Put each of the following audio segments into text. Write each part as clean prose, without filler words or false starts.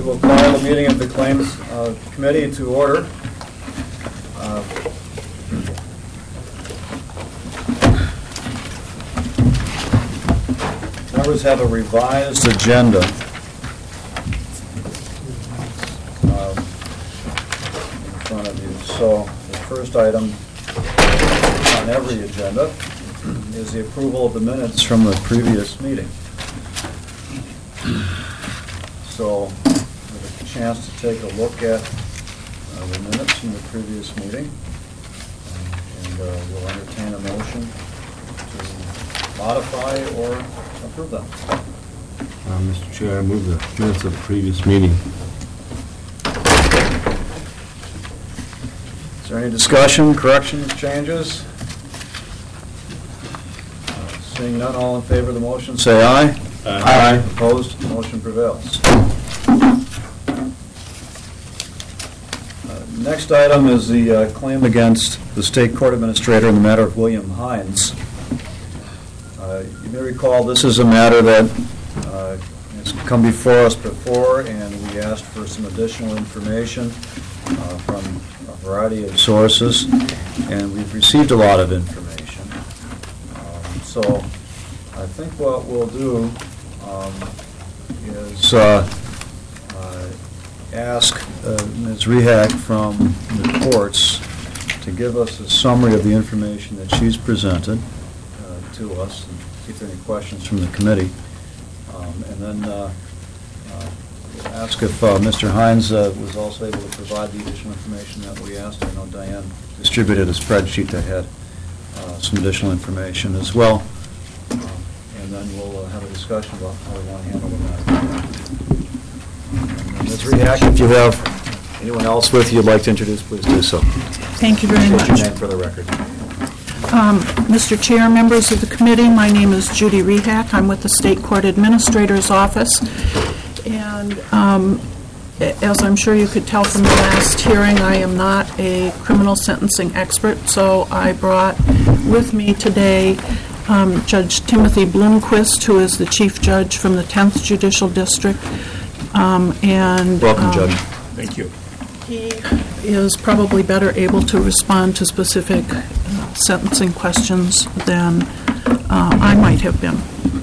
will call the meeting of the Claims Committee to order. Members have a revised agenda in front of you. So the first item on every agenda is the approval of the minutes from the previous meeting. So we have a chance to take a look at the minutes from the previous meeting, and we'll entertain a motion to modify or approve them. Mr. Chair, I move the minutes of the previous meeting. Is there any discussion, corrections, changes? Seeing none, all in favor of the motion, say aye. Aye. Opposed? Motion prevails. Next item is the claim against the State Court Administrator in the matter of William Hines. You may recall this is a matter that has come before us before, and we asked for some additional information from a variety of sources, and we've received a lot of information. So I think what we'll do is ask Ms. Rehak from the courts to give us a summary of the information that she's presented to us, and see if there are any questions from the committee. And then ask if Mr. Hines was also able to provide the additional information that we asked. I know Diane distributed a spreadsheet that had some additional information as well. And then we'll have a discussion about how we want to handle the matter. Ms. Rehak, if you have anyone else with you you'd like to introduce, please do so. Thank you very much. State your name for the record. Mr. Chair, members of the committee, my name is Judy Rehak. I'm with the State Court Administrator's Office. And as I'm sure you could tell from the last hearing, I am not a criminal sentencing expert, so I brought with me today Judge Timothy Bloomquist, who is the Chief Judge from the 10th Judicial District. Welcome, Judge. Thank you. He is probably better able to respond to specific sentencing questions than I might have been.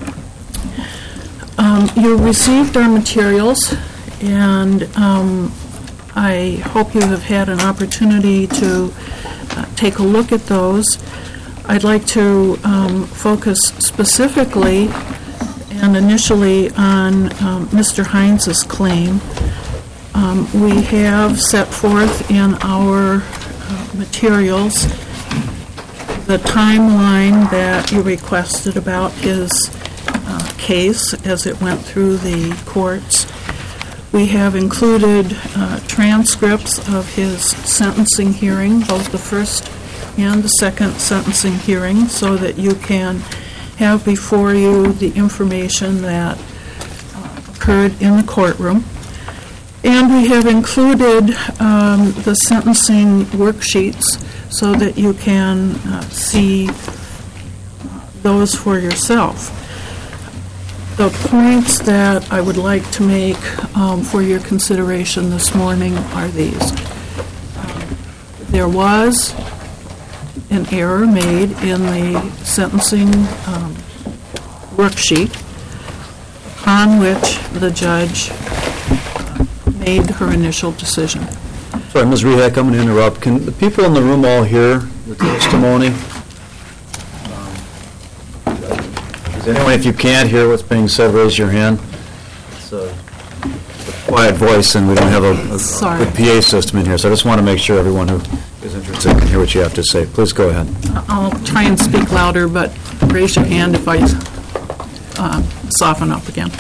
You received our materials, and I hope you have had an opportunity to take a look at those. I'd like to focus specifically and initially on Mr. Hines's claim. We have set forth in our materials the timeline that you requested about his case as it went through the courts. We have included transcripts of his sentencing hearing, both the first and the second sentencing hearing, so that you can have before you the information that occurred in the courtroom. And we have included the sentencing worksheets so that you can see those for yourself. The points that I would like to make for your consideration this morning are these. There was an error made in the sentencing worksheet upon which the judge made her initial decision. Sorry, Ms. Rehak, I'm going to interrupt. Can the people in the room all hear the testimony? Does anyone, if you can't hear what's being said, raise your hand? It's a quiet voice, and we don't have a good PA system in here, so I just want to make sure everyone who is interested can hear what you have to say. Please go ahead. I'll try and speak louder, but raise your hand if I soften up again.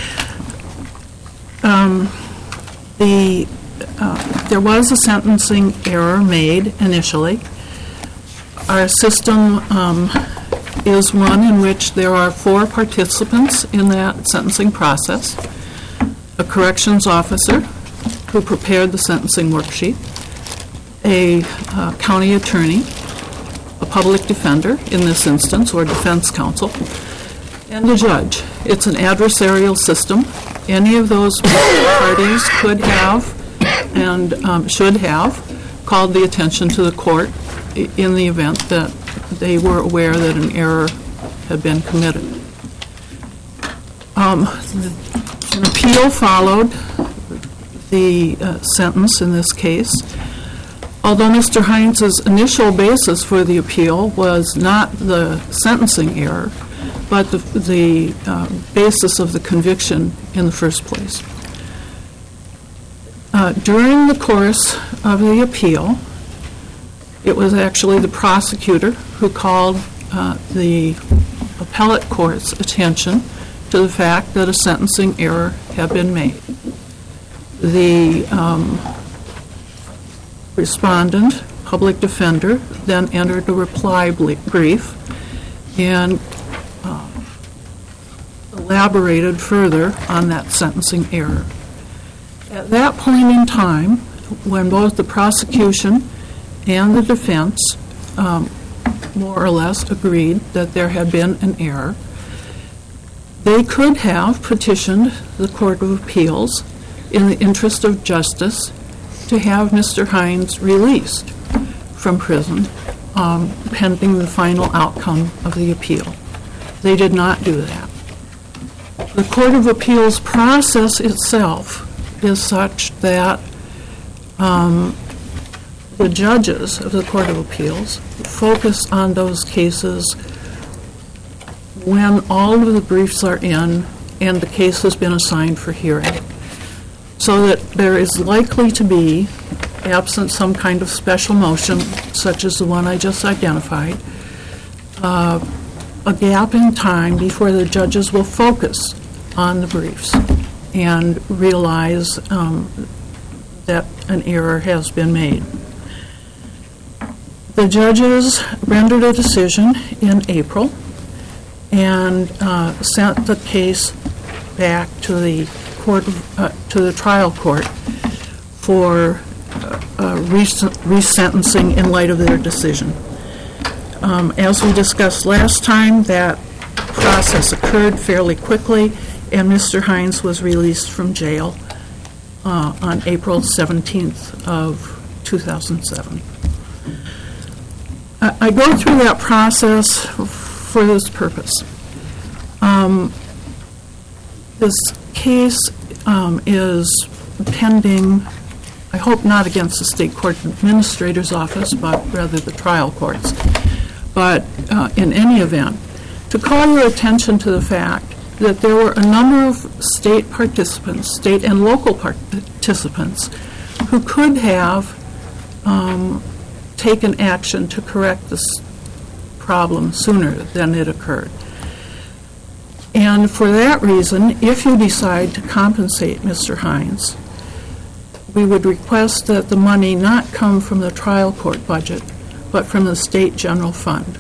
There was a sentencing error made initially. Our system is one in which there are 4 participants in that sentencing process: a corrections officer who prepared the sentencing worksheet, a county attorney, a public defender in this instance, or defense counsel, and a judge. It's an adversarial system, any of those parties could have and should have called the attention to the court in the event that they were aware that an error had been committed. An appeal followed the sentence in this case. Although Mr. Hines' initial basis for the appeal was not the sentencing error, but the basis of the conviction in the first place. During the course of the appeal, it was actually the prosecutor who called the appellate court's attention to the fact that a sentencing error had been made. The respondent, public defender, then entered a reply brief and elaborated further on that sentencing error. At that point in time, when both the prosecution and the defense more or less agreed that there had been an error, they could have petitioned the Court of Appeals in the interest of justice to have Mr. Hines released from prison pending the final outcome of the appeal. They did not do that. The Court of Appeals process itself is such that the judges of the Court of Appeals focus on those cases when all of the briefs are in and the case has been assigned for hearing, so that there is likely to be, absent some kind of special motion, such as the one I just identified, a gap in time before the judges will focus on the briefs and realize that an error has been made. The judges rendered a decision in April and sent the case back to the trial court for resentencing in light of their decision. As we discussed last time, that process occurred fairly quickly, and Mr. Hines was released from jail on April 17th of 2007. I go through that process for this purpose. This case is pending, I hope not against the State Court Administrator's Office, but rather the trial courts. But in any event, to call your attention to the fact that there were a number of state participants, state and local participants, who could have taken action to correct this problem sooner than it occurred. And for that reason, if you decide to compensate Mr. Hines, we would request that the money not come from the trial court budget, but from the state general fund.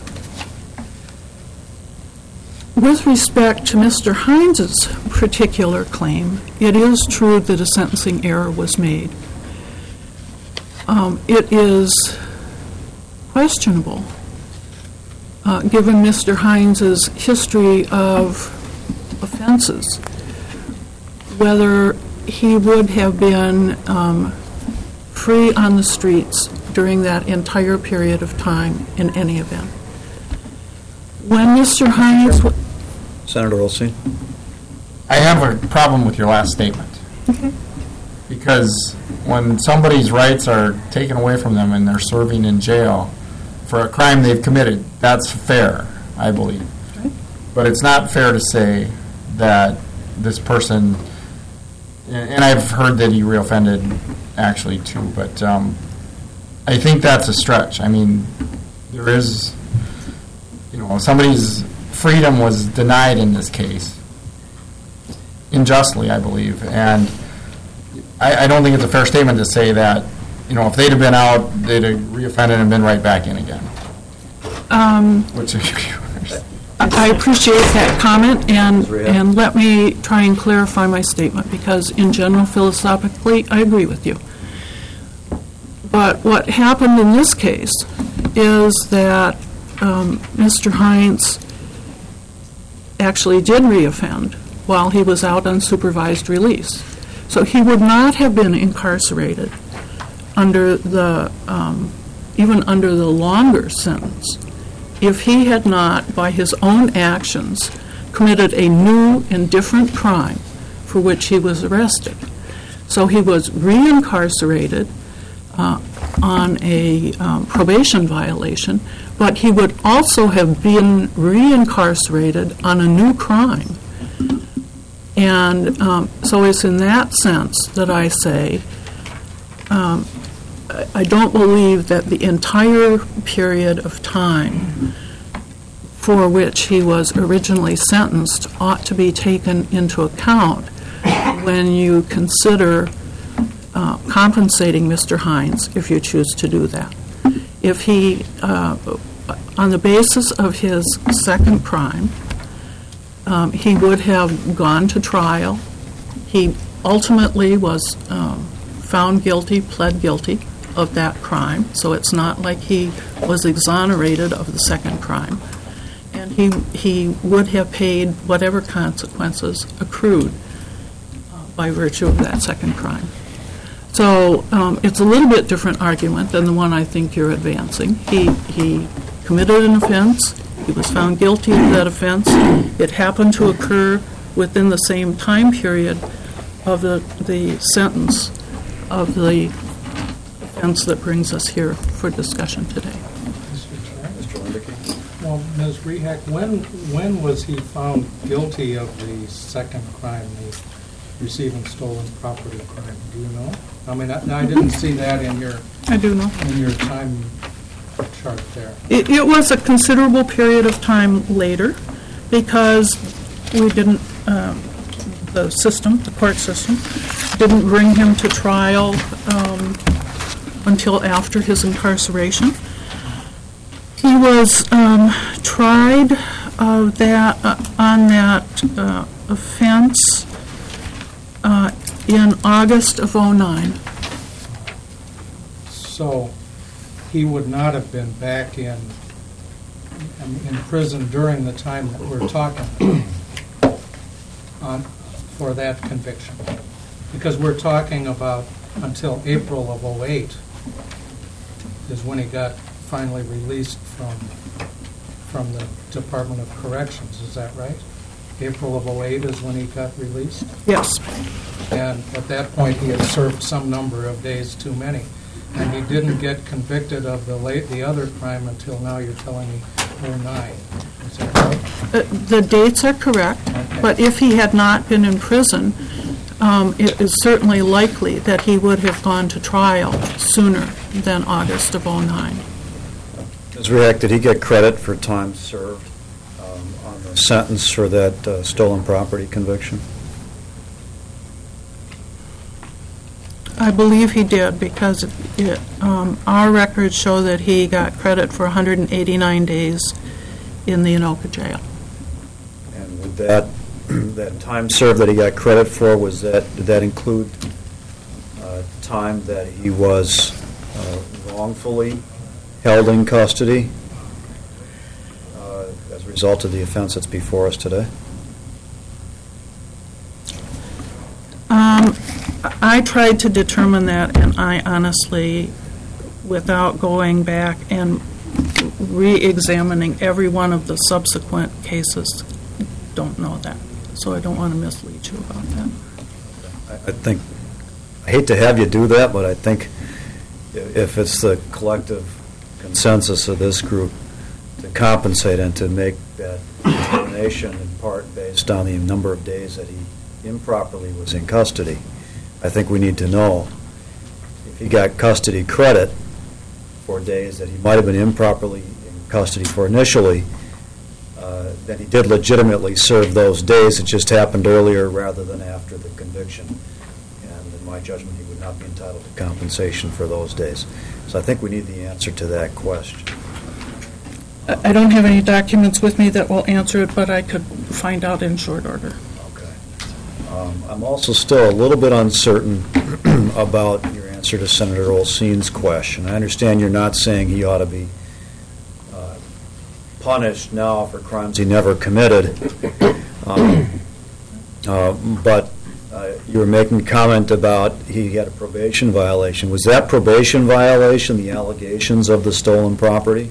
With respect to Mr. Hines' particular claim, it is true that a sentencing error was made. It is questionable, given Mr. Hines' history of offenses, whether he would have been free on the streets during that entire period of time in any event. When Mr. Hines... Senator Olson. I have a problem with your last statement. Okay. Because when somebody's rights are taken away from them and they're serving in jail for a crime they've committed, that's fair, I believe. Right. But it's not fair to say that this person, and I've heard that he reoffended actually too, but I think that's a stretch. I mean, there is, somebody's freedom was denied in this case, unjustly, I believe, and I don't think it's a fair statement to say that, if they'd have been out, they'd have reoffended and been right back in again. I appreciate that comment, and let me try and clarify my statement, because in general, philosophically, I agree with you. But what happened in this case is that Mr. Hines actually did reoffend while he was out on supervised release. So he would not have been incarcerated under the, even under the longer sentence if he had not, by his own actions, committed a new and different crime for which he was arrested. So he was reincarcerated on a probation violation, but he would also have been reincarcerated on a new crime. And so it's in that sense that I say I don't believe that the entire period of time for which he was originally sentenced ought to be taken into account when you consider compensating Mr. Hines, if you choose to do that. If he, on the basis of his second crime, he would have gone to trial. He ultimately was found guilty, pled guilty of that crime, so it's not like he was exonerated of the second crime. And he would have paid whatever consequences accrued by virtue of that second crime. So it's a little bit different argument than the one I think you're advancing. He committed an offense. He was found guilty of that offense. It happened to occur within the same time period of the sentence of the offense that brings us here for discussion today. Mr. Lindeke? Well, Ms. Rehak, when was he found guilty of the second crime, the receiving stolen property crime? Do you know? I mean, I didn't see that in your I do know. in your time chart there. It was a considerable period of time later because we didn't, the court system, didn't bring him to trial until after his incarceration. He was tried on that offense in August of '09. So he would not have been back in prison during the time that we're talking on for that conviction, because we're talking about until April of '08 is when he got finally released from the Department of Corrections. Is that right? April of '08 is when he got released? Yes. And at that point, he had served some number of days too many. And he didn't get convicted of the other crime until now, you're telling me, '09. Is that right? The dates are correct, Okay. but if he had not been in prison, it is certainly likely that he would have gone to trial sooner than August of '09. Ms. Rehak, did he get credit for time served on the sentence for that stolen property conviction? I believe he did, because our records show that he got credit for 189 days in the Anoka jail. And would that time served that he got credit for, did that include time that he was wrongfully held in custody as a result of the offense that's before us today? I tried to determine that, and I honestly, without going back and re-examining every one of the subsequent cases, don't know that. So I don't want to mislead you about that. I hate to have you do that, but I think if it's the collective consensus of this group to compensate and to make that determination in part based on the number of days that he improperly was in custody, I think we need to know if he got custody credit for days that he might have been improperly in custody for initially, that he did legitimately serve those days. It just happened earlier rather than after the conviction. And in my judgment, he would not be entitled to compensation for those days. So I think we need the answer to that question. I don't have any documents with me that will answer it, but I could find out in short order. Okay. I'm also still a little bit uncertain about your answer to Senator Olseen's question. I understand you're not saying he ought to be punished now for crimes he never committed. But you were making a comment about he had a probation violation. Was that probation violation the allegations of the stolen property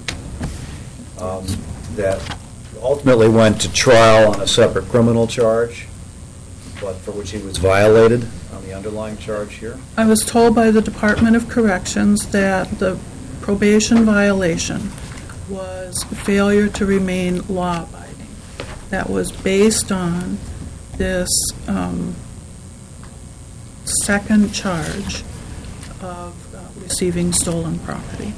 that ultimately went to trial on a separate criminal charge, but for which he was violated on the underlying charge here? I was told by the Department of Corrections that the probation violation was failure to remain law-abiding. That was based on this second charge of receiving stolen property.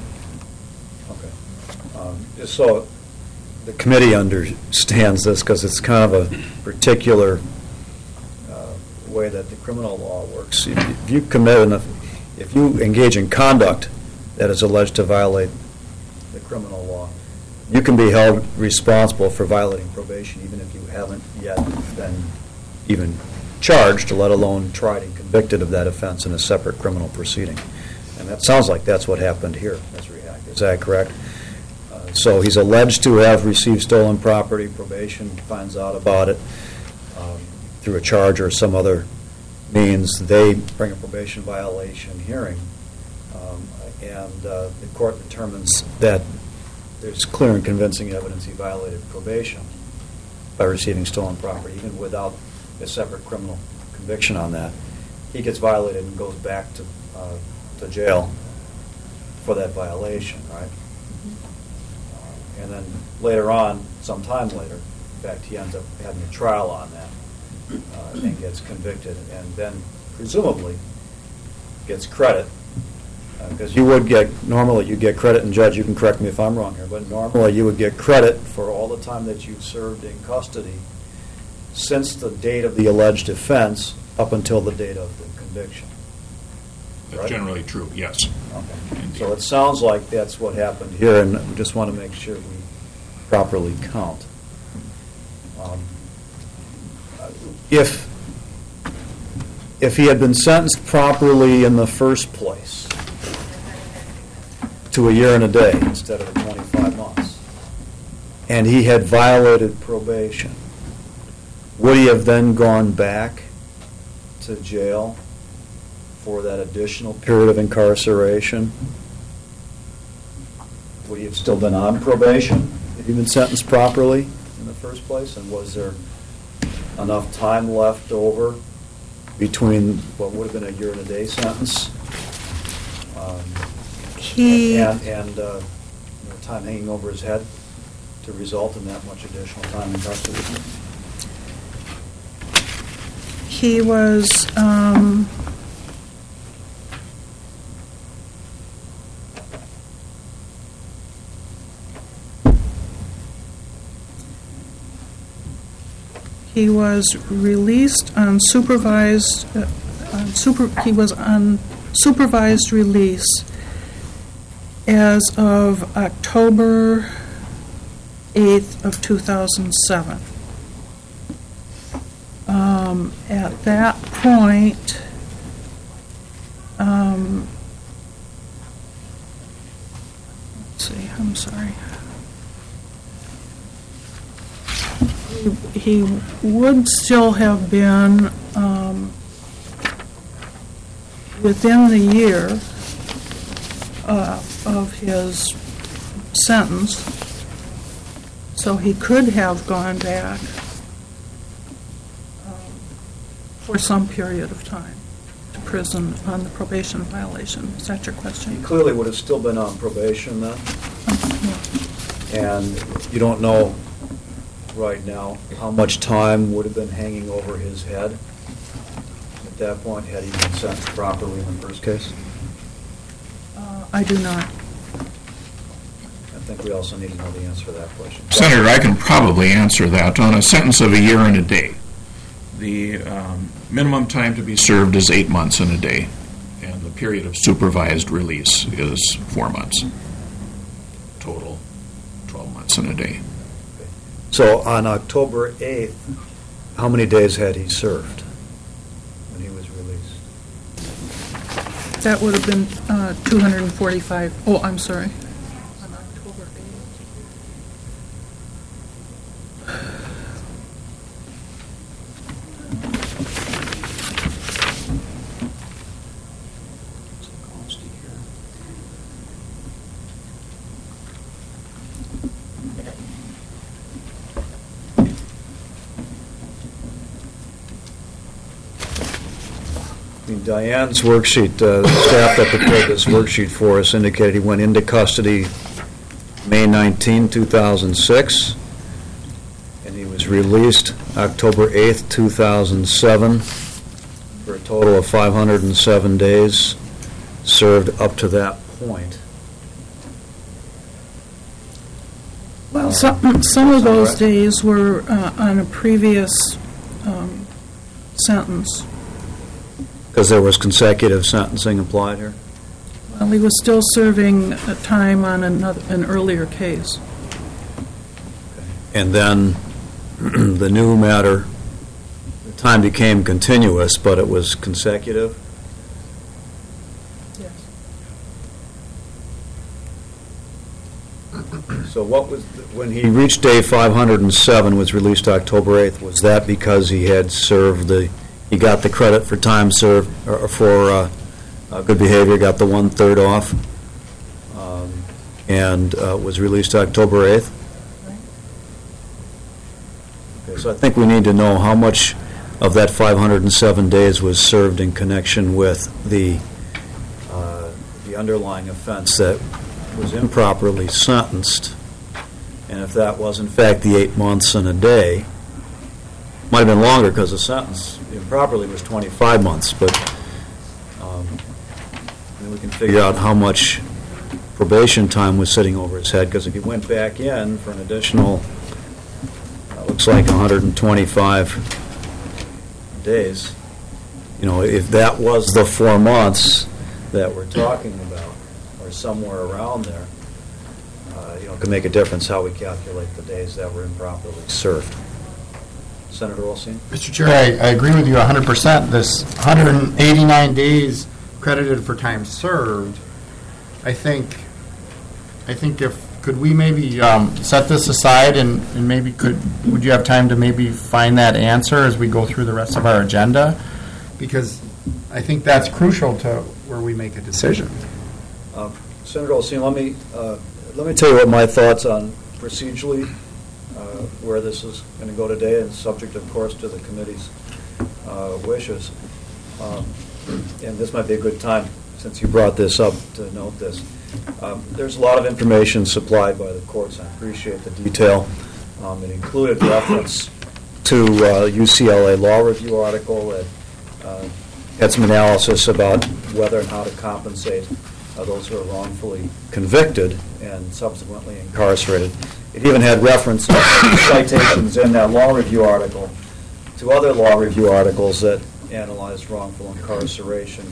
Okay. Just so the committee understands this, because it's kind of a particular way that the criminal law works. If you commit if you engage in conduct that is alleged to violate the criminal law, you can be held responsible for violating probation even if you haven't yet been even charged, let alone tried and convicted of that offense in a separate criminal proceeding. And that sounds like that's what happened here, Mr. Rehack. Is that correct? So he's alleged to have received stolen property. Probation finds out about it through a charge or some other means. They bring a probation violation hearing, and the court determines that there's clear and convincing evidence he violated probation by receiving stolen property, even without a separate criminal conviction on that. He gets violated and goes back to jail for that violation, right? And then later on, some time later, in fact, he ends up having a trial on that and gets convicted, and then presumably gets credit, because normally you get credit, and Judge, you can correct me if I'm wrong here, but normally you would get credit for all the time that you've served in custody since the date of the alleged offense up until the date of the conviction. That's right? generally true, yes. Okay. So it sounds like that's what happened here, and we just want to make sure we properly count. If he had been sentenced properly in the first place to a year and a day instead of 25 months, and he had violated probation, would he have then gone back to jail for that additional period of incarceration? Would he have still been on probation if he'd been sentenced properly in the first place? And was there enough time left over between what would have been a year and a day sentence and time hanging over his head to result in that much additional time in custody? He was he was released on supervised he was on supervised release as of October 8th of 2007. At that point, let's see, I'm sorry. He would still have been within the year of his sentence, so he could have gone back for some period of time to prison on the probation violation. Is that your question? He clearly would have still been on probation then, Yeah. and you don't know right now how much time would have been hanging over his head at that point had he been sentenced properly in the first case? I do not. I think we also need to know the answer to that question. Senator, I can probably answer that. On a sentence of a year and a day, the minimum time to be served is 8 months and a day, and the period of supervised release is 4 months. Total, 12 months and a day. So on October 8th, how many days had he served when he was released? That would have been 245. Oh, I'm sorry. On October 8th. Diane's worksheet, the staff that prepared this worksheet for us indicated he went into custody May 19, 2006, and he was released October 8, 2007, for a total of 507 days served up to that point. Well, some of those days were on a previous sentence. Because there was consecutive sentencing applied here? Well, he was still serving a time on an earlier case. And then the new matter, the time became continuous, but it was consecutive? Yes. So what was, when he reached day 507, was released October 8th, was that because he had served he got the credit for time served, or for good behavior, got the 1/3 off, and was released October 8th? Okay, so I think we need to know how much of that 507 days was served in connection with the underlying offense that was improperly sentenced, and if that was in fact the 8 months and a day. Might have been longer because the sentence improperly was 25 months, but then we can figure out how much probation time was sitting over his head, because if he went back in for an additional, looks like 125 days, if that was the 4 months that we're talking about, or somewhere around there, it can make a difference how we calculate the days that were improperly served. Senator Olson? Mr. Chair, I agree with you 100%. This 189 days credited for time served, I think could we maybe set this aside and maybe would you have time to maybe find that answer as we go through the rest of our agenda? Because I think that's crucial to where we make a decision. Senator Olson, let me tell you what my thoughts on procedurally where this is going to go today, and subject, of course, to the committee's wishes. And this might be a good time, since you brought this up, to note this. There's a lot of information supplied by the courts. I appreciate the detail. It included reference to UCLA Law Review article that had some analysis about whether and how to compensate those who are wrongfully convicted and subsequently incarcerated. It even had reference citations in that law review article to other law review articles that analyzed wrongful incarceration.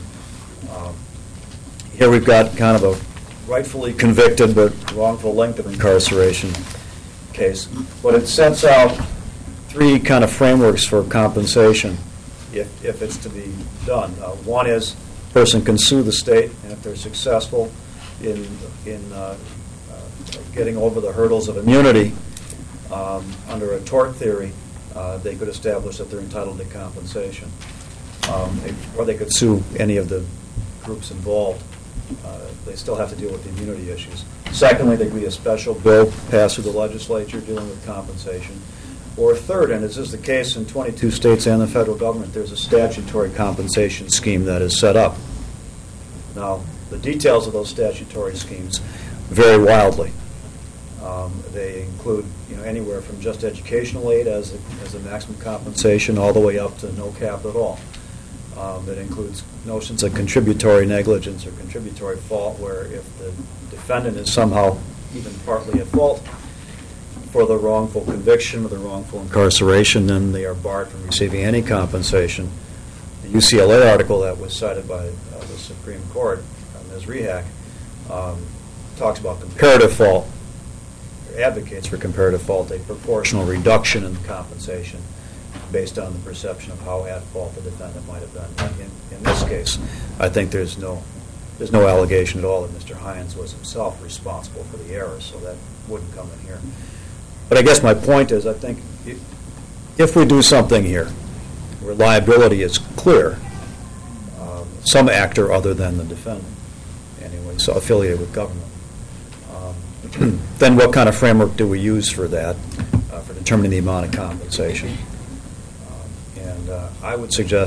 Here we've got kind of a rightfully convicted but wrongful length of incarceration case. But it sets out three kind of frameworks for compensation if it's to be done. One is a person can sue the state, and if they're successful in getting over the hurdles of immunity under a tort theory, they could establish that they're entitled to compensation. Or they could sue any of the groups involved. They still have to deal with the immunity issues. Secondly, there could be a special bill passed through the legislature dealing with compensation. Or third, and as is the case in 22 states and the federal government, there's a statutory compensation scheme that is set up. Now, the details of those statutory schemes vary wildly. They include anywhere from just educational aid as a maximum compensation all the way up to no cap at all. It includes notions of contributory negligence or contributory fault, where if the defendant is somehow even partly at fault for the wrongful conviction or the wrongful incarceration, then they are barred from receiving any compensation. The UCLA article that was cited by the Supreme Court, Ms. Rehak, talks about comparative fault, or advocates for comparative fault, a proportional reduction in the compensation based on the perception of how at fault the defendant might have been. In this case, I think there's no allegation at all that Mr. Hines was himself responsible for the error, so that wouldn't come in here. But I guess my point is, I think if we do something here where liability is clear, some actor other than the defendant, anyway, so affiliated with government, then what kind of framework do we use for that, for determining the amount of compensation? And I would suggest,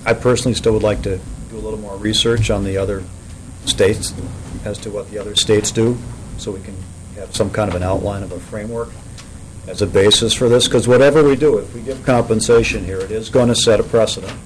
I personally still would like to do a little more research on the other states as to what the other states do, so we can have some kind of an outline of a framework as a basis for this, because whatever we do, if we give compensation here, it is going to set a precedent,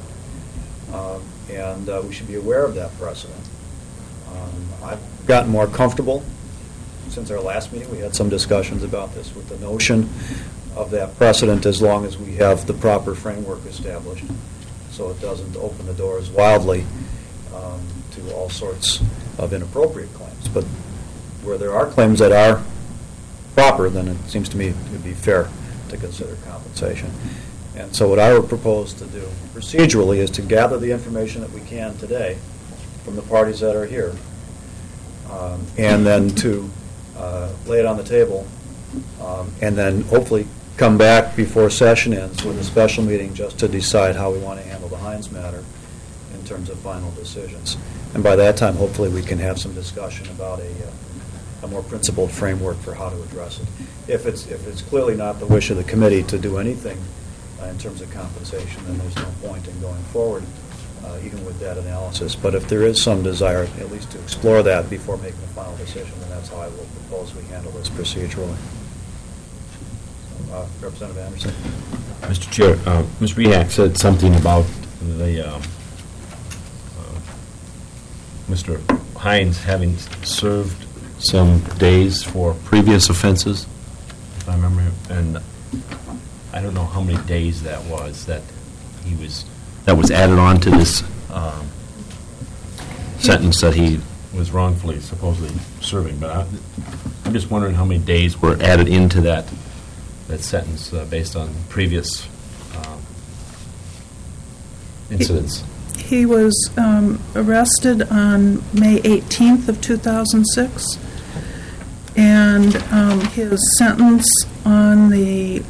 and we should be aware of that precedent. I've gotten more comfortable since our last meeting. We had some discussions about this with the notion of that precedent as long as we have the proper framework established, so it doesn't open the doors wildly to all sorts of inappropriate claims. But where there are claims that are proper, then it seems to me it would be fair to consider compensation. And so what I would propose to do procedurally is to gather the information that we can today from the parties that are here, and then to lay it on the table, and then hopefully come back before session ends with a special meeting just to decide how we want to handle the Hines matter in terms of final decisions. And by that time, hopefully, we can have some discussion about a more principled framework for how to address it. If it's clearly not the wish of the committee to do anything in terms of compensation, then there's no point in going forward, even with that analysis. But if there is some desire, at least to explore that before making a final decision, then that's how I will propose we handle this procedurally. So, Representative Anderson. Mr. Chair, Ms. Rehak said something about the Mr. Hines having served some days for previous offenses, if I remember, and I don't know how many days that was that was added on to this sentence that he was wrongfully supposedly serving. But I'm just wondering how many days were added into that sentence based on previous incidents. He was arrested on May 18th of 2006, and his sentence on the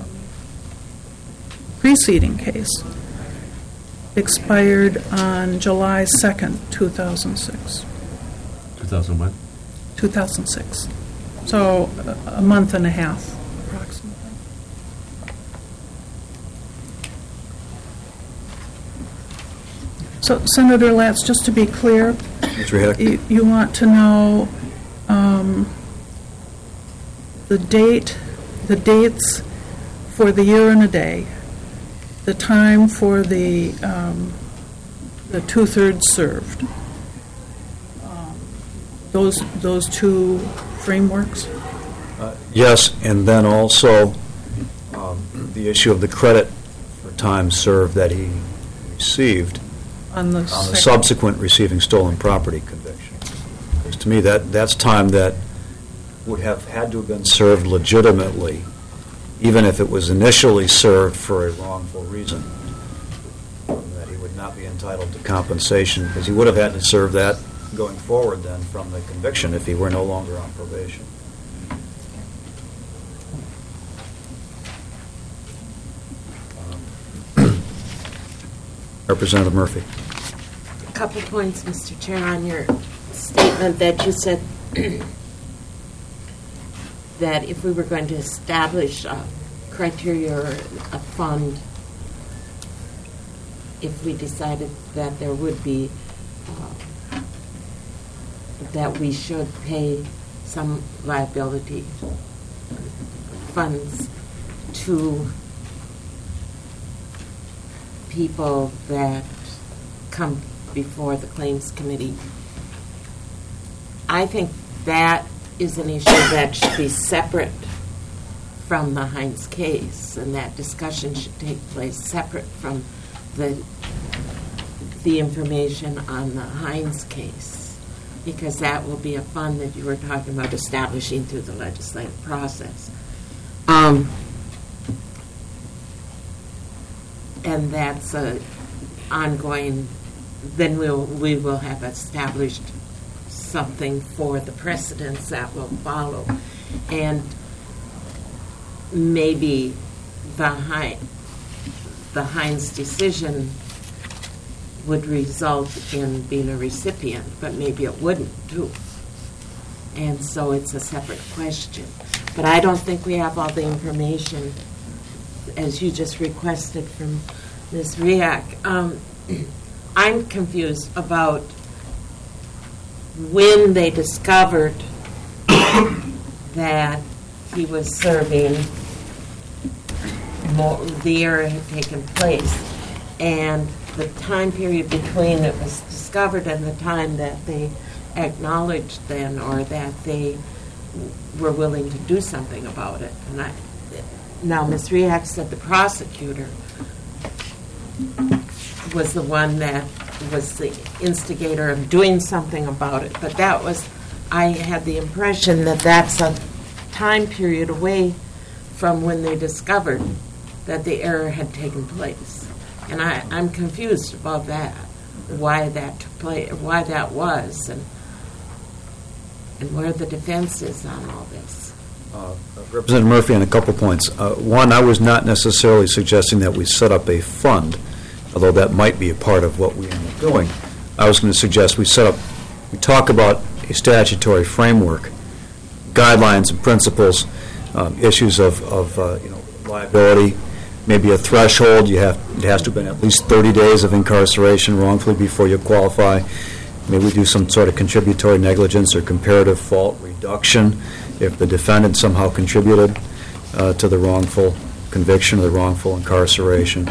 preceding case expired on July 2nd, 2006. 2001? 2006. So a month and a half, approximately. So, Senator Latz, just to be clear, you want to know the dates for the year and a day, the time for the 2/3 served. Those two frameworks? Yes, and then also the issue of the credit for time served that he received On the subsequent receiving stolen property conviction. Because to me, that's time that would have had to have been served legitimately, even if it was initially served for a wrongful reason. That he would not be entitled to compensation, because he would have had to serve that going forward then from the conviction if he were no longer on probation. Representative Murphy. A couple points, Mr. Chair, on your statement that you said that if we were going to establish a criteria or a fund, if we decided that there would be, that we should pay some liability funds to people that come before the Claims Committee. I think that is an issue that should be separate from the Hines case, and that discussion should take place separate from the information on the Hines case, because that will be a fund that you were talking about establishing through the legislative process. And that's a ongoing, then we will have established something for the precedents that will follow. And maybe the Hines decision would result in being a recipient, but maybe it wouldn't too. And so it's a separate question. But I don't think we have all the information, as you just requested from Ms. Riak, I'm confused about when they discovered that he was serving, the error had taken place, and the time period between it was discovered and the time that they acknowledged then, or that they were willing to do something about it. And now Ms. Riak said the prosecutor was the one that was the instigator of doing something about it, but I had the impression that that's a time period away from when they discovered that the error had taken place. And I'm confused about that, why that took place, why that was, and where the defense is on all this. Representative Murphy, on a couple points. One, I was not necessarily suggesting that we set up a fund, although that might be a part of what we end up doing. I was going to suggest we talk about a statutory framework, guidelines and principles, issues of liability, maybe a threshold. It has to have been at least 30 days of incarceration wrongfully before you qualify. Maybe we do some sort of contributory negligence or comparative fault reduction if the defendant somehow contributed to the wrongful conviction or the wrongful incarceration.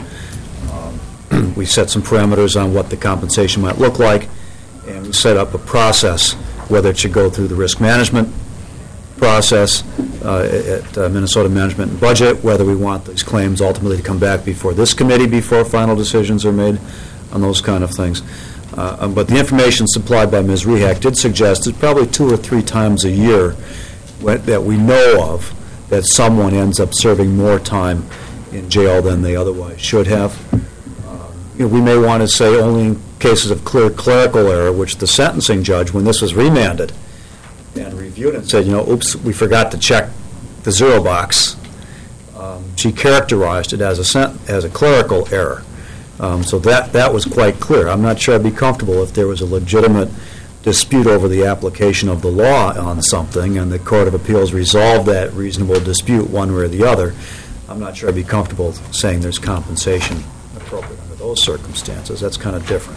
We set some parameters on what the compensation might look like, and we set up a process, whether it should go through the risk management process at Minnesota Management and Budget, whether we want these claims ultimately to come back before this committee before final decisions are made on those kind of things. But the information supplied by Ms. Riak did suggest that probably 2 or 3 times a year that we know of that someone ends up serving more time in jail than they otherwise should have. We may want to say only in cases of clear clerical error, which the sentencing judge, when this was remanded and reviewed it, said, oops, we forgot to check the zero box. She characterized it as a clerical error. So that was quite clear. I'm not sure I'd be comfortable if there was a legitimate dispute over the application of the law on something and the Court of Appeals resolved that reasonable dispute one way or the other. I'm not sure I'd be comfortable saying there's compensation appropriate under those circumstances. That's kind of different.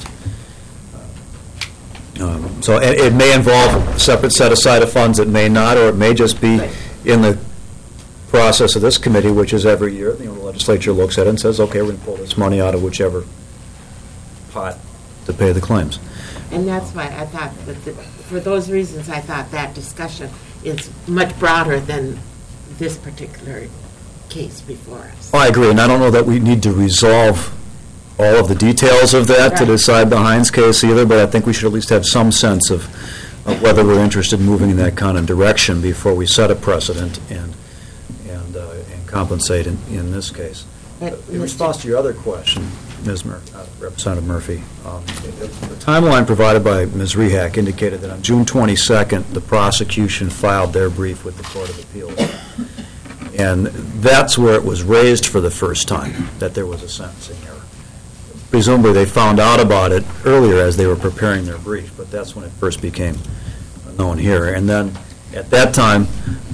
So it may involve a separate set aside of funds, it may not, or it may just be in the process of this committee, which is every year, the legislature looks at it and says, okay, we're going to pull this money out of whichever pot to pay the claims. And that's why I thought, for those reasons, I thought that discussion is much broader than this particular case before us. I agree, and I don't know that we need to resolve all of the details of that to decide the Hines case either, but I think we should at least have some sense of whether we're interested in moving in that kind of direction before we set a precedent and compensate in this case. In response to your other question, Representative Murphy, the timeline provided by Ms. Riak indicated that on June 22nd, the prosecution filed their brief with the Court of Appeals. And that's where it was raised for the first time, that there was a sentencing error. Presumably they found out about it earlier as they were preparing their brief, but that's when it first became known here. And then at that time,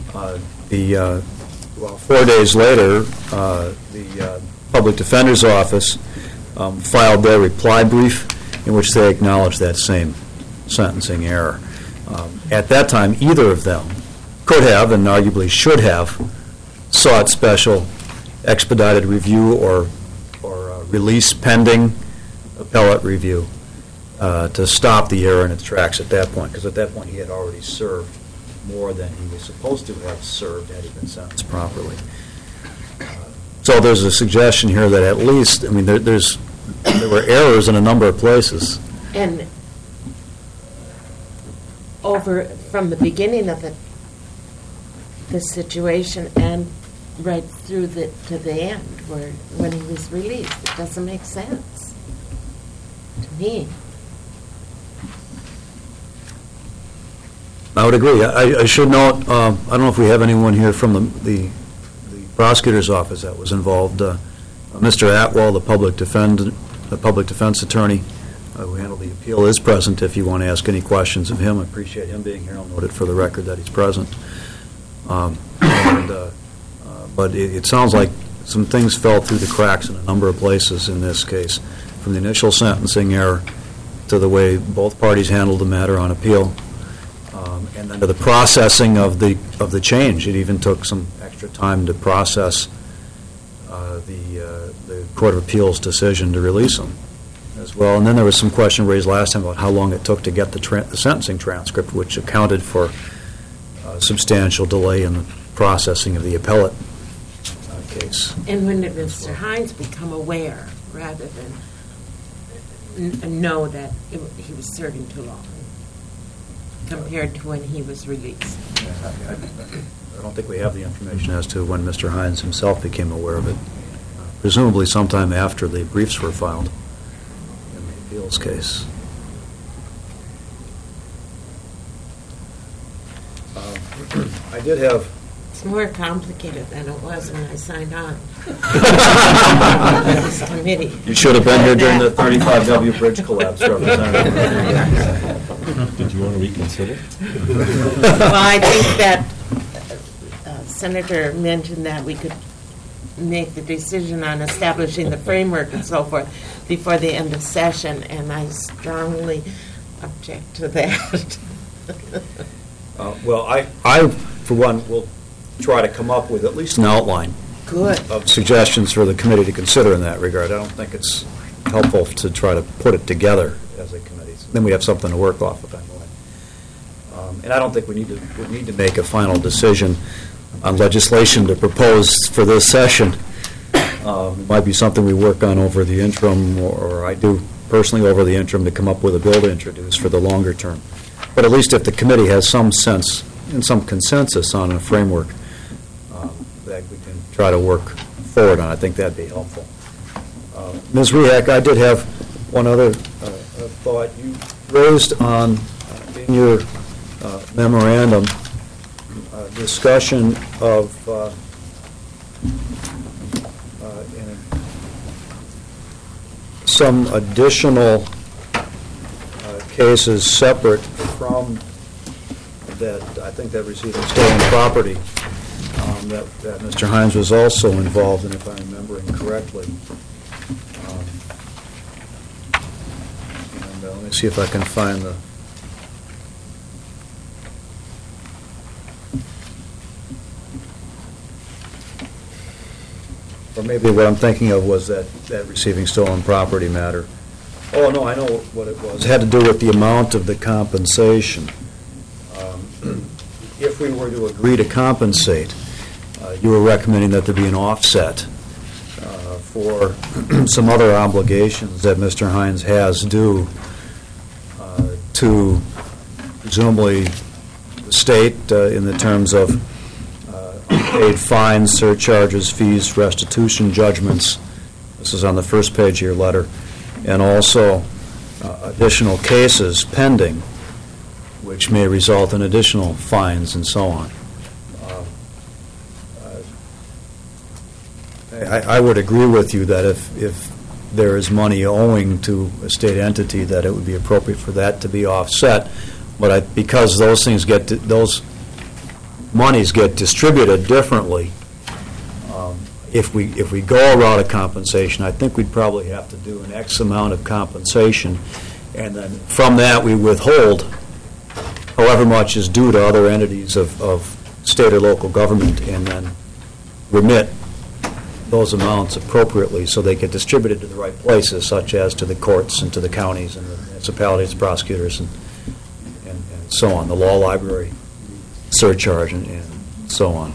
4 days later, the Public Defender's Office filed their reply brief in which they acknowledged that same sentencing error. At that time, either of them could have and arguably should have sought special expedited review or release pending appellate review to stop the error in its tracks at that point, because at that point he had already served more than he was supposed to have served had he been sentenced properly. So there's a suggestion here that at least, there were errors in a number of places. And from the beginning of the situation and right through to the end, when he was released, it doesn't make sense to me. I would agree. I should note, I don't know if we have anyone here from the prosecutor's office that was involved. Mr. Atwell, the public defense attorney who handled the appeal, is present if you want to ask any questions of him. I appreciate him being here. I'll note it for the record that he's present. But it sounds like some things fell through the cracks in a number of places in this case, from the initial sentencing error to the way both parties handled the matter on appeal, and then to the processing of the change. It even took some extra time to process the Court of Appeals decision to release him as well. And then there was some question raised last time about how long it took to get the sentencing transcript, which accounted for substantial delay in the processing of the appellate case. And when did Mr. Hines become aware, rather than know that he was serving too long, compared to when he was released? I don't think we have the information as to when Mr. Hines himself became aware of it. Presumably sometime after the briefs were filed in the appeals case. I did have... It's more complicated than it was when I signed on. This committee. You should have been here during the 35W bridge collapse, Representative. Did you want to reconsider? Well, I think that Senator mentioned that we could make the decision on establishing the framework and so forth before the end of session, and I strongly object to that. Well, I, for one, will try to come up with at least an outline Good. of suggestions for the committee to consider in that regard. I don't think it's helpful to try to put it together as a committee. Then we have something to work off of anyway. And I don't think we need to make a final decision on legislation to propose for this session. It might be something we work on over the interim, or I do personally over the interim, to come up with a bill to introduce for the longer term. But at least if the committee has some sense and some consensus on a framework that we can try to work forward on, I think that'd be helpful. Ms. Rehak, I did have one other thought. You raised on, in your memorandum, discussion of some additional cases separate from that. I think that receiving stolen property that Mr. Hines was also involved in, if I'm remembering correctly. And let me see if I can find the... Or maybe what I'm thinking of was that receiving stolen property matter. Oh, no, I know what it was. It had to do with the amount of the compensation. If we were to agree to compensate, you were recommending that there be an offset for some other obligations that Mr. Hines has due to presumably the state in the terms of unpaid fines, surcharges, fees, restitution judgments. This is on the first page of your letter. And also additional cases pending, which may result in additional fines and so on. I would agree with you that if there is money owing to a state entity, that it would be appropriate for that to be offset. But because those things those monies get distributed differently, if we go a route of compensation, I think we'd probably have to do an X amount of compensation, and then from that we withhold however much is due to other entities of state or local government, and then remit those amounts appropriately so they get distributed to the right places, such as to the courts and to the counties and the municipalities, prosecutors, and so on, the law library, surcharge, and so on.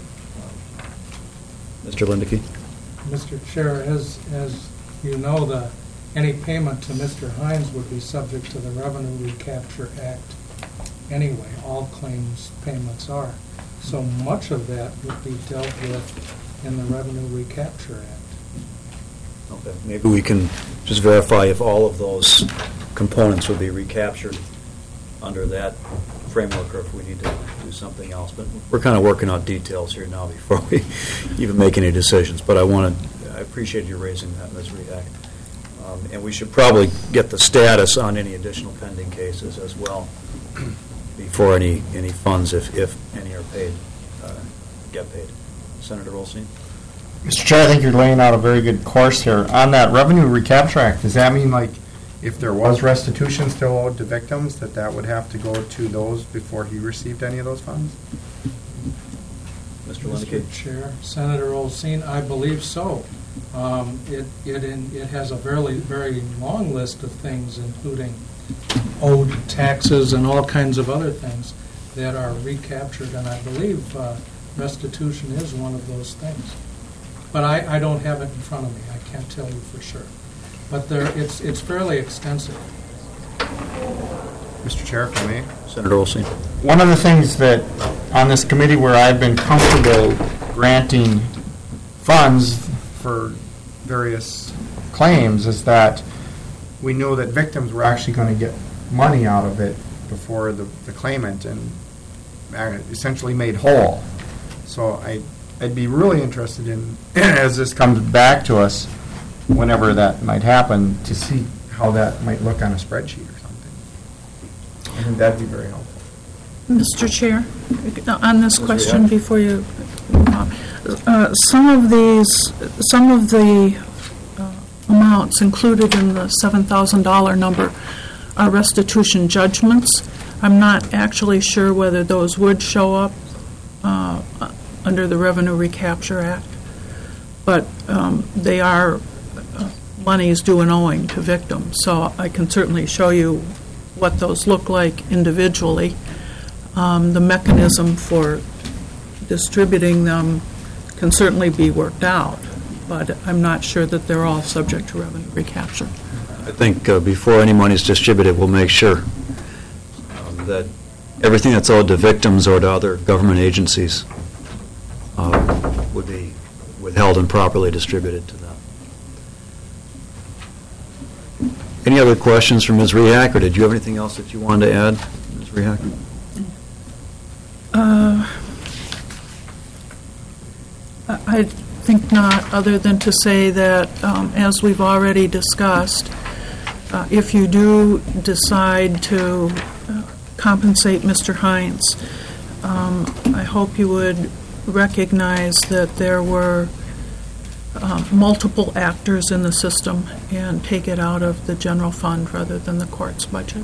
Mr. Lindeke? Mr. Chair, as you know, any payment to Mr. Hines would be subject to the Revenue Recapture Act anyway. All claims payments are. So much of that would be dealt with in the Revenue Recapture Act. Okay. Maybe we can just verify if all of those components would be recaptured under that framework, or if we need to do something else. But we're kind of working out details here now before we even make any decisions. But I appreciate you raising that, Ms. Rehak. And we should probably get the status on any additional pending cases as well before any funds, if any, are paid, get paid. Senator Olsen? Mr. Chair, I think you're laying out a very good course here. On that Revenue Recapture Act, does that mean like if there was restitution still owed to victims, that would have to go to those before he received any of those funds? Mr. Lenke? Mr. Chair, Senator Olsine, I believe so. It has a very long list of things, including owed taxes and all kinds of other things that are recaptured, and I believe restitution is one of those things. But I don't have it in front of me. I can't tell you for sure. But it's fairly extensive. Mr. Chair, if I may. Senator Olsine. One of the things that on this committee where I've been comfortable granting funds for various claims is that we know that victims were actually going to get money out of it before the claimant and essentially made whole. So I'd be really interested in, as this comes back to us, whenever that might happen, to see how that might look on a spreadsheet or something. I think that'd be very helpful. Mr. Chair, on this Ms. question Rehak? before you move on, some of the amounts included in the $7,000 number are restitution judgments. I'm not actually sure whether those would show up under the Revenue Recapture Act, but they are monies due and owing to victims. So I can certainly show you what those look like individually. The mechanism for distributing them can certainly be worked out, but I'm not sure that they're all subject to revenue recapture. I think before any money is distributed, we'll make sure that everything that's owed to victims or to other government agencies would be withheld and properly distributed to them. Any other questions from Ms. Rehak, or did you have anything else that you wanted to add, Ms. Rehak? I think not, other than to say that, as we've already discussed, if you do decide to compensate Mr. Hines, I hope you would recognize that there were multiple actors in the system and take it out of the general fund rather than the court's budget.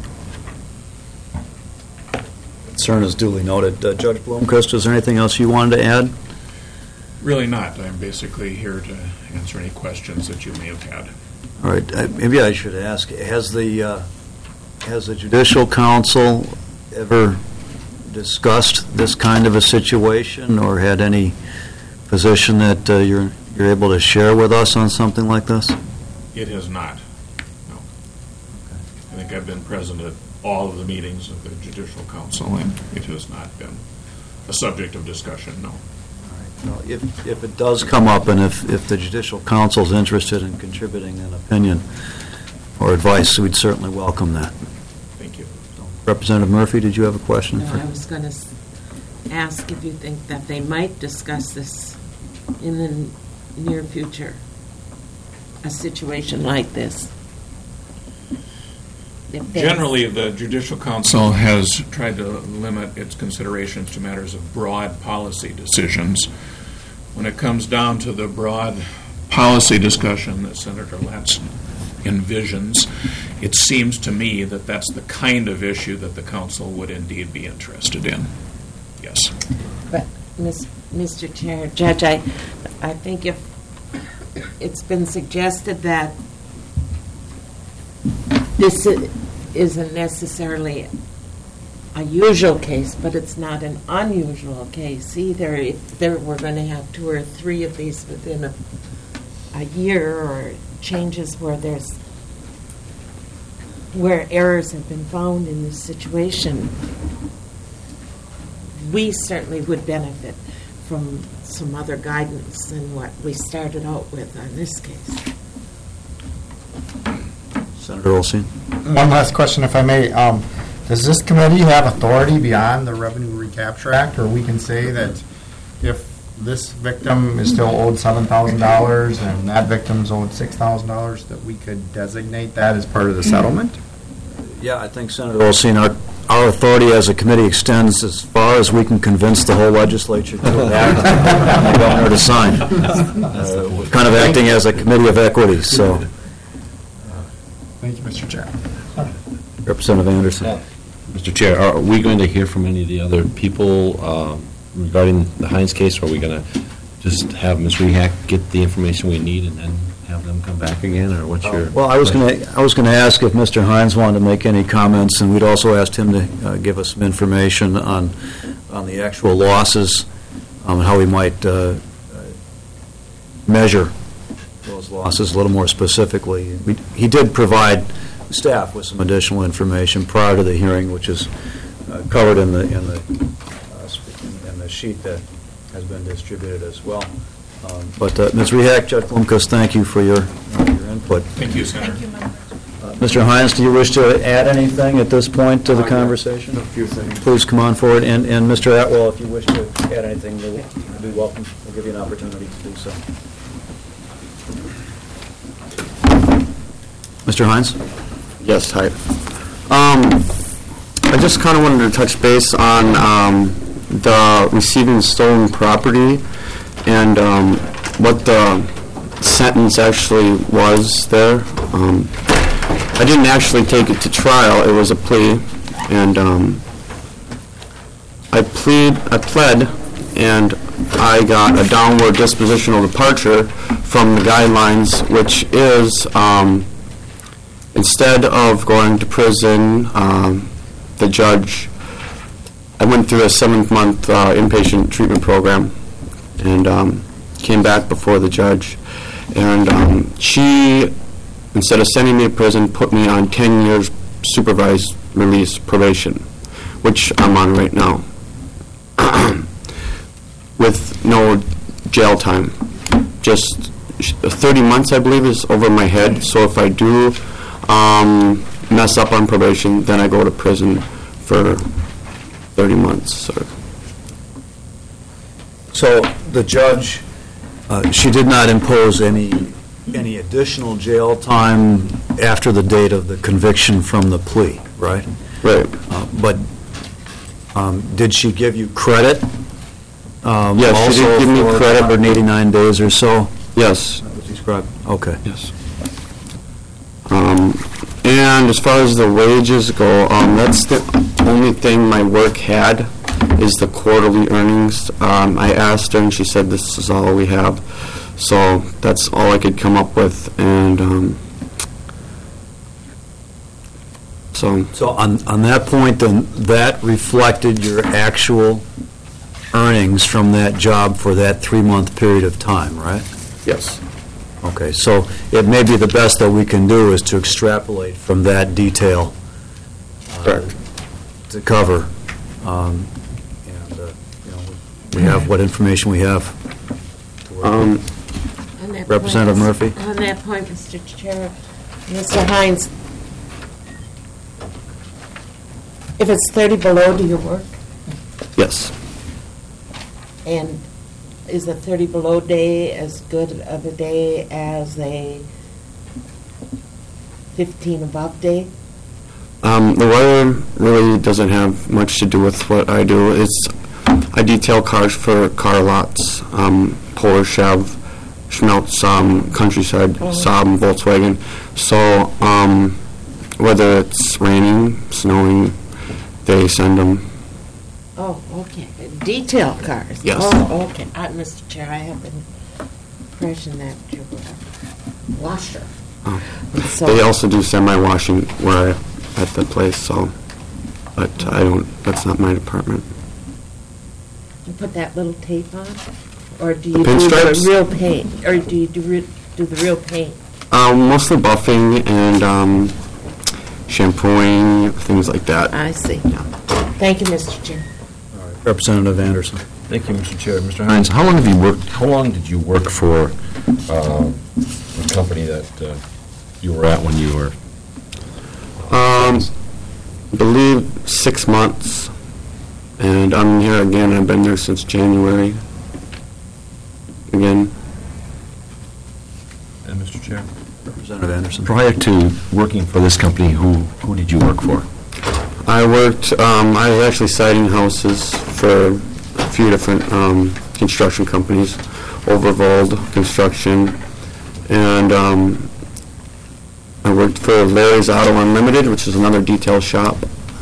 Concern is duly noted. Judge Blomquist, is there anything else you wanted to add? Really not. I'm basically here to answer any questions that you may have had. All right. Maybe I should ask, has the Judicial Council ever discussed this kind of a situation or had any position that you're able to share with us on something like this? It has not. No. I think I've been present at all of the meetings of the Judicial Council, and it has not been a subject of discussion, no. Well, if it does come up and if the Judicial Council is interested in contributing an opinion or advice, we'd certainly welcome that. Thank you. So, Representative Murphy, did you have a question? No, I was going to ask if you think that they might discuss this in the near future, a situation like this. Generally, the Judicial Council has tried to limit its considerations to matters of broad policy decisions. When it comes down to the broad policy discussion that Senator Latz envisions, it seems to me that that's the kind of issue that the Council would indeed be interested in. Yes. But, Mr. Chair, Judge, I think if it's been suggested that this isn't necessarily a usual case, but it's not an unusual case either. If we're going to have 2 or 3 of these within a year, or changes where errors have been found in this situation, we certainly would benefit from some other guidance than what we started out with on this case. Senator Olsine? One last question, if I may. Does this committee have authority beyond the Revenue Recapture Act, or we can say that if this victim is still owed $7,000 and that victim's owed $6,000, that we could designate that as part of the settlement? Yeah, I think, Senator Olsine, our authority as a committee extends as far as we can convince the whole legislature to act and the governor to sign. We're kind of acting as a committee of equity, so. Thank you, Mr. Chair. Representative Anderson. Mr. Chair, are we going to hear from any of the other people regarding the Hines case, or are we going to just have Ms. Rehak get the information we need and then have them come back again, or what's your... Well, I was going to ask if Mr. Hines wanted to make any comments, and we'd also asked him to give us some information on the actual losses, how we might measure those losses a little more specifically. He did provide staff with some additional information prior to the hearing, which is covered in the sheet that has been distributed as well. But Ms. Rehak, Judge Blomquist, thank you for your input. Thank you, Senator. Mr. Hines, do you wish to add anything at this point to the conversation? A few things. Please come on forward. And Mr. Atwell, if you wish to add anything, you'll be welcome. We'll give you an opportunity to do so. Mr. Hines? Yes, hi. I just kind of wanted to touch base on the receiving stolen property and what the sentence actually was there. I didn't actually take it to trial. It was a plea, and I pled, and I got a downward dispositional departure from the guidelines, which is instead of going to prison, the judge, I went through a 7-month inpatient treatment program and came back before the judge. And she, instead of sending me to prison, put me on 10 years supervised release probation, which I'm on right now, with no jail time. Just 30 months, I believe, is over my head. So if I do mess up on probation, then I go to prison for 30 months. So the judge, she did not impose any additional jail time after the date of the conviction from the plea, right? Right. But did she give you credit? Yes, she did give me credit. 189 days or so? Yes. Okay. Yes. And as far as the wages go, that's the only thing my work had is the quarterly earnings. I asked her, and she said this is all we have. So that's all I could come up with. And So on that point, then, that reflected your actual earnings from that job for that 3-month period of time, right? yes. Okay, so it may be the best that we can do is to extrapolate from that detail Correct. to cover. We have what information we have. to work with. On that Representative point, Murphy? On that point, Mr. Chair, Mr. Hines, if it's 30 below, do you work? Yes. And is a 30 below day as good of a day as a 15 above day? The weather really doesn't have much to do with what I do. I detail cars for car lots, Porsche, Schmelz, Countryside, Saab, Volkswagen. So whether it's raining, snowing, they send them. Oh, okay. Detail cars? Yes. Oh, okay. Mr. Chair, I have the impression that you were a washer. Oh. So- They also do semi-washing at the place, so, but I don't, that's not my department. You put that little tape on? Or do you The do pinstripes? the real paint? Or do you do the real paint? Mostly buffing and shampooing, things like that. I see. Thank you, Mr. Chair. Representative Anderson. Thank you, Mr. Chair. Mr. Hines, how long did you work for the company that you were at when you were? I believe 6 months, and I'm here again. I've been there since January. Again. And Mr. Chair? Representative Anderson. Prior to working for this company, who did you work for? I worked, I was actually siding houses for a few different construction companies, Overvold Construction, and I worked for Larry's Auto Unlimited, which is another detail shop.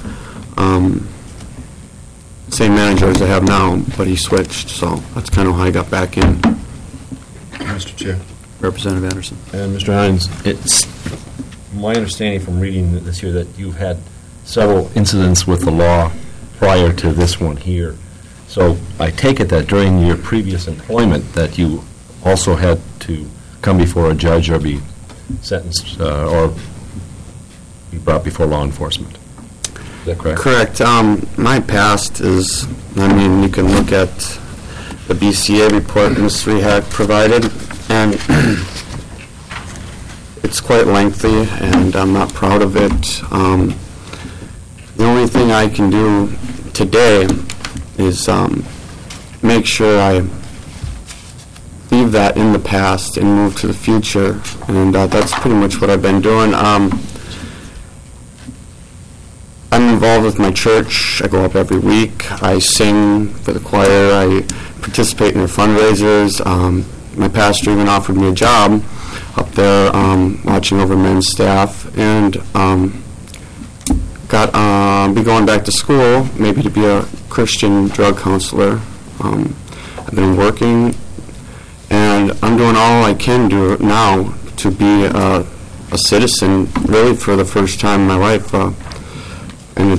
Same manager as I have now, but he switched, so that's kind of how I got back in. Mr. Chair. Representative Anderson. And Mr. Hines, it's my understanding from reading this here that you've had several incidents with the law prior to this one here. So I take it that during your previous employment that you also had to come before a judge or be sentenced or be brought before law enforcement. Is that correct? Correct. My past is, I mean, you can look at the BCA report Ms. Rehak provided, and it's quite lengthy, and I'm not proud of it. The only thing I can do today is make sure I leave that in the past and move to the future, and that's pretty much what I've been doing. I'm involved with my church. I go up every week. I sing for the choir. I participate in their fundraisers. My pastor even offered me a job up there watching over men's staff, and be going back to school, maybe to be a Christian drug counselor. I've been working, and I'm doing all I can do now to be a citizen, really for the first time in my life. And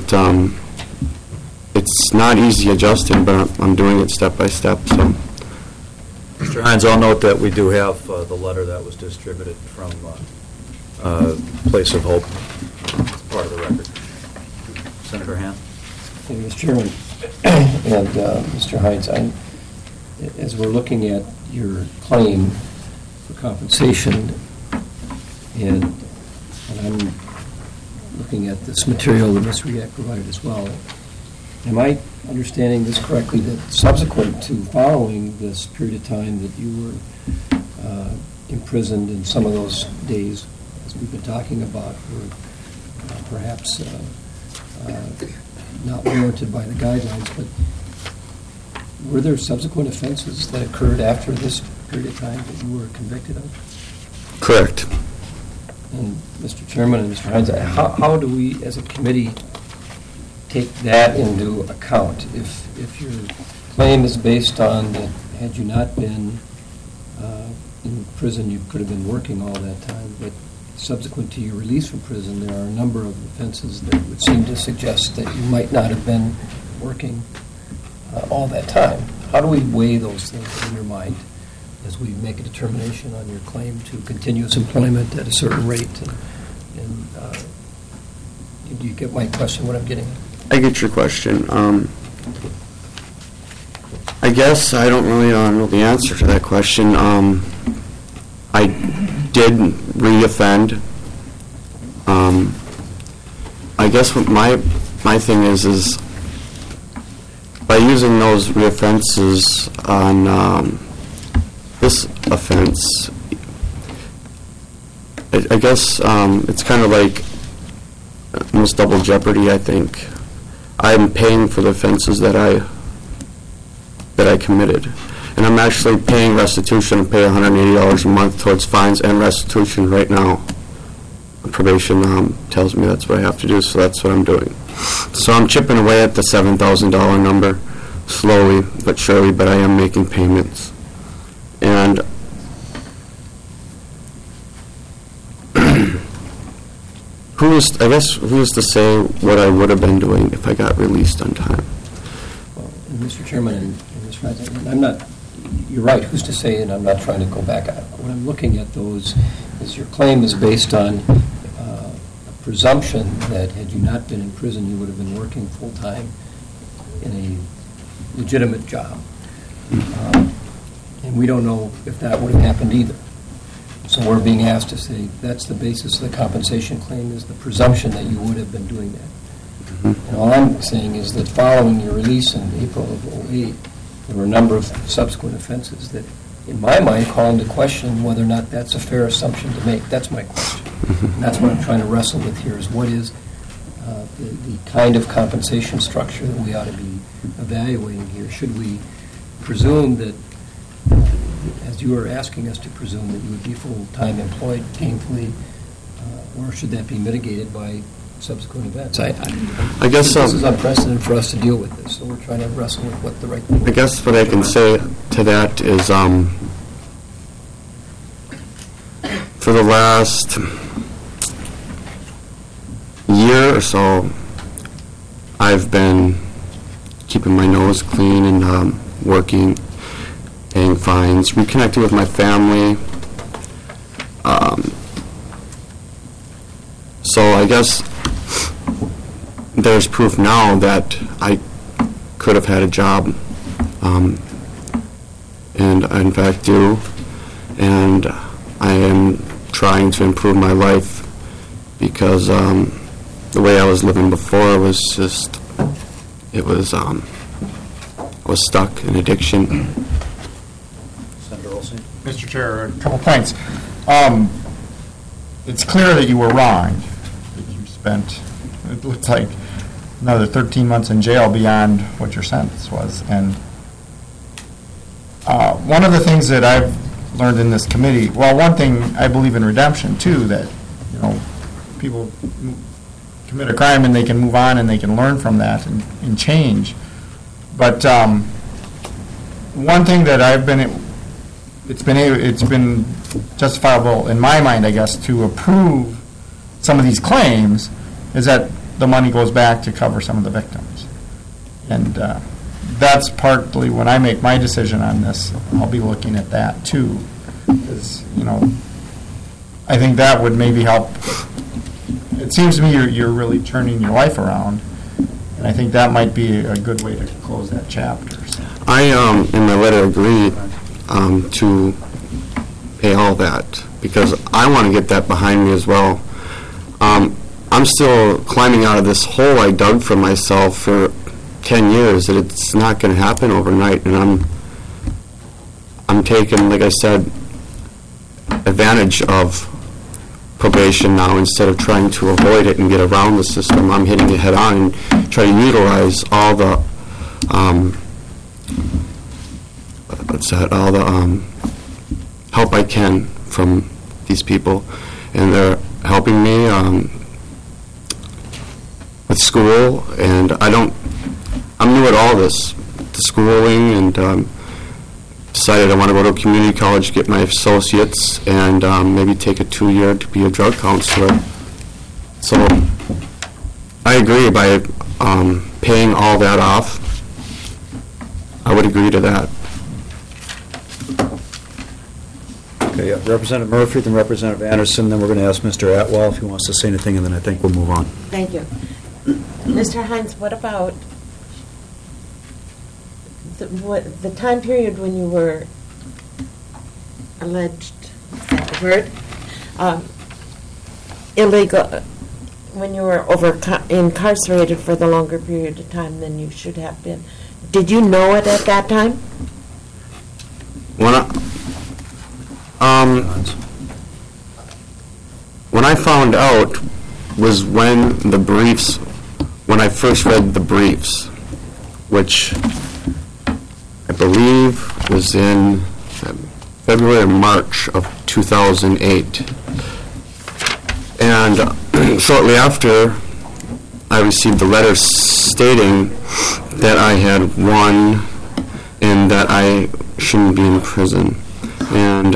it's not easy adjusting, but I'm doing it step by step. So, Mr. Hines, I'll note that we do have the letter that was distributed from Place of Hope. It's part of the record. Senator Hand. Thank you, Mr. Chairman. And Mr. Hines, as we're looking at your claim for compensation, and I'm looking at this material that Ms. Rehak provided as well, am I understanding this correctly, that subsequent to following this period of time that you were imprisoned, in some of those days, as we've been talking about, were perhaps not warranted by the guidelines, but were there subsequent offenses that occurred after this period of time that you were convicted of? correct. And Mr. Chairman and Mr. Hines, how do we, as a committee, take that into account? If your claim is based on that had you not been in prison, you could have been working all that time, but subsequent to your release from prison, there are a number of offenses that would seem to suggest that you might not have been working all that time. How do we weigh those things in your mind as we make a determination on your claim to continuous employment at a certain rate? And do you get my question, what I'm getting at? I get your question. I guess I don't really know the answer to that question. I did re-offend. I guess what my thing is by using those reoffenses on this offense, I guess it's kind of like almost double jeopardy, I think. I'm paying for the offenses that I committed. And I'm actually paying restitution. I pay $180 a month towards fines and restitution right now. Probation tells me that's what I have to do, so that's what I'm doing. So I'm chipping away at the $7,000 number, slowly but surely, but I am making payments. And who's to say what I would have been doing if I got released on time? Well, and Mr. Chairman and Mr. President, I'm not, you're right, who's to say, and I'm not trying to go back. What I'm looking at those is your claim is based on a presumption that had you not been in prison, you would have been working full-time in a legitimate job. And we don't know if that would have happened either. So we're being asked to say that's the basis of the compensation claim, is the presumption that you would have been doing that. And all I'm saying is that following your release in April of 2008, there were a number of subsequent offenses that, in my mind, call into question whether or not that's a fair assumption to make. That's my question. And that's what I'm trying to wrestle with here, is what is the kind of compensation structure that we ought to be evaluating here. Should we presume that, as you are asking us to presume, that you would be full-time employed gainfully, or should that be mitigated by subsequent events? I guess this is unprecedented for us to deal with this, so we're trying to wrestle with what the right thing is. I guess what I can say to that is, for the last year or so, I've been keeping my nose clean and working, paying fines, reconnecting with my family. So I guess there's proof now that I could have had a job, and I in fact do, and I am trying to improve my life because the way I was living before was just, it was, I was stuck in addiction. Senator Olson? Mr. Chair, a couple points. It's clear that you were wrong. That you spent, it looks like, another 13 months in jail beyond what your sentence was. And one of the things that I've learned in this committee, well, one thing, I believe in redemption, too, that, you know, people commit a crime and they can move on and they can learn from that and change. But one thing that I've been, it's been justifiable in my mind, I guess, to approve some of these claims is that the money goes back to cover some of the victims. And that's partly when I make my decision on this, I'll be looking at that too. Because, you know, I think that would maybe help. It seems to me you're really turning your life around, and I think that might be a good way to close that chapter. So. I, in my letter, agreed to pay all that because I want to get that behind me as well. I'm still climbing out of this hole I dug for myself for 10 years, that it's not going to happen overnight, and I'm taking, like I said, advantage of probation now instead of trying to avoid it and get around the system. I'm hitting it head on and try to utilize all the help I can from these people, and they're helping me with school, and I'm new at all this, the schooling, and decided I want to go to a community college, get my associates, and maybe take a 2-year to be a drug counselor. So I agree by paying all that off. I would agree to that. Okay, yeah. Representative Murphy, then Representative Anderson, then we're going to ask Mr. Atwell if he wants to say anything, and then I think we'll move on. Thank you. Mr. Hines, what about the time period when you were alleged, is that the word, illegal, when you were incarcerated for the longer period of time than you should have been? Did you know it at that time? When I found out was when I first read the briefs, which I believe was in February or March of 2008. And shortly after, I received the letter stating that I had won and that I shouldn't be in prison. And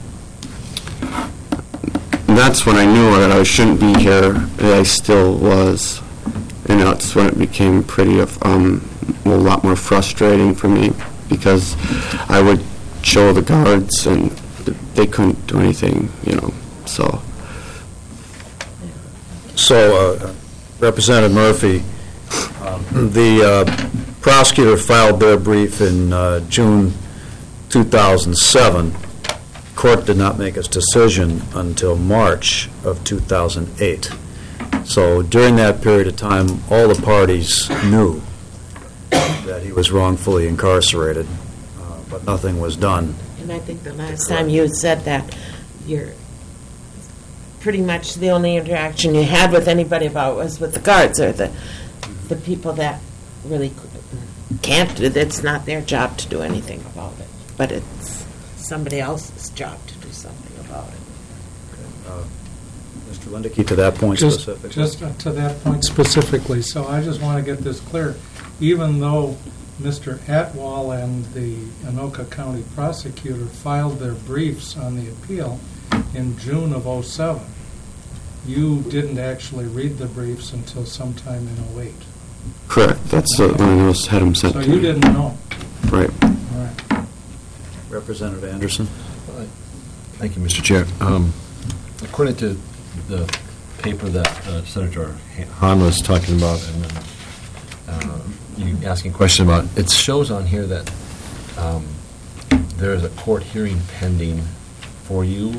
that's when I knew that I shouldn't be here, and I still was. And that's when it became a lot more frustrating for me, because I would show the guards and they couldn't do anything, so. So, Representative Murphy, the prosecutor filed their brief in June 2007. Court did not make its decision until March of 2008. So during that period of time, all the parties knew that he was wrongfully incarcerated, but nothing was done. And I think the last time you said that, pretty much the only interaction you had with anybody about was with the guards or the people that really can't do it. It's not their job to do anything about it, but it's somebody else's job to do something about it. Mr. Lindicky, to that point specifically. Just to that point specifically, so I just want to get this clear. Even though Mr. Atwall and the Anoka County prosecutor filed their briefs on the appeal in June of '07, you didn't actually read the briefs until sometime in '08. Correct. That's when I had them sent So to you me. didn't know. Right. All right. Representative Anderson. Thank you, Mr. Chair. According to the paper that Senator Hahn was talking about, and then you asking a question about, it shows on here that there is a court hearing pending for you.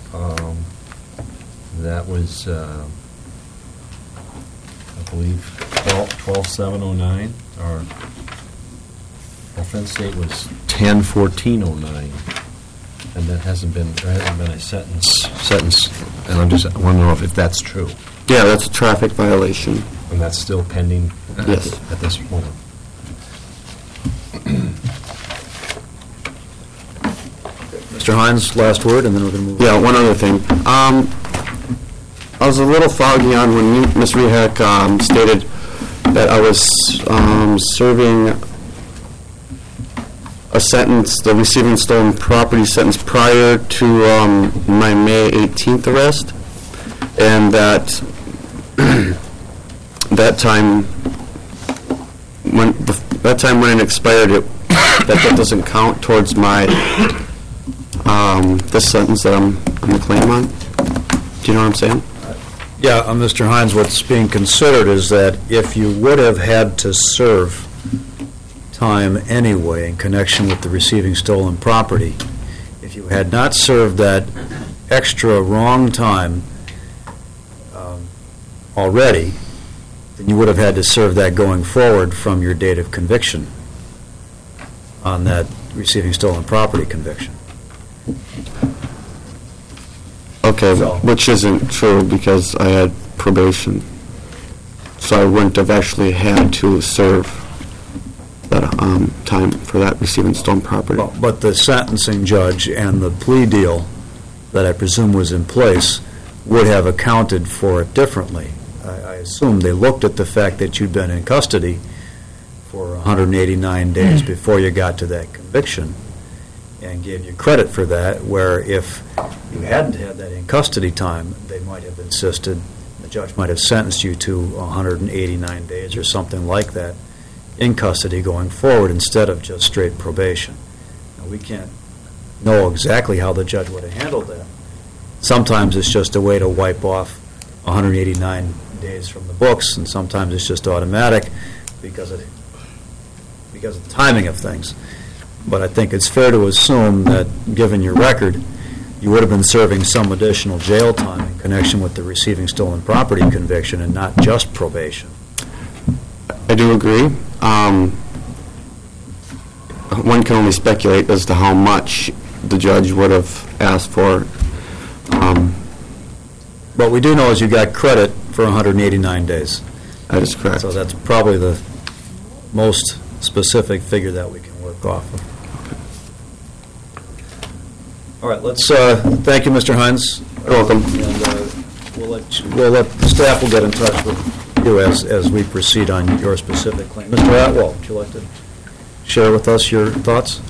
That was, I believe, 12/7/09. Our offense date was 10/14/09. And there hasn't been a sentence, and I'm just wondering if that's true. Yeah, that's a traffic violation. And that's still pending Yes. at this moment. Mr. Hines, last word, and then we're going to move Yeah, one other thing. I was a little foggy on when Ms. Rehak stated that I was serving a sentence, the receiving stolen property sentence prior to my May 18th arrest, and that that time when it expired, that doesn't count towards my this sentence that I'm the claim on. Do you know what I'm saying? Yeah, Mr. Hines, what's being considered is that if you would have had to serve time anyway in connection with the receiving stolen property, if you had not served that extra wrong time already, then you would have had to serve that going forward from your date of conviction on that receiving stolen property conviction. Okay, So- which isn't true because I had probation. So I wouldn't have actually had to serve that time for that receiving stolen property. But the sentencing judge and the plea deal that I presume was in place would have accounted for it differently. I assume they looked at the fact that you'd been in custody for 189 days before you got to that conviction and gave you credit for that, where if you hadn't had that in custody time, they might have insisted, the judge might have sentenced you to 189 days or something like that in custody going forward instead of just straight probation. Now, we can't know exactly how the judge would have handled that. Sometimes it's just a way to wipe off 189 days from the books, and sometimes it's just automatic because of the timing of things. But I think it's fair to assume that, given your record, you would have been serving some additional jail time in connection with the receiving stolen property conviction and not just probation. I do agree. One can only speculate as to how much the judge would have asked for. What we do know is you got credit for 189 days. That is correct. So that's probably the most specific figure that we can work off of. All right, let's, thank you, Mr. Hines. You're welcome. And we'll let the staff will get in touch with you as we proceed on your specific claim. Mr. Atwell, would you like to share with us your thoughts?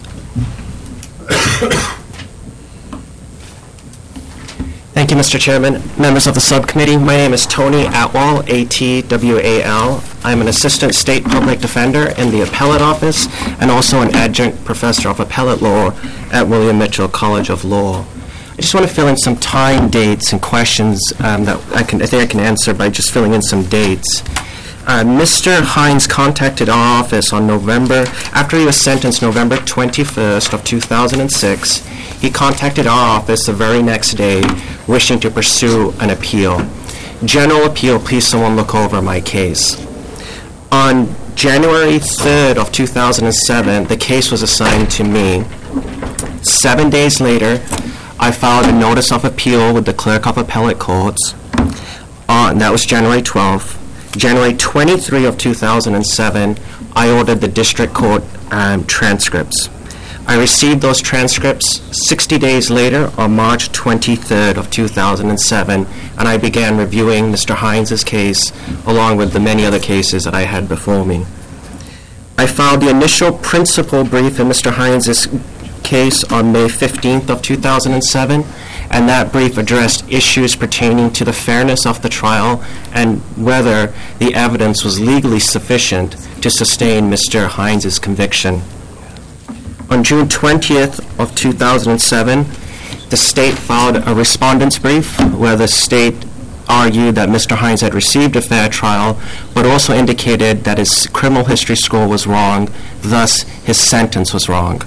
Thank you, Mr. Chairman. Members of the subcommittee, my name is Tony Atwall, A-T-W-A-L. I'm an assistant state public defender in the appellate office and also an adjunct professor of appellate law at William Mitchell College of Law. I just want to fill in some time, dates, and questions that I think I can answer by just filling in some dates. Mr. Hines contacted our office on after he was sentenced November 21st of 2006, he contacted our office the very next day wishing to pursue an appeal. General appeal, please someone look over my case. On January 3rd of 2007, the case was assigned to me. 7 days later, I filed a notice of appeal with the Clerk of Appellate Courts. That was January 12th. January 23 of 2007, I ordered the district court transcripts. I received those transcripts 60 days later on March 23rd of 2007, and I began reviewing Mr. Hines' case along with the many other cases that I had before me. I filed the initial principal brief in Mr. Hines' case on May 15th of 2007, and that brief addressed issues pertaining to the fairness of the trial and whether the evidence was legally sufficient to sustain Mr. Hines' conviction. On June 20th of 2007, the state filed a respondent's brief where the state argued that Mr. Hines had received a fair trial, but also indicated that his criminal history score was wrong, thus his sentence was wrong.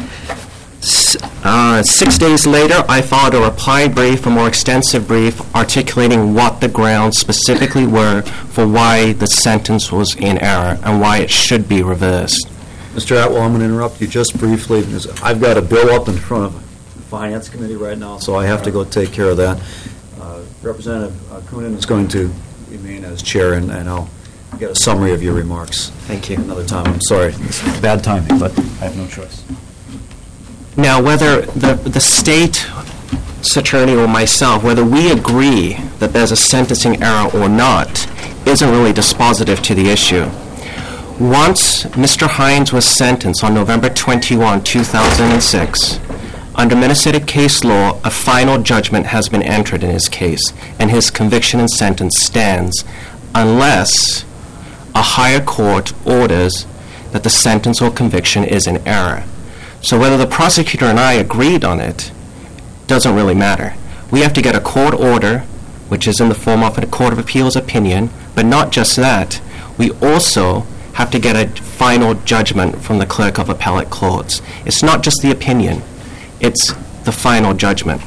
6 days later, I filed a reply brief, a more extensive brief, articulating what the grounds specifically were for why the sentence was in error and why it should be reversed. Mr. Atwell, I'm going to interrupt you just briefly because I've got a bill up in front of the Finance Committee right now, so I have to go take care of that. Representative Coonan is going to remain as chair, and I'll get a summary of your remarks. Thank you. Another time. I'm sorry. It's bad timing, but I have no choice. Now, whether the state's attorney or myself, whether we agree that there's a sentencing error or not, isn't really dispositive to the issue. Once Mr. Hines was sentenced on November 21, 2006, under Minnesota case law, a final judgment has been entered in his case, and his conviction and sentence stands unless a higher court orders that the sentence or conviction is in error. So whether the prosecutor and I agreed on it doesn't really matter. We have to get a court order, which is in the form of a Court of Appeals opinion, but not just that. We also have to get a final judgment from the Clerk of Appellate Courts. It's not just the opinion, it's the final judgment.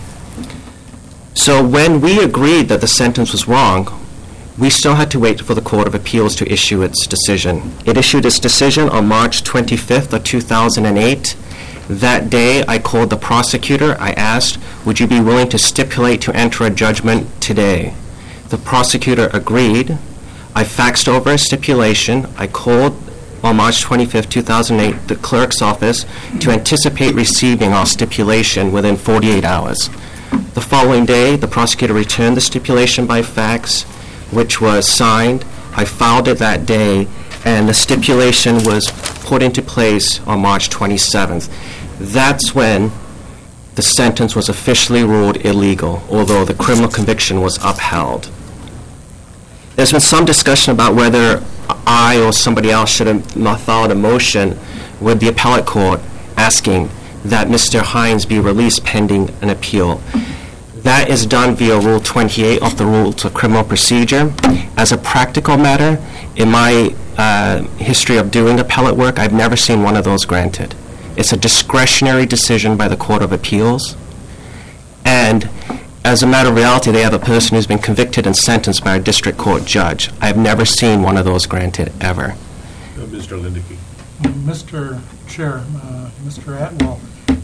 So when we agreed that the sentence was wrong, we still had to wait for the Court of Appeals to issue its decision. It issued its decision on March 25th of 2008. That day, I called the prosecutor. I asked, would you be willing to stipulate to enter a judgment today? The prosecutor agreed. I faxed over a stipulation. I called on March 25th, 2008, the clerk's office to anticipate receiving our stipulation within 48 hours. The following day, the prosecutor returned the stipulation by fax, which was signed. I filed it that day, and the stipulation was put into place on March 27th. That's when the sentence was officially ruled illegal, although the criminal conviction was upheld. There's been some discussion about whether I or somebody else should have filed a motion with the appellate court asking that Mr. Hines be released pending an appeal. That is done via Rule 28 of the Rules of Criminal Procedure. As a practical matter, in my history of doing appellate work, I've never seen one of those granted. It's a discretionary decision by the Court of Appeals. And as a matter of reality, they have a person who's been convicted and sentenced by a district court judge. I've never seen one of those granted, ever. Mr. Lindeke. Mr. Chair, Mr. Atwell,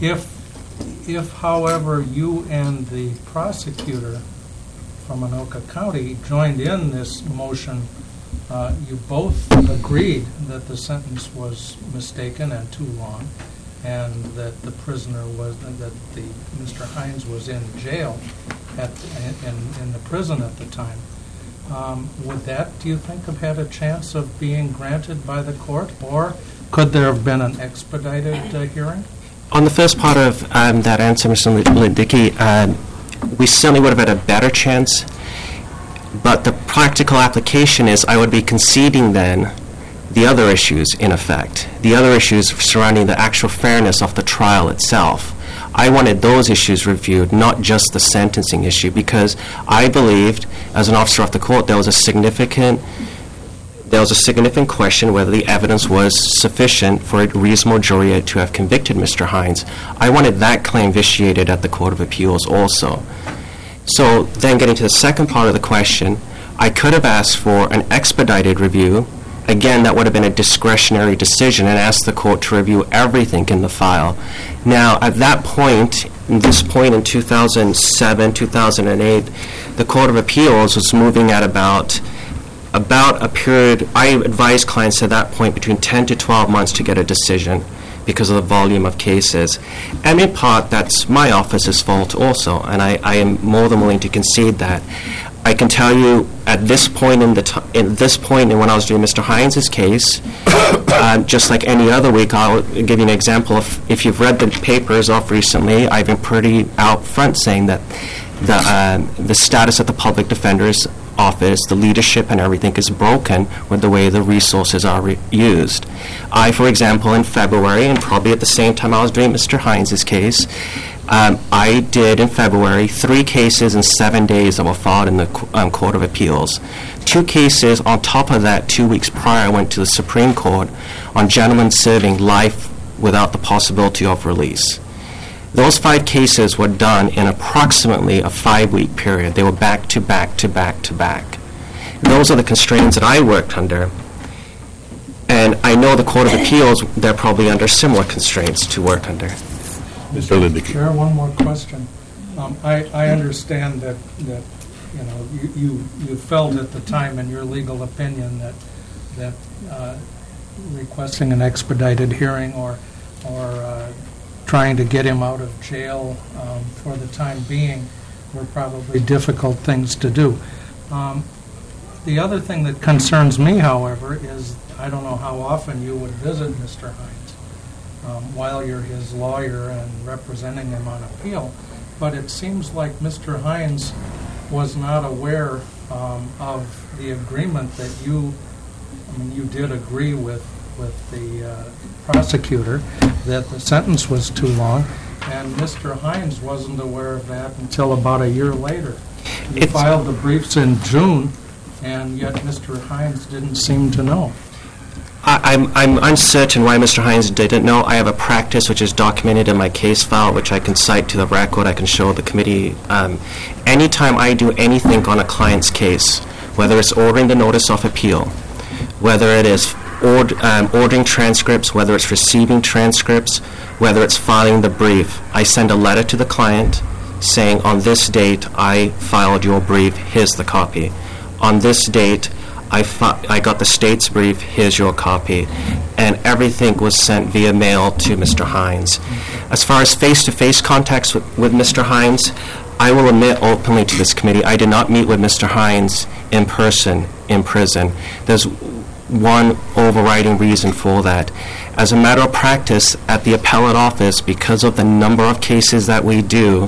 if, however, you and the prosecutor from Anoka County joined in this motion, you both agreed that the sentence was mistaken and too long, and that the prisoner was, that Mr. Hines was in jail in the prison at the time. Would that, do you think, have had a chance of being granted by the court, or could there have been an expedited hearing? On the first part of that answer, Mr. Lindeke, we certainly would have had a better chance, but the practical application is I would be conceding then the other issues, in effect, the other issues surrounding the actual fairness of the trial itself. I wanted those issues reviewed, not just the sentencing issue, because I believed, as an officer of the court, there was a significant question whether the evidence was sufficient for a reasonable jury to have convicted Mr. Hines. I wanted that claim vitiated at the Court of Appeals also. So then getting to the second part of the question, I could have asked for an expedited review. Again, that would have been a discretionary decision, and asked the court to review everything in the file. Now, at that point, this point in 2007, 2008, the Court of Appeals was moving at about a period, I advised clients at that point between 10 to 12 months to get a decision because of the volume of cases. And in part, that's my office's fault also, and I am more than willing to concede that. I can tell you at this point when I was doing Mr. Hines' case, just like any other week, I'll give you an example. If you've read the papers off recently, I've been pretty out front saying that the status of the public defender's office, the leadership and everything is broken with the way the resources are used. I, for example, in February, and probably at the same time I was doing Mr. Hines' case, I did in February 3 cases in 7 days that were filed in the Court of Appeals. 2 cases on top of that 2 weeks prior I went to the Supreme Court on gentlemen serving life without the possibility of release. Those 5 cases were done in approximately a 5-week period. They were back to back to back to back. Those are the constraints that I worked under. And I know the Court of Appeals, they're probably under similar constraints to work under. Mr. Chair, one more question. I understand that you felt at the time in your legal opinion that requesting an expedited hearing or trying to get him out of jail for the time being were probably difficult things to do. The other thing that concerns me, however, is I don't know how often you would visit Mr. Hines while you're his lawyer and representing him on appeal, but it seems like Mr. Hines was not aware of the agreement that you did agree with the prosecutor that the sentence was too long, and Mr. Hines wasn't aware of that until about a year later. You filed the briefs in June, and yet Mr. Hines didn't seem to know. I'm uncertain why Mr. Hines didn't know. I have a practice which is documented in my case file, which I can cite to the record. I can show the committee. Anytime I do anything on a client's case, whether it's ordering the notice of appeal, whether it is ordering transcripts, whether it's receiving transcripts, whether it's filing the brief, I send a letter to the client saying, on this date, I filed your brief, here's the copy. On this date, I got the state's brief, here's your copy. And everything was sent via mail to Mr. Hines. As far as face-to-face contacts with Mr. Hines, I will admit openly to this committee, I did not meet with Mr. Hines in person in prison. There's one overriding reason for that. As a matter of practice, at the appellate office, because of the number of cases that we do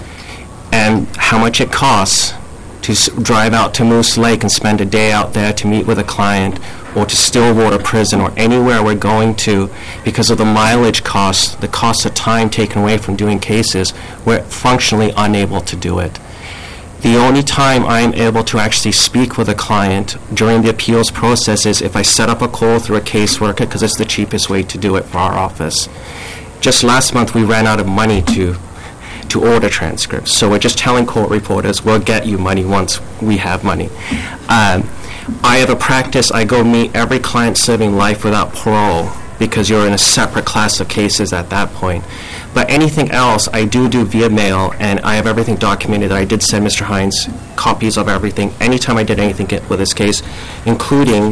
and how much it costs to drive out to Moose Lake and spend a day out there to meet with a client, or to Stillwater Prison, or anywhere we're going to, because of the mileage costs, the cost of time taken away from doing cases, we're functionally unable to do it. The only time I'm able to actually speak with a client during the appeals process is if I set up a call through a caseworker, because it's the cheapest way to do it for our office. Just last month, we ran out of money to order transcripts. So we're just telling court reporters, we'll get you money once we have money. I have a practice, I go meet every client serving life without parole, because you're in a separate class of cases at that point. But anything else, I do via mail, and I have everything documented. I did send Mr. Hines copies of everything anytime I did anything with this case, including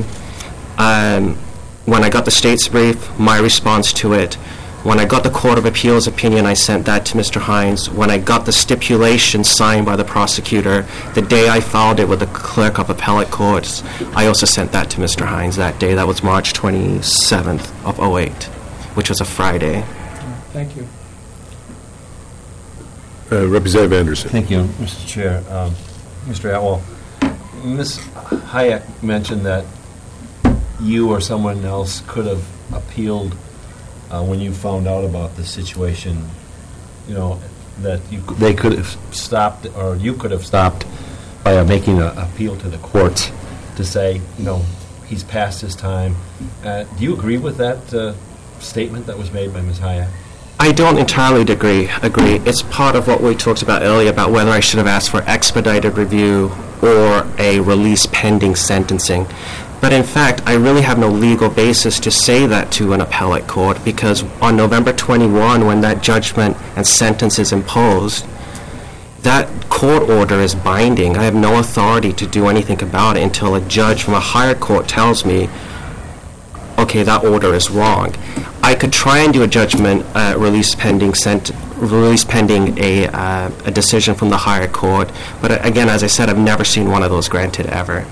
when I got the state's brief, my response to it. When I got the Court of Appeals opinion, I sent that to Mr. Hines. When I got the stipulation signed by the prosecutor, the day I filed it with the clerk of appellate courts, I also sent that to Mr. Hines that day. That was March 27th of 2008, which was a Friday. Thank you. Representative Anderson. Thank you, Mr. Chair. Mr. Atwell, Ms. Hayek mentioned that you or someone else could have appealed when you found out about the situation, that they could have stopped, or you could have stopped by making an appeal to the courts to say, he's past his time. Do you agree with that statement that was made by Ms. Hayek? I don't entirely agree. It's part of what we talked about earlier about whether I should have asked for expedited review or a release pending sentencing. But in fact, I really have no legal basis to say that to an appellate court, because on November 21, when that judgment and sentence is imposed, that court order is binding. I have no authority to do anything about it until a judge from a higher court tells me, okay, that order is wrong. I could try and do a judgment release pending a decision from the higher court, but again, as I said, I've never seen one of those granted ever.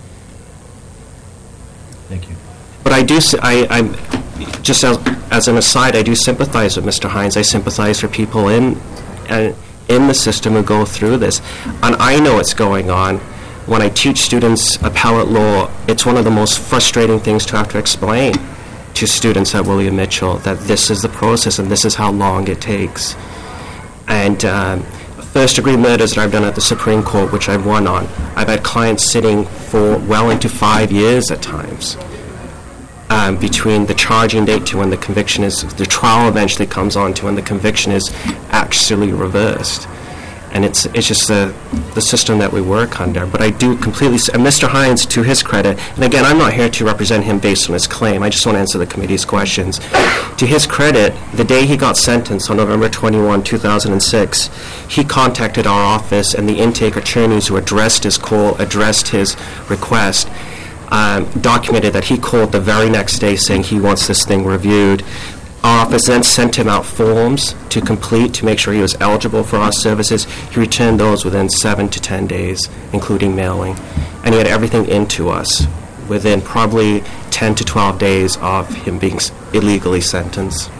Thank you. But I do, I'm just as an aside, I do sympathize with Mr. Hines. I sympathize for people in the system who go through this, and I know what's going on. When I teach students appellate law, it's one of the most frustrating things to have to explain to students at William Mitchell, that this is the process and this is how long it takes. And first-degree murders that I've done at the Supreme Court, which I've won on, I've had clients sitting for well into 5 years at times, between the charging date to when the conviction is, the trial eventually comes on to when the conviction is actually reversed. And it's just the system that we work under. But I do completely, and Mr. Hines, to his credit, and again, I'm not here to represent him based on his claim, I just want to answer the committee's questions. To his credit, the day he got sentenced on November 21, 2006, he contacted our office, and the intake attorneys who addressed his call, addressed his request, documented that he called the very next day saying he wants this thing reviewed. Our office then sent him out forms to complete to make sure he was eligible for our services. He returned those within 7 to 10 days, including mailing. And he had everything into us within probably 10 to 12 days of him being illegally sentenced.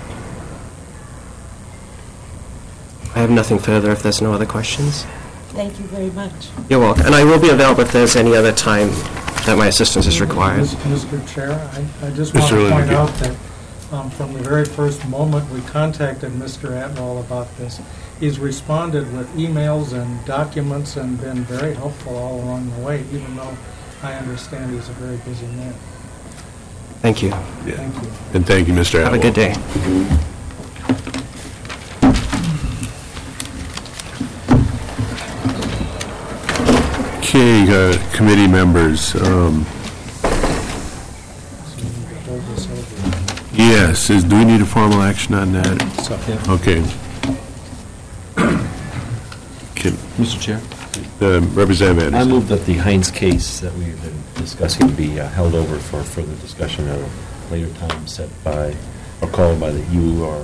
I have nothing further if there's no other questions. Thank you very much. You're welcome. And I will be available if there's any other time that my assistance is required. Mr. Chair, I just want to point out that from the very first moment we contacted Mr. Atwell about this, he's responded with emails and documents and been very helpful all along the way, even though I understand he's a very busy man. Thank you. Yeah. Thank you. And thank you, Mr. Atwell. Have a good day. Okay, committee members. Yes, do we need a formal action on that? Okay. Mr. Chair? Representative I Anderson. move that the Hines case that we've been discussing be held over for further discussion at a later time set by, or called by you or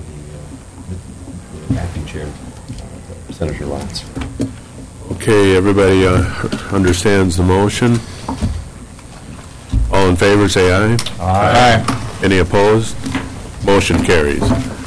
the acting chair, Senator Latz. Okay, everybody understands the motion? All in favor, say aye. Aye. Any opposed? Motion carries.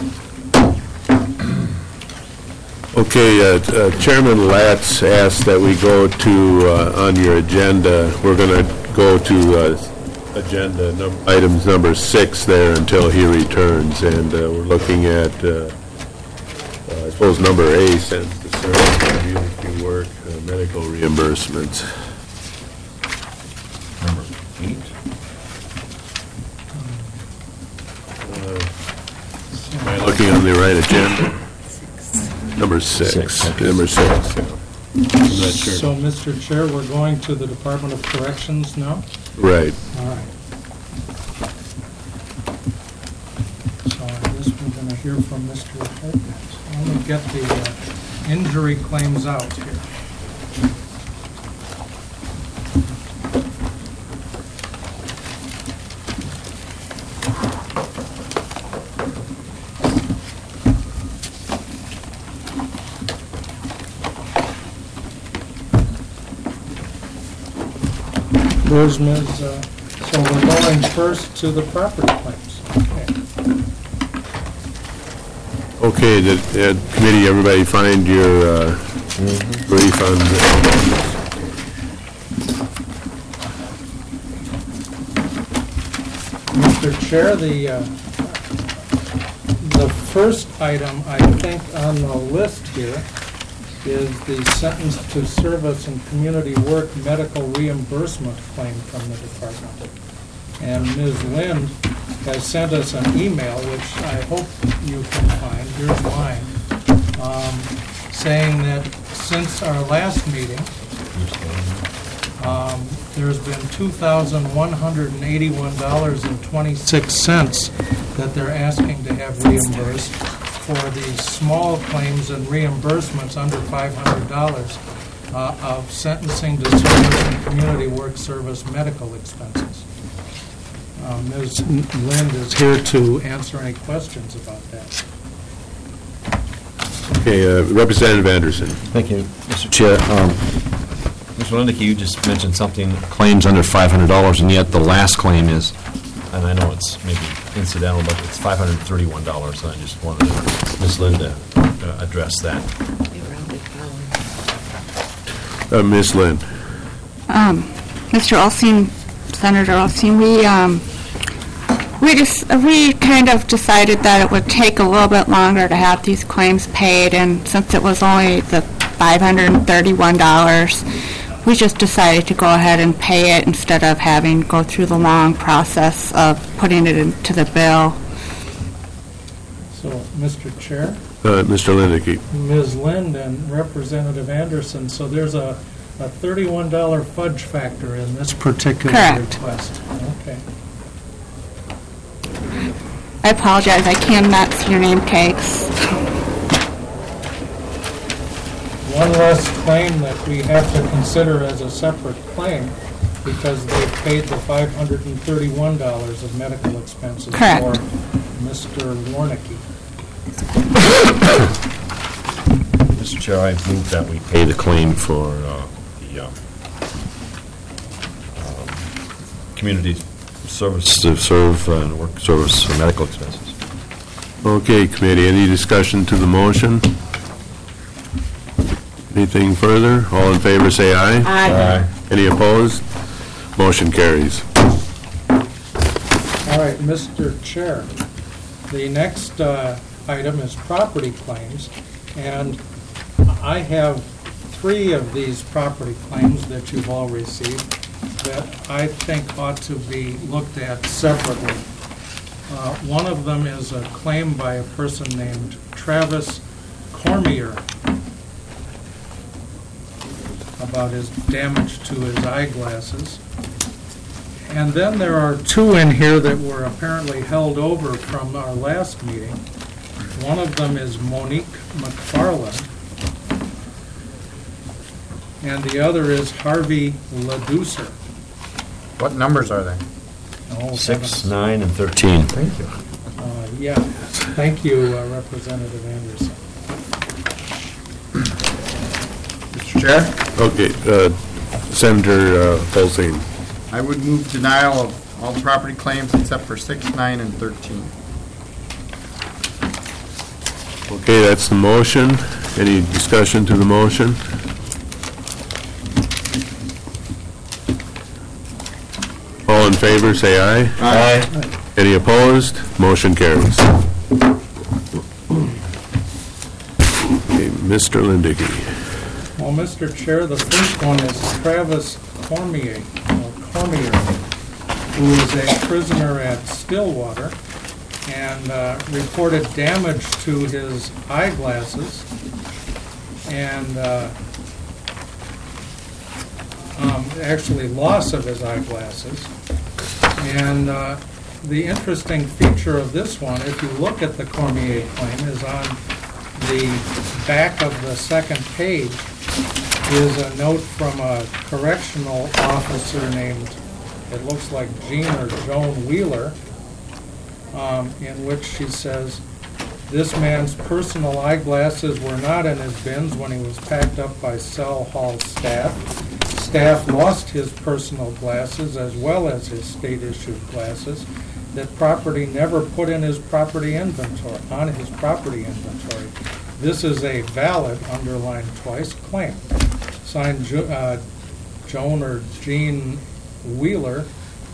Okay, Chairman Latz asked that we go to, on your agenda, we're going to go to agenda items number 6 there until he returns, and we're looking at, I suppose, number A, sentence to service, community work, medical reimbursements. Number 8. Am I looking on the right agenda? Number 6. Number 6. I'm not sure. So, Mr. Chair, we're going to the Department of Corrections now? Right. All right. So I guess we're going to hear from Mr. Hartnett. Let me get the injury claims out here. There's Ms., so we're going first to the property claims. Okay, the committee, everybody find your brief on this. Mr. Chair, the first item, I think, on the list here is the sentence to service and community work medical reimbursement claim from the department. And Ms. Lind has sent us an email, which I hope you can find, here's mine, saying that since our last meeting, there's been $2,181.26 that they're asking to have reimbursed for the small claims and reimbursements under $500 of sentencing, disservice, and community work service medical expenses. Ms. Lind is here to answer any questions about that. Okay, Representative Anderson. Thank you, Mr. Chair. Mr. Lindick, you just mentioned something, claims under $500, and yet the last claim is, and I know it's maybe incidental, but it's $531, and I just wanted Ms. Lind to address that. Ms. Lind. Mr. Olstein, Senator Olstein, we kind of decided that it would take a little bit longer to have these claims paid, and since it was only the $531, we just decided to go ahead and pay it instead of having to go through the long process of putting it into the bill. So, Mr. Chair? Mr. Lindick. Ms. Lind and Representative Anderson, so there's a $31 fudge factor in this particular Correct. request. Okay. I apologize, I cannot see your name tags. One less claim that we have to consider as a separate claim because they paid the $531 of medical expenses Correct. for Mr. Warnicki. Mr. Chair, I move that we pay the claim for the community service to serve and work service for medical expenses. Okay, committee, any discussion to the motion? Anything further? All in favor, say aye. Aye. Any opposed? Motion carries. All right, Mr. Chair, the next item is property claims, and I have 3 of these property claims that you've all received that I think ought to be looked at separately. One of them is a claim by a person named Travis Cormier about his damage to his eyeglasses. And then there are 2 in here that were apparently held over from our last meeting. One of them is Monique McFarland, and the other is Harvey LaDucer. What numbers are they? 6, 9, and 13. Thank you. Yeah, thank you, Representative Anderson. Mr. Chair, Okay, Senator Olstein. I would move denial of all the property claims except for 6, 9, and 13. Okay, that's the motion. Any discussion to the motion? All in favor, say aye. Aye. Any opposed? Motion carries. Okay, Mr. Lindicky. Well, Mr. Chair, the first one is Travis Cormier, who is a prisoner at Stillwater and reported damage to his eyeglasses and actually loss of his eyeglasses. And the interesting feature of this one, if you look at the Cormier claim, is on the back of the second page is a note from a correctional officer named, it looks like Jean or Joan Wheeler, in which she says, this man's personal eyeglasses were not in his bins when he was packed up by cell hall staff. Staff lost his personal glasses as well as his state-issued glasses that property never put in his property inventory, This is a valid, underlined twice, claim. Signed Joan or Jean Wheeler,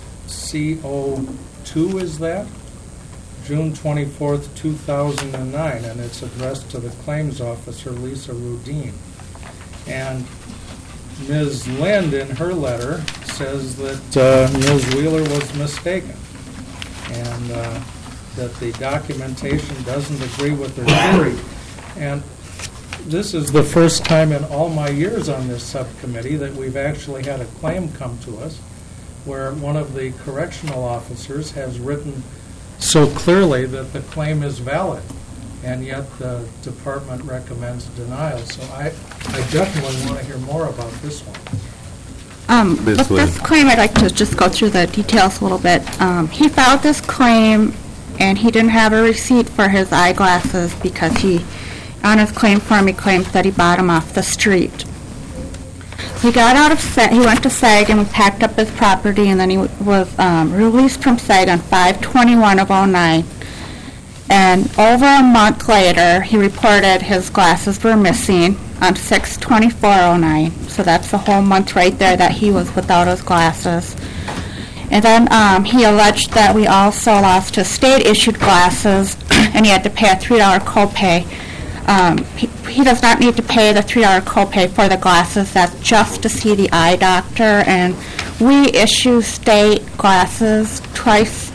CO2 is that? June 24th, 2009, and it's addressed to the claims officer, Lisa Rudine. And Ms. Lind, in her letter, says that Ms. Wheeler was mistaken and that the documentation doesn't agree with her theory. And this is the first time in all my years on this subcommittee that we've actually had a claim come to us where one of the correctional officers has written so clearly that the claim is valid, and yet the department recommends denial. So I definitely want to hear more about this one. With this claim, I'd like to just go through the details a little bit. He filed this claim, and he didn't have a receipt for his eyeglasses because on his claim form, he claims that he bought them off the street. He got out of SAG, he went to SAG and packed up his property, and then he was released from SAG on 5/21/09. And over a month later, he reported his glasses were missing on 6/24/09. So that's the whole month right there that he was without his glasses. And then he alleged that we also lost his state-issued glasses, and he had to pay a $3 copay. He does not need to pay the $3 copay for the glasses. That's just to see the eye doctor. And we issue state glasses twice.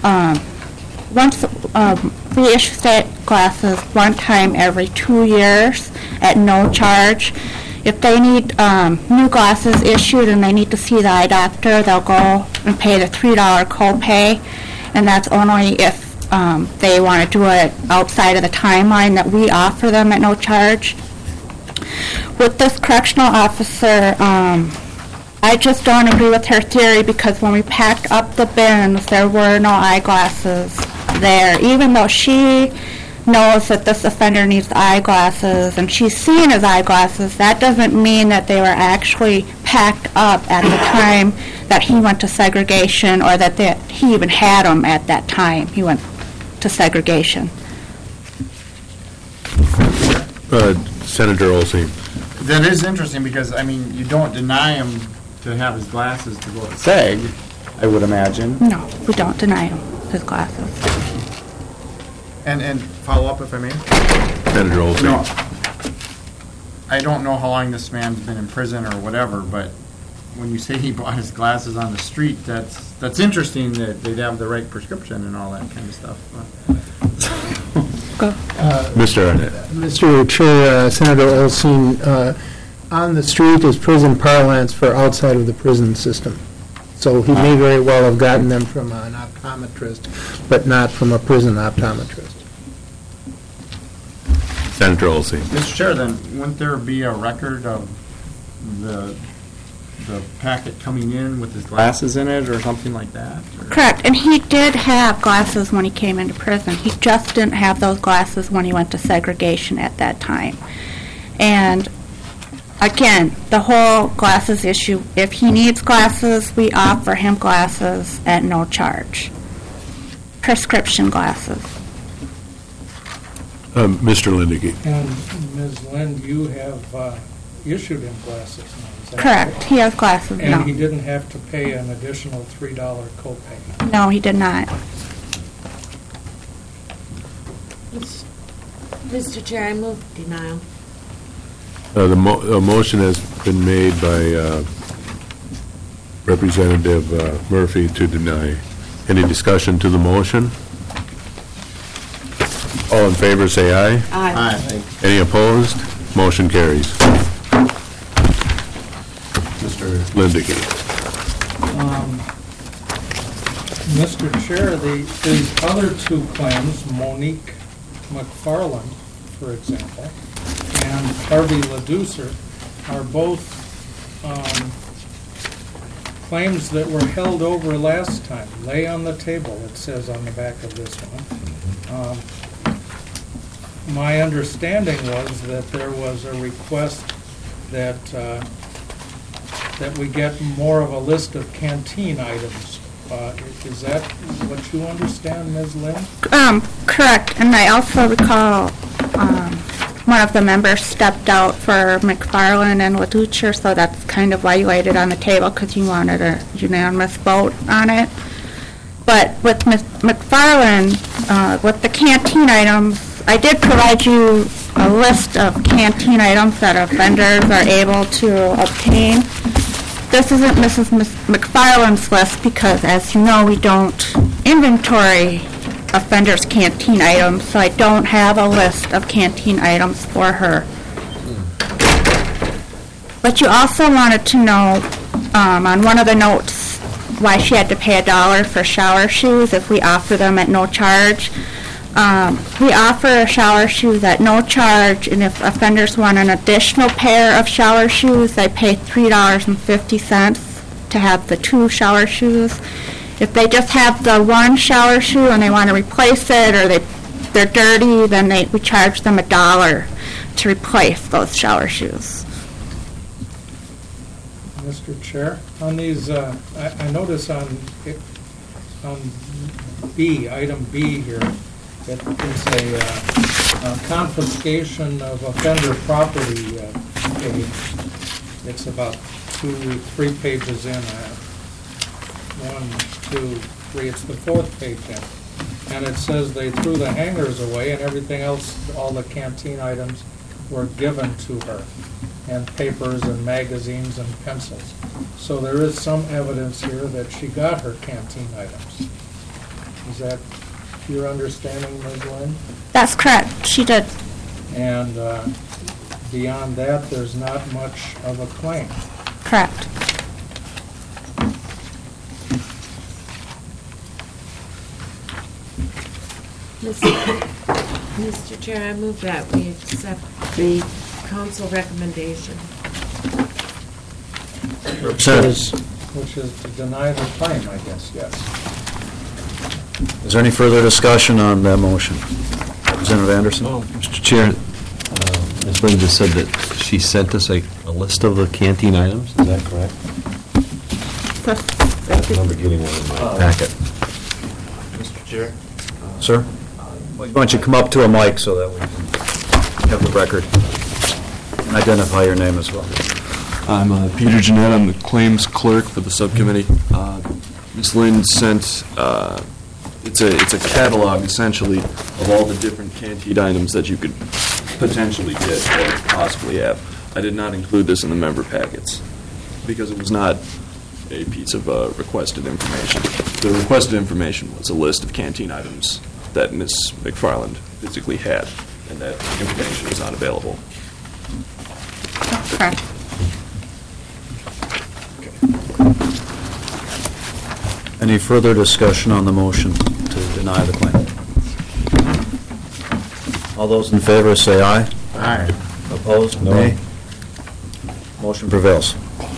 We issue state glasses one time every 2 years at no charge. If they need new glasses issued and they need to see the eye doctor, they'll go and pay the $3 copay, and that's only if they want to do it outside of the timeline that we offer them at no charge. With this correctional officer, I just don't agree with her theory because when we packed up the bins, there were no eyeglasses there. Even though she knows that this offender needs eyeglasses and she's seen his eyeglasses, that doesn't mean that they were actually packed up at the time that he went to segregation or that he even had them at that time he went to segregation. Senator Olsen. That is interesting because, I mean, you don't deny him to have his glasses to go to SAG, I would imagine. No, we don't deny him his glasses. And follow up, if I may? Senator Olsen. No, I don't know how long this man's been in prison or whatever, but when you say he bought his glasses on the street, that's interesting that they'd have the right prescription and all that kind of stuff. Mr. Arnett. Mr. Chair, Senator Olsen, on the street is prison parlance for outside of the prison system. So he may very well have gotten them from an optometrist, but not from a prison optometrist. Senator Olsen. Mr. Chair, then wouldn't there be a record of the packet coming in with his glasses in it or something like that? Or? Correct, and he did have glasses when he came into prison. He just didn't have those glasses when he went to segregation at that time. And again, the whole glasses issue, if he needs glasses, we offer him glasses at no charge. Prescription glasses. Mr. Lindegate. And Ms. Lind, you have issued him glasses now, is that Correct, he has glasses now. And he didn't have to pay an additional $3 copay? No, he did not. Mr. Chair, I move denial. The motion has been made by Representative Murphy to deny. Any discussion to the motion? All in favor, say aye. Aye. Any opposed? Motion carries. Mr. Lindegate. Mr. Chair, these other two claims, Monique McFarland, for example, and Harvey LaDucer, are both claims that were held over last time. Lay on the table, it says on the back of this one. My understanding was that there was a request that we get more of a list of canteen items. Is that what you understand, Ms. Lynn? Correct, and I also recall one of the members stepped out for McFarland and LaDucer, so that's kind of why you laid it on the table, because you wanted a unanimous vote on it. But with McFarland, with the canteen items, I did provide you a list of canteen items that offenders are able to obtain. This isn't Mrs. McFarland's list because, as you know, we don't inventory offenders' canteen items, so I don't have a list of canteen items for her. But you also wanted to know, on one of the notes, why she had to pay $1 for shower shoes if we offer them at no charge. We offer shower shoes at no charge, and if offenders want an additional pair of shower shoes, they pay $3.50 to have the 2 shower shoes. If they just have the 1 shower shoe and they want to replace it, or they're dirty, then we charge them $1 to replace those shower shoes. Mr. Chair, on these, I notice on B, item B here, it is a confiscation of offender property page. It's about 2-3 pages in. 1, 2, 3. It's the 4th page in. And it says they threw the hangers away and everything else, all the canteen items were given to her, and papers and magazines and pencils. So there is some evidence here that she got her canteen items. Is that your understanding, Ms. Lynn? That's correct. She did. And beyond that, there's not much of a claim. Correct. Mr. Chair, I move that we accept the council recommendation. Which is to deny the claim, I guess, yes. Is there any further discussion on that motion? Representative Anderson? Mr. Chair, Ms. Lynn just said that she sent us a list of the canteen items. Is that correct? I remember getting one in my packet. Mr. Chair? Sir? Why don't you come up to a mic so that we can have the record and identify your name as well. I'm Peter Jeanette. I'm the claims clerk for the subcommittee. Ms. Lynn sent, it's a catalog, essentially, of all the different canteen items that you could potentially get or possibly have. I did not include this in the member packets because it was not a piece of requested information. The requested information was a list of canteen items that Ms. McFarland physically had, and that information is not available. Okay. Any further discussion on the motion to deny the claim? All those in favor say aye. Aye. Opposed? No. Nay. Motion prevails.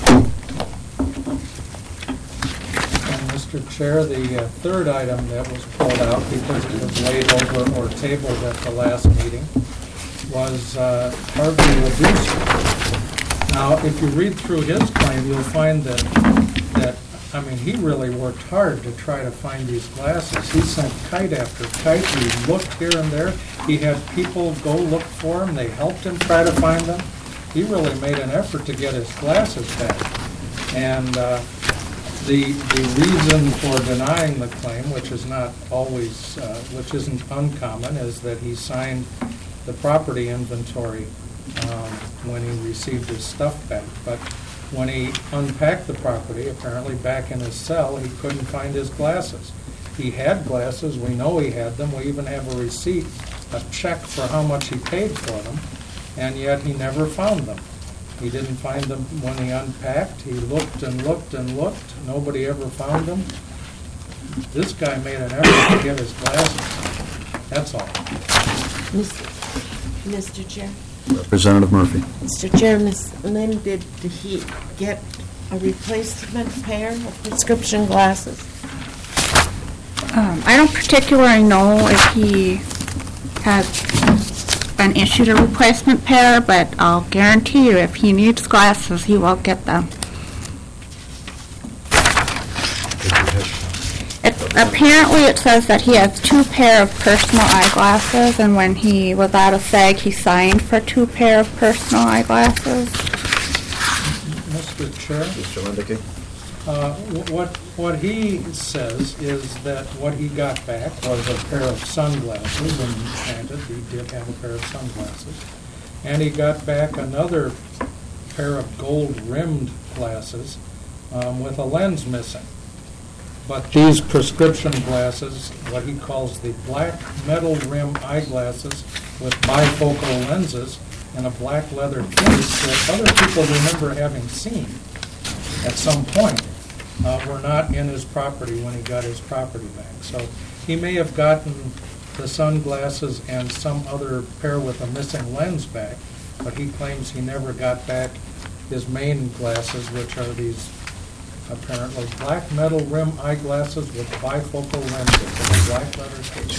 Mr. Chair, the third item that was pulled out because it was laid over or tabled at the last meeting was Harvey LaDuce. Now, if you read through his claim, you'll find that he really worked hard to try to find these glasses. He sent kite after kite. He looked here and there. He had people go look for him. They helped him try to find them. He really made an effort to get his glasses back. And the reason for denying the claim, which is not always, which isn't uncommon, is that he signed the property inventory when he received his stuff back. But when he unpacked the property, apparently back in his cell, he couldn't find his glasses. He had glasses. We know he had them. We even have a receipt, a check for how much he paid for them, and yet he never found them. He didn't find them when he unpacked. He looked and looked and looked. Nobody ever found them. This guy made an effort to get his glasses. That's all. Mr. Chair? Representative Murphy. Mr. Chair, Ms. Lynn, did he get a replacement pair of prescription glasses? I don't particularly know if he has been issued a replacement pair, but I'll guarantee you if he needs glasses, he will get them. Apparently it says that he has 2 pair of personal eyeglasses, and when he was out of SAG, he signed for 2 pair of personal eyeglasses. Mr. Chair? Mr. Lindeke? What he says is that what he got back was a pair of sunglasses, and granted, he did have a pair of sunglasses. And he got back another pair of gold-rimmed glasses with a lens missing. But these prescription glasses, what he calls the black metal rim eyeglasses with bifocal lenses, in a black leather case that other people remember having seen at some point were not in his property when he got his property back. So he may have gotten the sunglasses and some other pair with a missing lens back, but he claims he never got back his main glasses, which are these apparently black metal rim eyeglasses with bifocal lenses in a black leather case.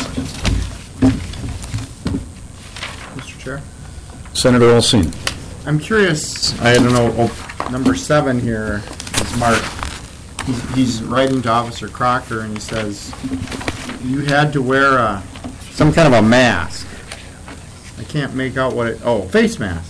Mr. Chair? Senator Olson. I'm curious, I don't know, number 7 here is marked. He's writing to Officer Crocker, and he says, you had to wear some kind of a mask. I can't make out what it, face mask.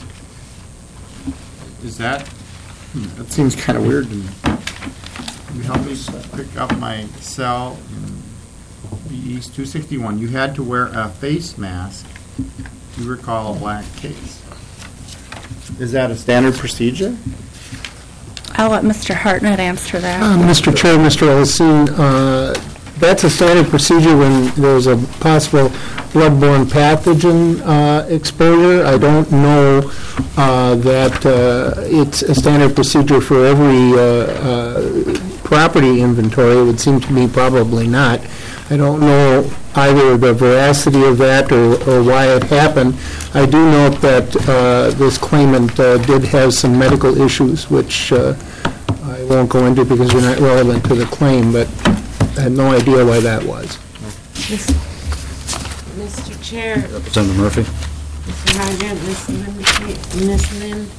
Is that, that seems kind of weird to me. Can you help me pick up my cell in East 261? You had to wear a face mask to recall a black case. Is that a standard procedure? I'll let Mr. Hartnett answer that. Mr. Chair, Mr. Olson, that's a standard procedure when there's a possible bloodborne pathogen exposure. I don't know that it's a standard procedure for every property inventory. It would seem to me probably not. I don't know either the veracity of that or why it happened. I do note that this claimant did have some medical issues, which I won't go into because they're not relevant to the claim, but I had no idea why that was. Mr. Chair. Representative Murphy. Mr. Hargent, Ms. Lind,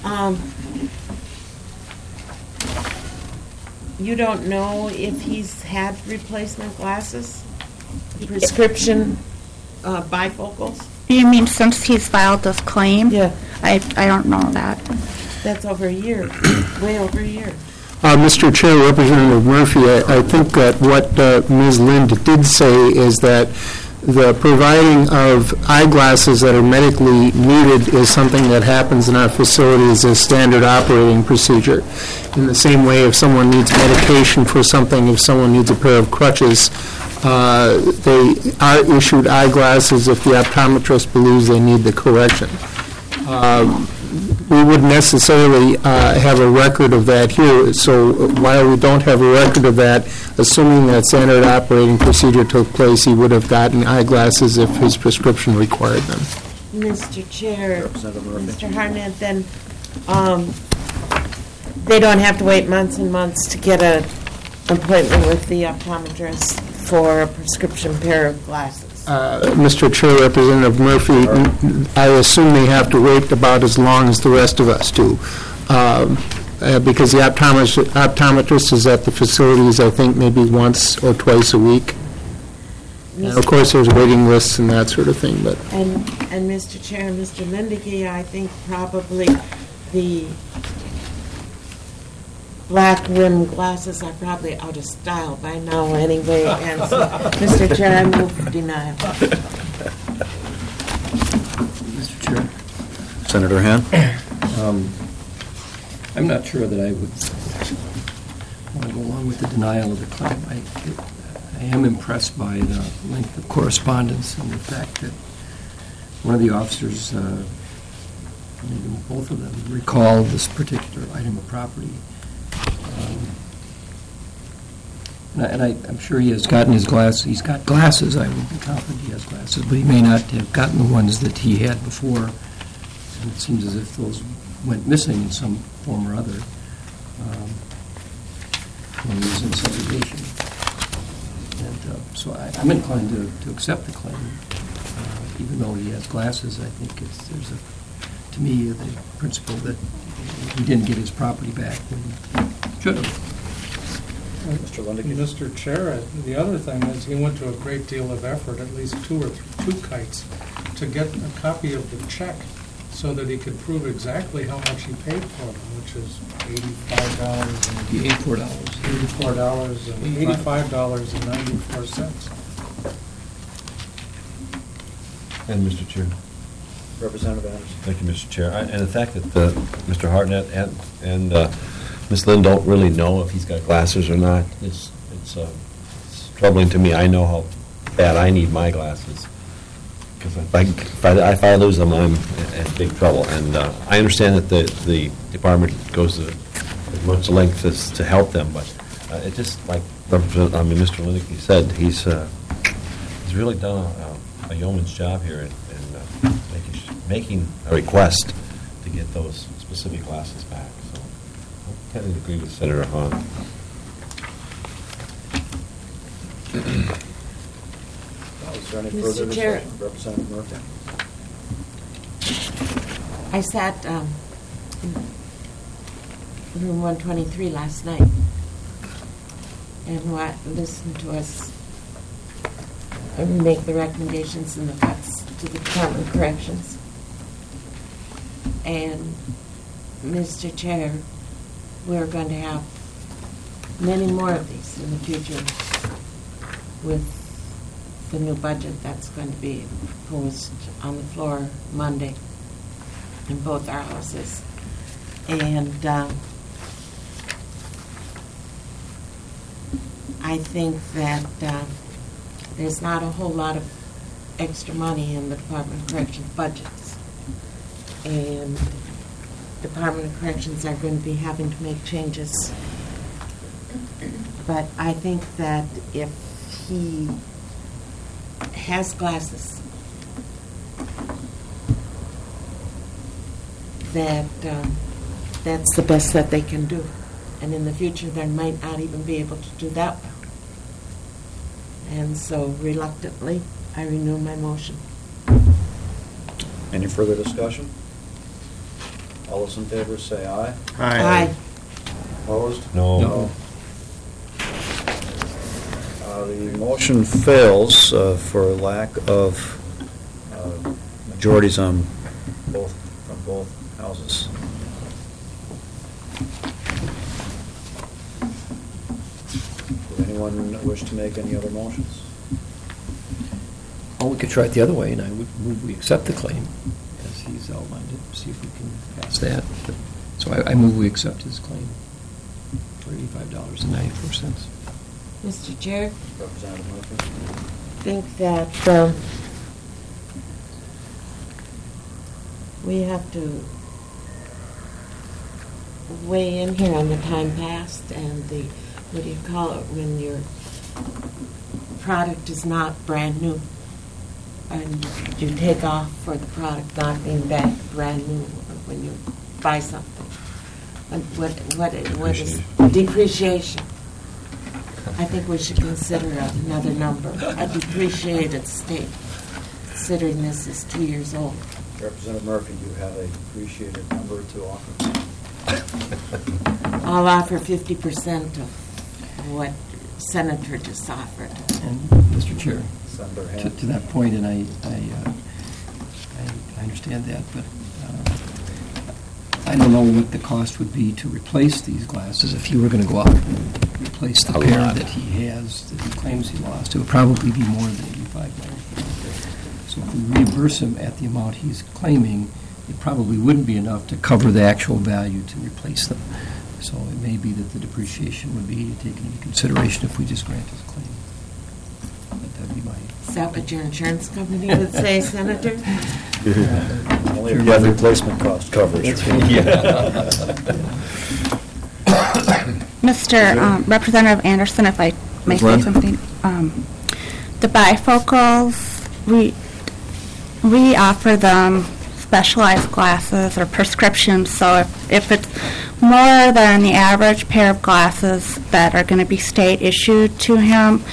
you don't know if he's had replacement glasses? Prescription bifocals? You mean since he's filed this claim? Yeah. I don't know that. That's over a year, way over a year. Mr. Chair, Representative Murphy, I think that what Ms. Lind did say is that the providing of eyeglasses that are medically needed is something that happens in our facilities as standard operating procedure. In the same way, if someone needs medication for something, if someone needs a pair of crutches, they are issued eyeglasses if the optometrist believes they need the correction. We wouldn't necessarily have a record of that here, so while we don't have a record of that, assuming that standard operating procedure took place, he would have gotten eyeglasses if his prescription required them. Mr. Chair, Mr. Hartnett, then they don't have to wait months and months to get an appointment with the optometrist for a prescription pair of glasses. Mr. Chair, Representative Murphy, I assume they have to wait about as long as the rest of us do, because the optometrist is at the facilities, I think, maybe once or twice a week. And of course, there's waiting lists and that sort of thing. But and Mr. Chair, Mr. Lindeke, I think probably the black rim glasses are probably out of style by now anyway. And so, Mr. Chair, I move for denial. Mr. Chair. Senator Han. I'm not sure that I would want to go along with the denial of the claim. I am impressed by the length of correspondence and the fact that one of the officers, maybe both of them, recalled this particular item of property. I'm sure he has gotten his glasses. He's got glasses. I would be confident he has glasses, but he may not have gotten the ones that he had before. And it seems as if those went missing in some form or other when he was in segregation. And so I'm inclined to accept the claim, even though he has glasses. I think there's to me, the principle that he didn't get his property back when he should have. Mr. Chair, the other thing is he went to a great deal of effort, at least two kites, to get a copy of the check so that he could prove exactly how much he paid for them, which is $85.94. And Mr. Chair. Representative Anderson. Thank you, Mr. Chair. And the fact that Mr. Hartnett and Ms. Lind don't really know if he's got glasses or not, it's troubling to me. I know how bad I need my glasses. because if I lose them, I'm in big trouble. And I understand that the department goes to as much length as to help them, but it just like Mr. Linecky said, he's really done a yeoman's job here in making a request to get those specific glasses back. So I kind of agree with Senator Hahn. Is there any Mr. further Chair. discussion? Representative Murphy. I sat in room 123 last night and listened to us make the recommendations and the cuts to the Department of Corrections. And, Mr. Chair, we're going to have many more of these in the future with the new budget that's going to be proposed on the floor Monday in both our houses. And I think that there's not a whole lot of extra money in the Department of Corrections budgets. And Department of Corrections are going to be having to make changes. But I think that if he has glasses, that that's the best that they can do. And in the future, they might not even be able to do that well. And so reluctantly, I renew my motion. Any further discussion? All those in favor say aye. Aye. Opposed? No. The motion fails for lack of majorities from both houses. Would anyone wish to make any other motions? Well, we could try it the other way, and I would move we accept the claim, as he's outlined it, see if we can pass that. So I move we accept his claim for $85.94. Mr. Chair, Representative Murphy. I think that we have to weigh in here on the time passed and the, what do you call it, when your product is not brand new and you take off for the product not being brand new when you buy something. What is depreciation? I think we should consider another number, a depreciated state, considering this is 2 years old. Representative Murphy, do you have a depreciated number to offer? I'll offer 50% of what Senator just offered. And, Mr. Chair, Senator Hand. to that point, and I understand that, but I don't know what the cost would be to replace these glasses if you were going to go out and replace the pair that he has, that he claims he lost. It would probably be more than $85. So if we reimburse him at the amount he's claiming, it probably wouldn't be enough to cover the actual value to replace them. So it may be that the depreciation would be taken into consideration if we just grant his claim. But that'd be my... Is that what your insurance company would say, Senator? Only if you have replacement cost coverage. Mr. Representative Anderson, if I may say something. The bifocals, we offer them specialized glasses or prescriptions, so if it's more than the average pair of glasses that are going to be state issued to him,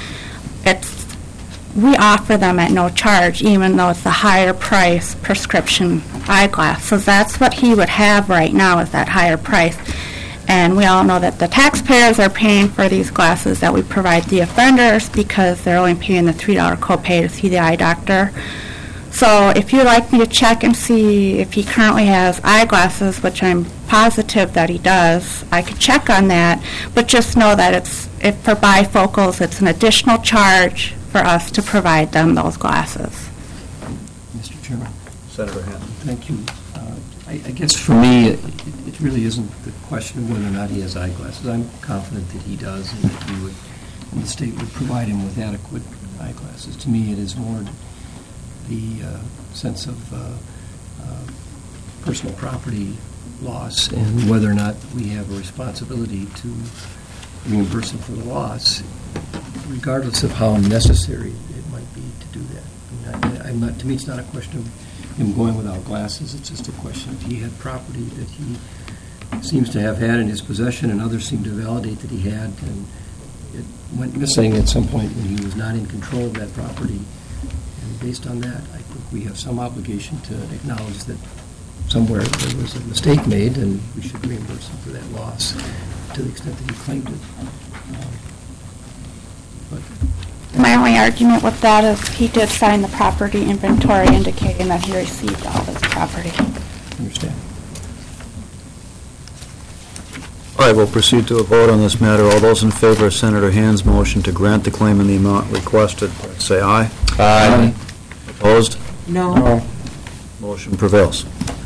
we offer them at no charge, even though it's a higher price prescription eyeglass. So that's what he would have right now, is that higher price. And we all know that the taxpayers are paying for these glasses that we provide the offenders because they're only paying the $3 copay to see the eye doctor. So if you'd like me to check and see if he currently has eyeglasses, which I'm positive that he does, I could check on that, but just know that if for bifocals, it's an additional charge for us to provide them those glasses. Mr. Chairman. Senator Hand. Thank you. I guess for me, it really isn't the question of whether or not he has eyeglasses. I'm confident that he does, and that and the state would provide him with adequate eyeglasses. To me, it is more the sense of personal property loss and whether or not we have a responsibility to reimburse him for the loss, regardless of how necessary it might be to do that. I mean, to me, it's not a question of him going without glasses. It's just a question of he had property that he seems to have had in his possession, and others seem to validate that he had, and it went missing at some point when he was not in control of that property. And based on that, I think we have some obligation to acknowledge that somewhere there was a mistake made, and we should reimburse him for that loss to the extent that he claimed it. My only argument with that is he did sign the property inventory indicating that he received all his property. Understand. All right, we'll proceed to a vote on this matter. All those in favor of Senator Hand's motion to grant the claim in the amount requested, say aye. Aye. Opposed? No. Motion prevails.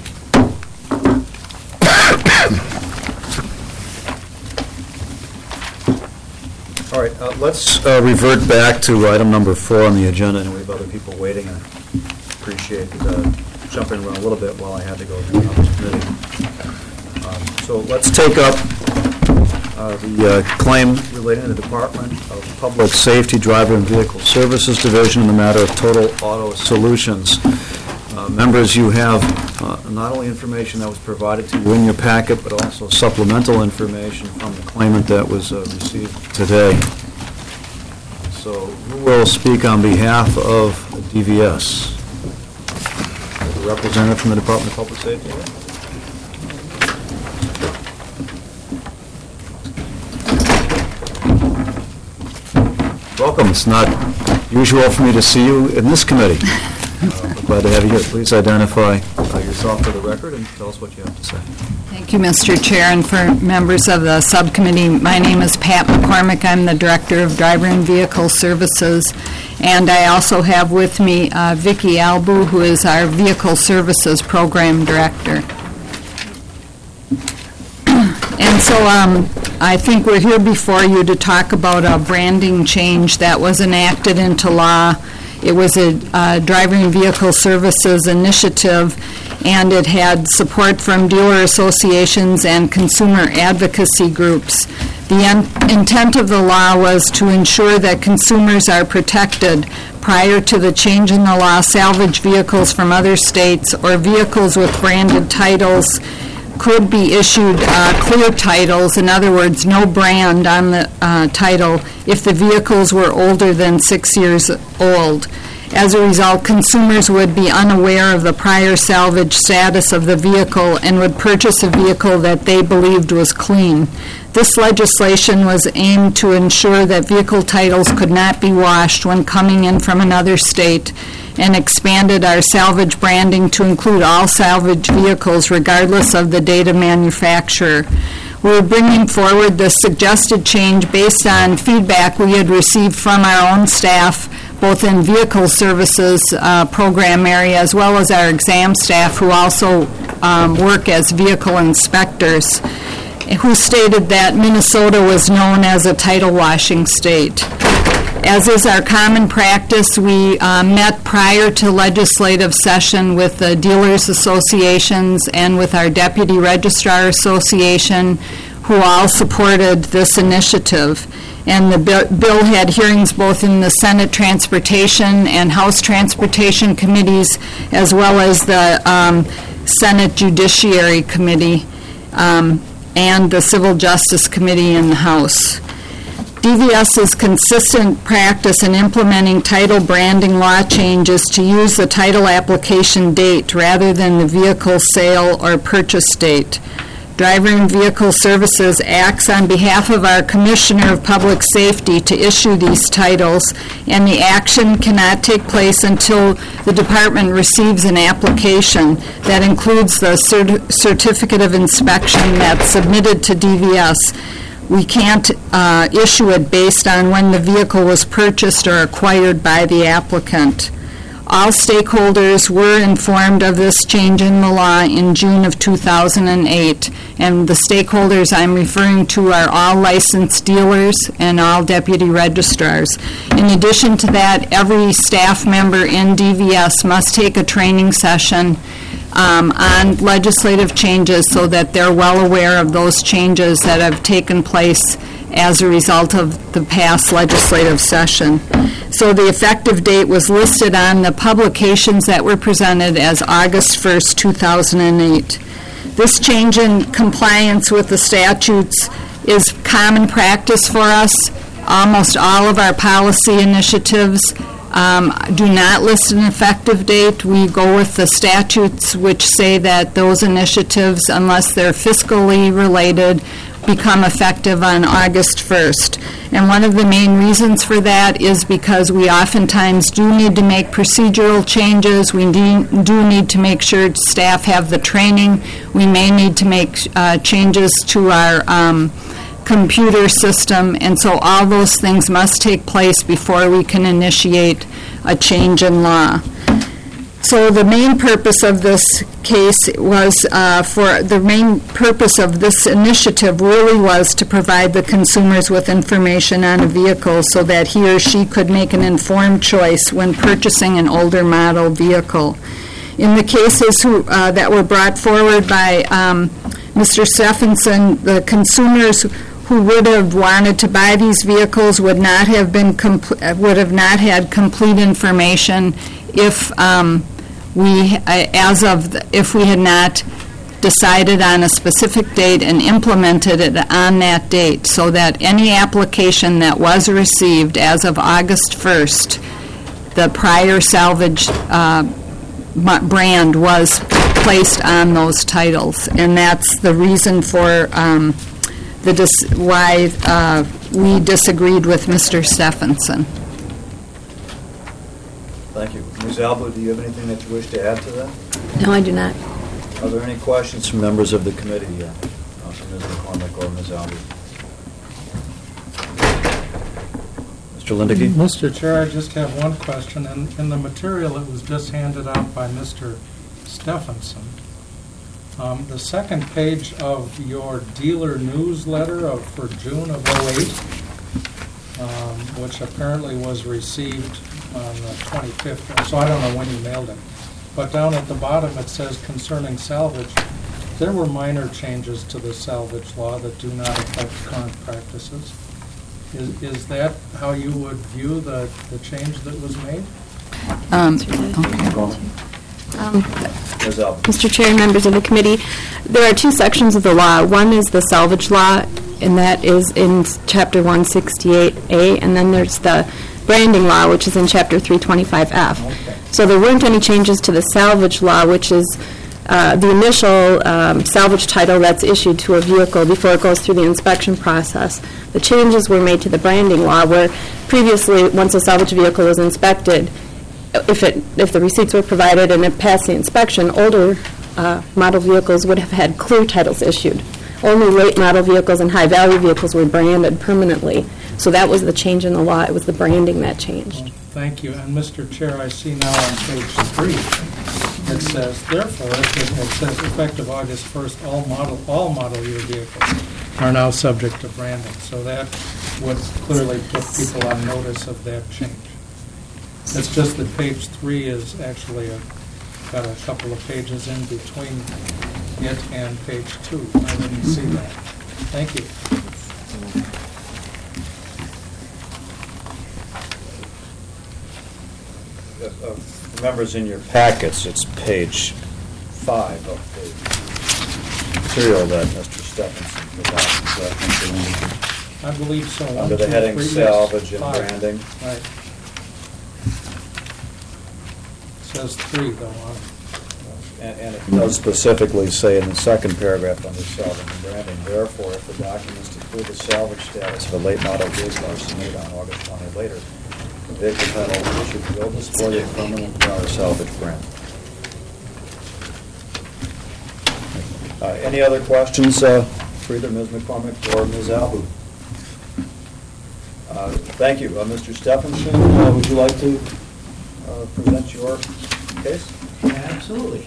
All right, let's revert back to item number 4 on the agenda, and we have other people waiting. I appreciate jumping around a little bit while I had to go to another committee. So let's take up the claim relating to the Department of Public Safety Driver and Vehicle Services Division in the matter of Total Auto Solutions. Members, you have not only information that was provided to you in your packet, but also supplemental information from the claimant that was received today. So who will speak on behalf of DVS? The representative from the Department of Public Safety? Welcome. It's not usual for me to see you in this committee. Glad to have you here. Please identify yourself for the record and tell us what you have to say. Thank you, Mr. Chair, and for members of the subcommittee. My name is Pat McCormick. I'm the Director of Driver and Vehicle Services, and I also have with me Vicki Albu, who is our Vehicle Services Program Director. And so I think we're here before you to talk about a branding change that was enacted into law. It was a Driver and Vehicle Services initiative, and it had support from dealer associations and consumer advocacy groups. The intent of the law was to ensure that consumers are protected prior to the change in the law. Salvage vehicles from other states or vehicles with branded titles could be issued clear titles, in other words, no brand on the title, if the vehicles were older than 6 years old. As a result, consumers would be unaware of the prior salvage status of the vehicle and would purchase a vehicle that they believed was clean. This legislation was aimed to ensure that vehicle titles could not be washed when coming in from another state, and expanded our salvage branding to include all salvage vehicles regardless of the date of manufacturer. We're bringing forward the suggested change based on feedback we had received from our own staff, both in vehicle services program area as well as our exam staff, who also work as vehicle inspectors, who stated that Minnesota was known as a title washing state. As is our common practice, we met prior to legislative session with the dealers associations and with our Deputy Registrar Association, who all supported this initiative. And the bill had hearings both in the Senate Transportation and House Transportation Committees, as well as the Senate Judiciary Committee and the Civil Justice Committee in the House. DVS's consistent practice in implementing title branding law changes to use the title application date rather than the vehicle sale or purchase date. Driver and Vehicle Services acts on behalf of our Commissioner of Public Safety to issue these titles, and the action cannot take place until the department receives an application that includes the certificate of inspection that's submitted to DVS. We can't issue it based on when the vehicle was purchased or acquired by the applicant. All stakeholders were informed of this change in the law in June of 2008, and the stakeholders I'm referring to are all licensed dealers and all deputy registrars. In addition to that, every staff member in DVS must take a training session on legislative changes so that they're well aware of those changes that have taken place as a result of the past legislative session. So the effective date was listed on the publications that were presented as August 1st, 2008. This change in compliance with the statutes is common practice for us. Almost all of our policy initiatives do not list an effective date. We go with the statutes which say that those initiatives, unless they're fiscally related, become effective on August 1st. And one of the main reasons for that is because we oftentimes do need to make procedural changes. We do need to make sure staff have the training. We may need to make changes to our computer system, and so all those things must take place before we can initiate a change in law. So the main purpose of this case was the main purpose of this initiative really was to provide the consumers with information on a vehicle so that he or she could make an informed choice when purchasing an older model vehicle. In the cases that were brought forward by Mr. Stephenson, the consumers who would have wanted to buy these vehicles would not have not had complete information if if we had not decided on a specific date and implemented it on that date, so that any application that was received as of August 1st, the prior salvage brand was placed on those titles. And that's the reason for why we disagreed with Mr. Stephenson. Thank you. Ms. Alba, do you have anything that you wish to add to that? No, I do not. Are there any questions from members of the committee? From Ms. McCormick or Ms. Alba? Mr. Lindeke? Mr. Chair, I just have one question. In the material that was just handed out by Mr. Stephenson, the second page of your dealer newsletter for June of 08, which apparently was received on the 25th, so I don't know when you mailed it. But down at the bottom it says concerning salvage, there were minor changes to the salvage law that do not affect current practices. Is that how you would view the change that was made? Mr. Chair and members of the committee, there are two sections of the law. One is the salvage law, and that is in Chapter 168A, and then there's the branding law, which is in Chapter 325F. Okay. So there weren't any changes to the salvage law, which is the initial salvage title that's issued to a vehicle before it goes through the inspection process. The changes were made to the branding law, where previously, once a salvage vehicle was inspected, if the receipts were provided and it passed the inspection, older model vehicles would have had clear titles issued. Only late model vehicles and high-value vehicles were branded permanently. So that was the change in the law. It was the branding that changed. Thank you. And Mr. Chair, I see now on page 3, it says, therefore, it says effective August 1st, all model year vehicles are now subject to branding. So that would clearly put people on notice of that change. It's just that page 3 is actually got a couple of pages in between it and page 2. I didn't see that. Thank you. Members, in your packets, it's page 5 of the material that Mr. Stephenson provided. I believe so. Under the heading salvage and branding. Right. It says 3, though, on it. And it does specifically say in the second paragraph under salvage and branding, therefore, if the documents to prove the salvage status of a late model vehicle are submitted on August 20 or later, the vehicle title issued will display a permanent power salvage brand. Any other questions for either Ms. McCormick or Ms. Albu? Thank you. Mr. Stephenson, would you like to present your case? Absolutely.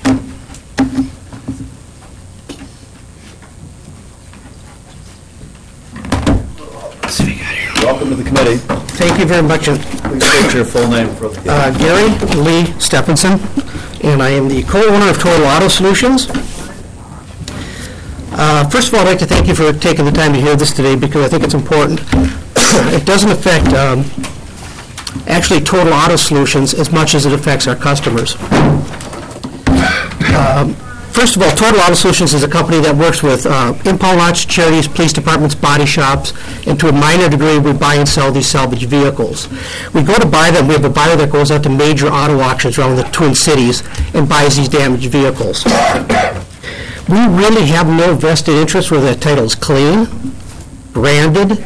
Welcome to the committee. Thank you very much. Please state your full name for the Gary Lee Stephenson, and I am the co-owner of Total Auto Solutions. First of all, I'd like to thank you for taking the time to hear this today because I think it's important. It doesn't affect actually Total Auto Solutions as much as it affects our customers. First of all, Total Auto Solutions is a company that works with impound lots, charities, police departments, body shops, and to a minor degree, we buy and sell these salvage vehicles. We go to buy them. We have a buyer that goes out to major auto auctions around the Twin Cities and buys these damaged vehicles. We really have no vested interest whether that title is clean, branded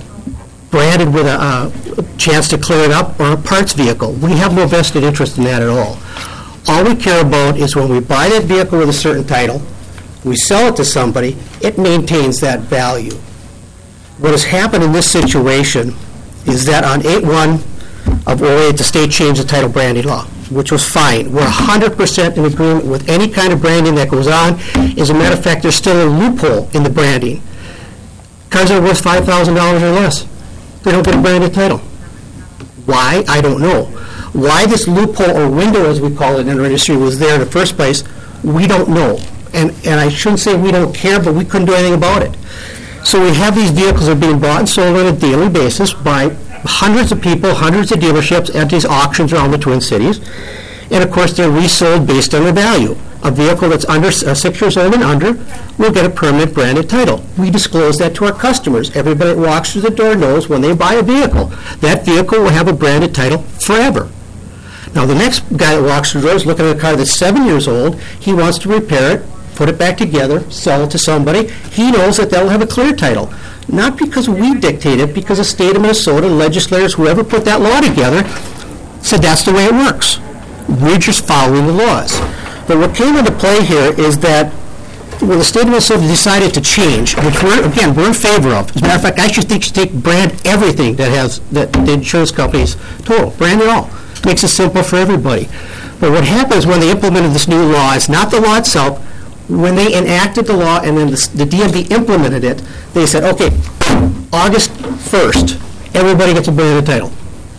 with a chance to clear it up, or a parts vehicle. We have no vested interest in that at all. All we care about is when we buy that vehicle with a certain title, we sell it to somebody, it maintains that value. What has happened in this situation is that on 8/1 of 08, the state changed the title branding law, which was fine. We're 100% in agreement with any kind of branding that goes on. As a matter of fact, there's still a loophole in the branding. Cars that are worth $5,000 or less, they don't get a branded title. Why? I don't know. Why this loophole or window, as we call it in our industry, was there in the first place, we don't know. And I shouldn't say we don't care, but we couldn't do anything about it. So we have these vehicles that are being bought and sold on a daily basis by hundreds of people, hundreds of dealerships at these auctions around the Twin Cities. And of course, they're resold based on their value. A vehicle that's under 6 years old and under will get a permanent branded title. We disclose that to our customers. Everybody that walks through the door knows when they buy a vehicle, that vehicle will have a branded title forever. Now, the next guy that walks through the door is looking at a car that's 7 years old. He wants to repair it, put it back together, sell it to somebody. He knows that they'll have a clear title. Not because we dictate it, because the state of Minnesota, legislators, whoever put that law together, said that's the way it works. We're just following the laws. But what came into play here is that when the state of Minnesota decided to change, which we're in favor of. As a matter of fact, I should think you should brand everything that the insurance companies total. Brand it all. Makes it simple for everybody. But what happens when they implemented this new law is not the law itself. When they enacted the law and then the DMV implemented it, they said, okay, August 1st, everybody gets a branded title.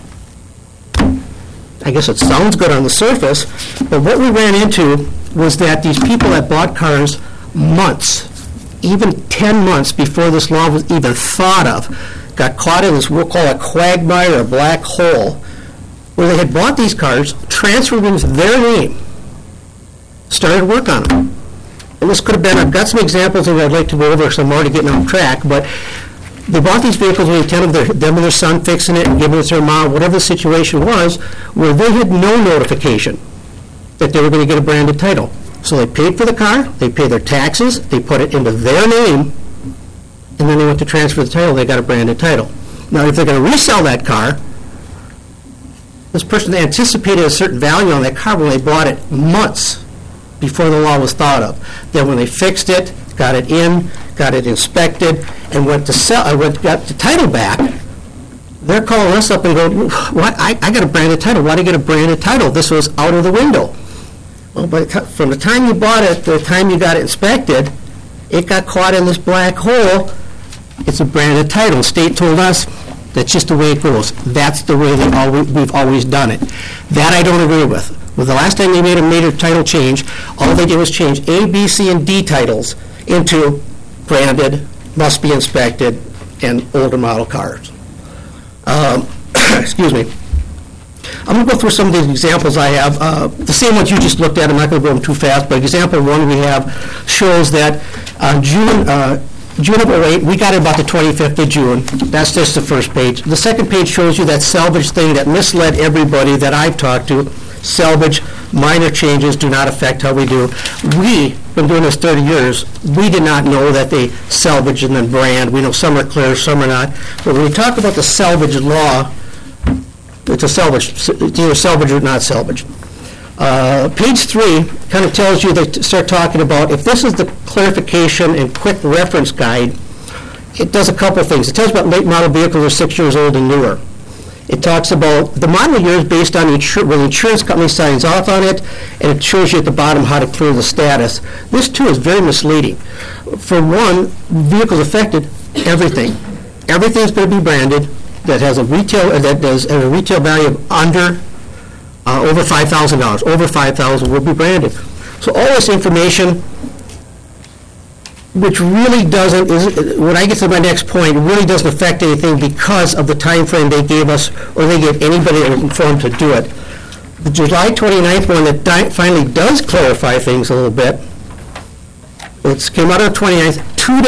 I guess it sounds good on the surface, but what we ran into was that these people that bought cars months, even 10 months before this law was even thought of, got caught in this, we'll call it quagmire or black hole, where they had bought these cars, transferred them to their name, started work on them. And this could have been, I've got some examples that I'd like to go over, so I'm already getting off track, but they bought these vehicles with the intent of them and their son fixing it and giving it to their mom, whatever the situation was, where they had no notification that they were going to get a branded title. So they paid for the car, they paid their taxes, they put it into their name, and then they went to transfer the title, they got a branded title. Now, if they're going to resell that car, this person anticipated a certain value on that car when they bought it months before the law was thought of. Then when they fixed it, got it in, got it inspected, and went to sell, got the title back, they're calling us up and going, "What? I got a branded title. Why did I get a branded title? This was out of the window." Well, from the time you bought it to the time you got it inspected, it got caught in this black hole. It's a branded title. The state told us that's just the way it goes. That's the way we've always done it. That I don't agree with. Well, the last time they made a major title change, all they did was change A, B, C, and D titles into branded, must be inspected, and older model cars. Excuse me. I'm going to go through some of these examples I have. The same ones you just looked at. I'm not going to go them too fast, but example one we have shows that June of 08, we got it about the 25th of June. That's just the first page. The second page shows you that salvage thing that misled everybody that I've talked to. Salvage, minor changes do not affect how we do. We've been doing this 30 years. We did not know that they salvage and then brand. We know some are clear, some are not. But when we talk about the salvage law, it's a salvage. It's either salvage or not salvage. Page 3 kind of tells you, they start talking about, if this is the clarification and quick reference guide, it does a couple things. It tells about late model vehicles are 6 years old and newer. It talks about the model year is based on when the insurance company signs off on it, and it shows you at the bottom how to clear the status. This, too, is very misleading. For one, vehicles affected, everything. Everything's going to be branded that has a retail value of under over $5,000. Over $5,000 will be branded. So all this information, which really doesn't, when I get to my next point, it really doesn't affect anything because of the time frame they gave us, or they gave anybody informed to do it. The July 29th one that finally does clarify things a little bit, it came out on the 29th,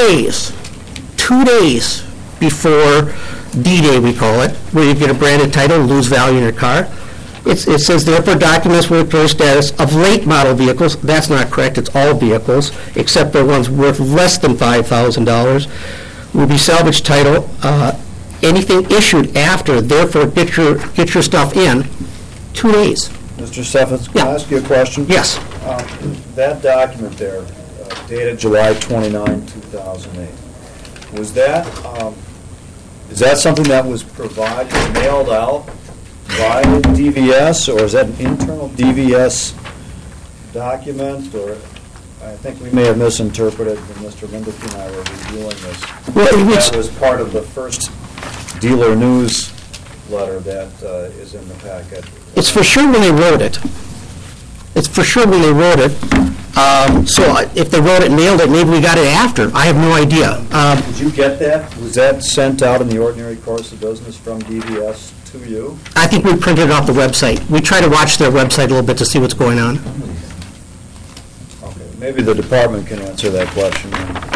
2 days before D-Day, we call it, where you get a branded title and lose value in your car. It says, therefore, documents will declare status of late model vehicles. That's not correct. It's all vehicles, except for ones worth less than $5,000. Will be salvage title. Anything issued after, therefore, get your stuff in 2 days. Mr. Steffens, can I ask you a question? Yes. That document there, dated July 29, 2008, was that, is that something that was provided, mailed out by DVS, or is that an internal DVS document? Or I think we may have misinterpreted when Mr. Lindeck and I were reviewing this. Well, that was part of the first dealer news letter that is in the packet. It's for sure when they wrote it. It's for sure when they wrote it. So if they wrote it and mailed it, maybe we got it after. I have no idea. Did you get that? Was that sent out in the ordinary course of business from DVS to you? I think we printed it off the website. We try to watch their website a little bit to see what's going on. Okay, maybe the department can answer that question.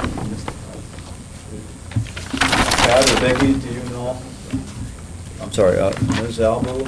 Pat or Vicki, do you know? I'm sorry, Ms. Albu?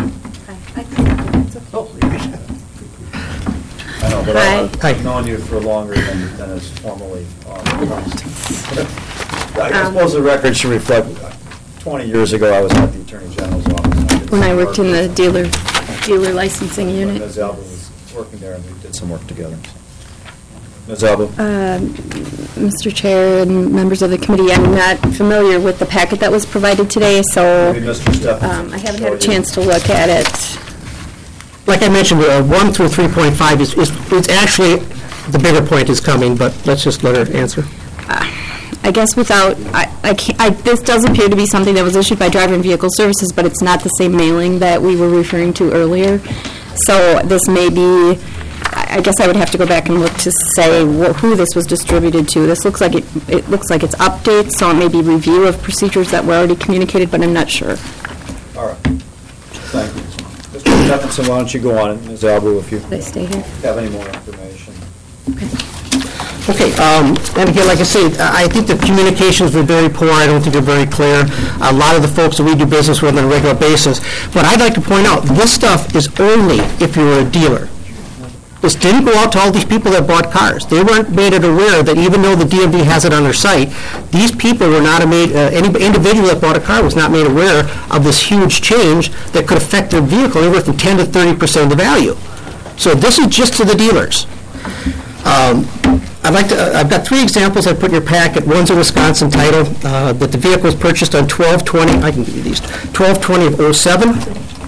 I know, but I've known you for longer than is formally authorized. I suppose the record should reflect, 20 years ago, I was at the Attorney General's office. When I worked in the dealer licensing unit. Ms. Albu was working there, and we did some work together. Ms. Albu? Mr. Chair and members of the committee, I'm not familiar with the packet that was provided today, so Maybe Mr. Steffens I haven't had a chance to look at it. Like I mentioned, 1 through 3.5 is actually, the bigger point is coming, but let's just let her answer. I guess without, this does appear to be something that was issued by Driver and Vehicle Services, but it's not the same mailing that we were referring to earlier. So this may be, I guess I would have to go back and look to say who this was distributed to. This looks like it looks like it's updates, so it may be review of procedures that were already communicated, but I'm not sure. All right. Thank you. Mr. Steffenson, why don't you go on, Ms. Albu, if you have any more information. Okay, and again, like I say, I think the communications were very poor. I don't think they're very clear. A lot of the folks that we do business with on a regular basis. But I'd like to point out, this stuff is only if you're a dealer. This didn't go out to all these people that bought cars. They weren't made aware that even though the DMV has it on their site, these people were not made, any individual that bought a car was not made aware of this huge change that could affect their vehicle anywhere from 10 to 30% of the value. So this is just to the dealers. I've got 3 examples I put in your packet. One's a Wisconsin title, that the vehicle was purchased on 12/20, I can give you these, 12/20 of 07.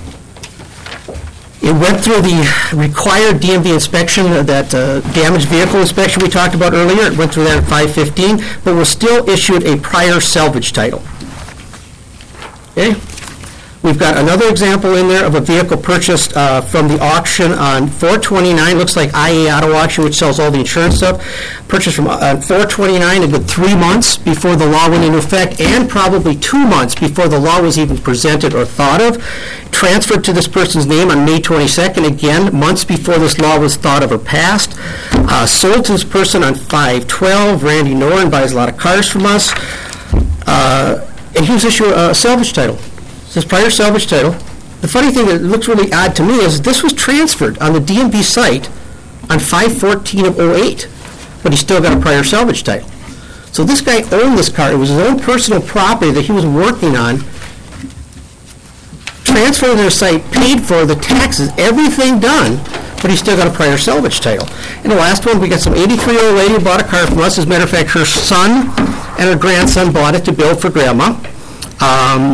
It went through the required DMV inspection, that damaged vehicle inspection we talked about earlier. It went through that at 5/15, but was still issued a prior salvage title. Okay? We've got another example in there of a vehicle purchased from the auction on 4/29. Looks like IA Auto Auction, which sells all the insurance stuff. Purchased from 4/29, a good 3 months before the law went into effect, and probably 2 months before the law was even presented or thought of. Transferred to this person's name on May 22nd, again, months before this law was thought of or passed. Sold to this person on 5/12. Randy Noren buys a lot of cars from us. And he was issued a salvage title. This prior salvage title. The funny thing that looks really odd to me is this was transferred on the DMV site on 5/14 of 08, but he still got a prior salvage title. So this guy owned this car. It was his own personal property that he was working on. Transferred to their site, paid for the taxes, everything done, but he still got a prior salvage title. And the last one, we got some 83-year-old lady who bought a car from us. As a matter of fact, her son and her grandson bought it to build for Grandma.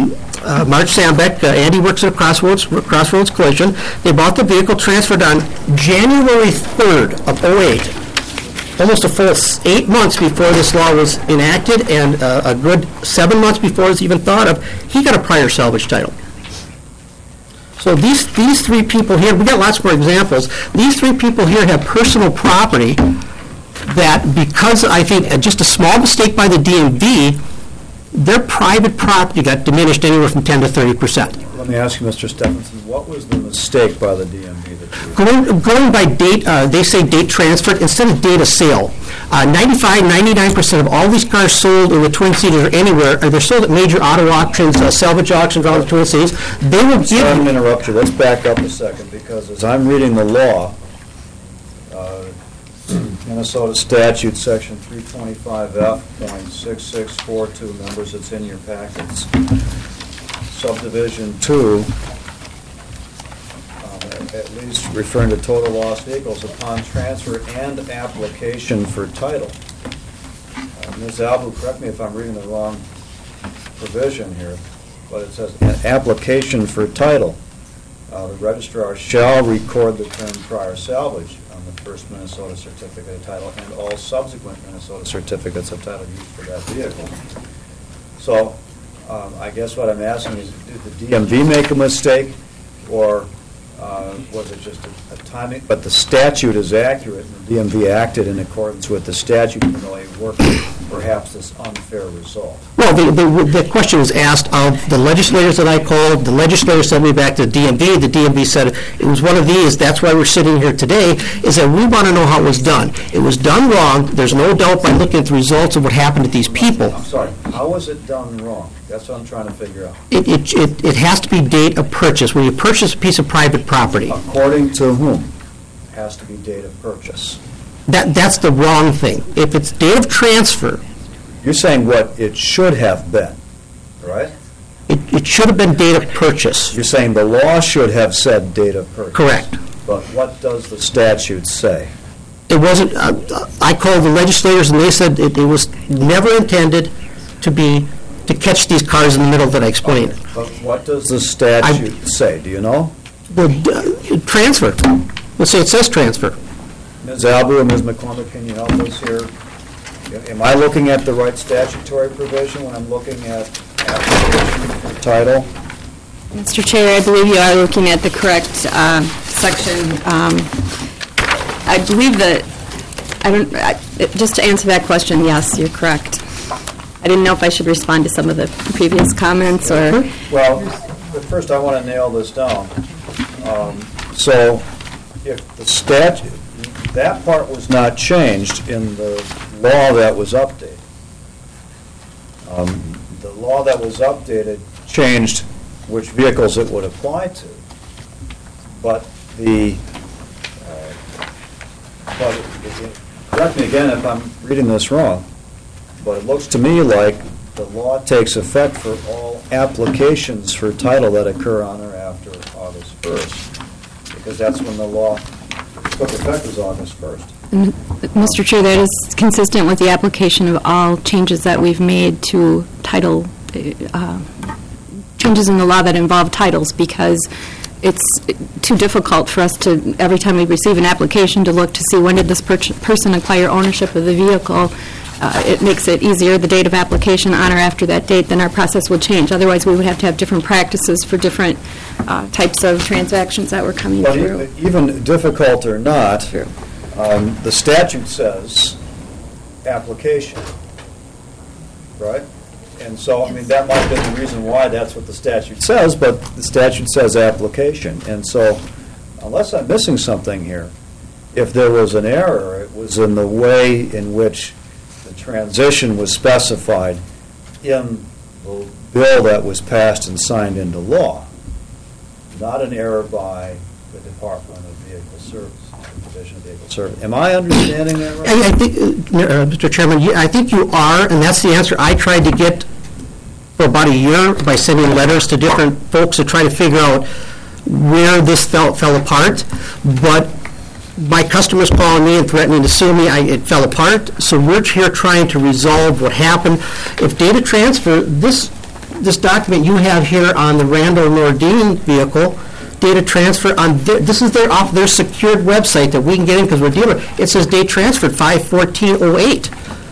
March Sambeck, Andy works at Crossroads Collision. They bought the vehicle, transferred on January 3rd of '08. Almost a full 8 months before this law was enacted, and a good 7 months before it was even thought of, he got a prior salvage title. So these three people here, we got lots more examples. These three people here have personal property that, because I think just a small mistake by the DMV, their private property got diminished anywhere from 10 to 30%. Let me ask you, Mr. Stephenson, what was the mistake by the DMV that you... Going by date, they say date transferred instead of date of sale. 99% of all these cars sold in the Twin Cities or anywhere, they're sold at major auto auctions, salvage auctions around the Twin Cities. They will give... Sorry to interrupt you. Let's back up a second, because as I'm reading the law, Minnesota statute section 325F.6642, members, it's in your packets. Subdivision 2, at least referring to total lost vehicles upon transfer and application for title. Ms. Albu, correct me if I'm reading the wrong provision here, but it says an application for title. The registrar shall record the term prior salvage on the first Minnesota certificate of title and all subsequent Minnesota certificates of title used for that vehicle. So I guess what I'm asking is, did the DMV make a mistake, or was it just a timing? But the statute is accurate, and the DMV acted in accordance with the statute, even though it worked perhaps this unfair result. Well, the question was asked of the legislators that I called. The legislators sent me back to the DMV. The DMV said it was one of these. That's why we're sitting here today, is that we want to know how it was done. It was done wrong. There's no doubt by looking at the results of what happened to these people. I'm sorry. How was it done wrong? That's what I'm trying to figure out. It has to be date of purchase. When you purchase a piece of private property. According to whom? It has to be date of purchase. That's the wrong thing. If it's date of transfer. You're saying what it should have been, right? It should have been date of purchase. You're saying the law should have said date of purchase. Correct. But what does the statute say? It wasn't, I called the legislators and they said it was never intended to catch these cars in the middle that I explained. Okay. But what does the statute say? Do you know? Transfer. Let's say it says transfer. Ms. Albu and Ms. McCormick, can you help us here? Am I looking at the right statutory provision when I'm looking at application for title? Mr. Chair, I believe you are looking at the correct section. I believe that, just to answer that question, yes, you're correct. I didn't know if I should respond to some of the previous comments or... Well, but first I want to nail this down. So if the statute, that part was not changed in the law that was updated. The law that was updated changed which vehicles it would apply to. But correct me again if I'm reading this wrong, but it looks to me like the law takes effect for all applications for title that occur on or after August 1st, because that's when the law took effect, was August 1st. Mr. Chair, that is consistent with the application of all changes that we've made to title, changes in the law that involve titles, because it's too difficult for us to, every time we receive an application, to look to see when did this person acquire ownership of the vehicle. It makes it easier, the date of application on or after that date, then our process would change. Otherwise, we would have to have different practices for different types of transactions that were coming through. But even difficult or not, the statute says application, right? And so, I mean, that might have been the reason why that's what the statute says, but the statute says application. And so, unless I'm missing something here, if there was an error, it was in the way in which the transition was specified in the bill that was passed and signed into law, not an error by the Department of Vehicle Service, the Division of Vehicle Service. Am I understanding that right? I think, Mr. Chairman, I think you are, and that's the answer I tried to get for about a year by sending letters to different folks to try to figure out where this fell apart. But my customers calling me and threatening to sue me, it fell apart. So we're here trying to resolve what happened. If data transfer, this this document you have here on the Randall Nordine vehicle, data transfer on this is off their secured website that we can get in because we're dealer. It says date transferred 5/14/08.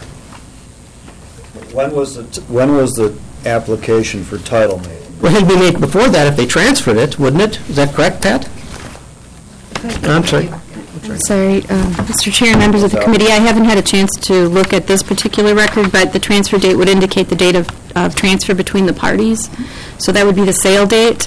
When was the application for title made? Well, it had been made before that if they transferred it, wouldn't it? Is that correct, Pat? I'm sorry. Sorry, Mr. Chair and members of the committee, I haven't had a chance to look at this particular record, but the transfer date would indicate the date of transfer between the parties. So that would be the sale date.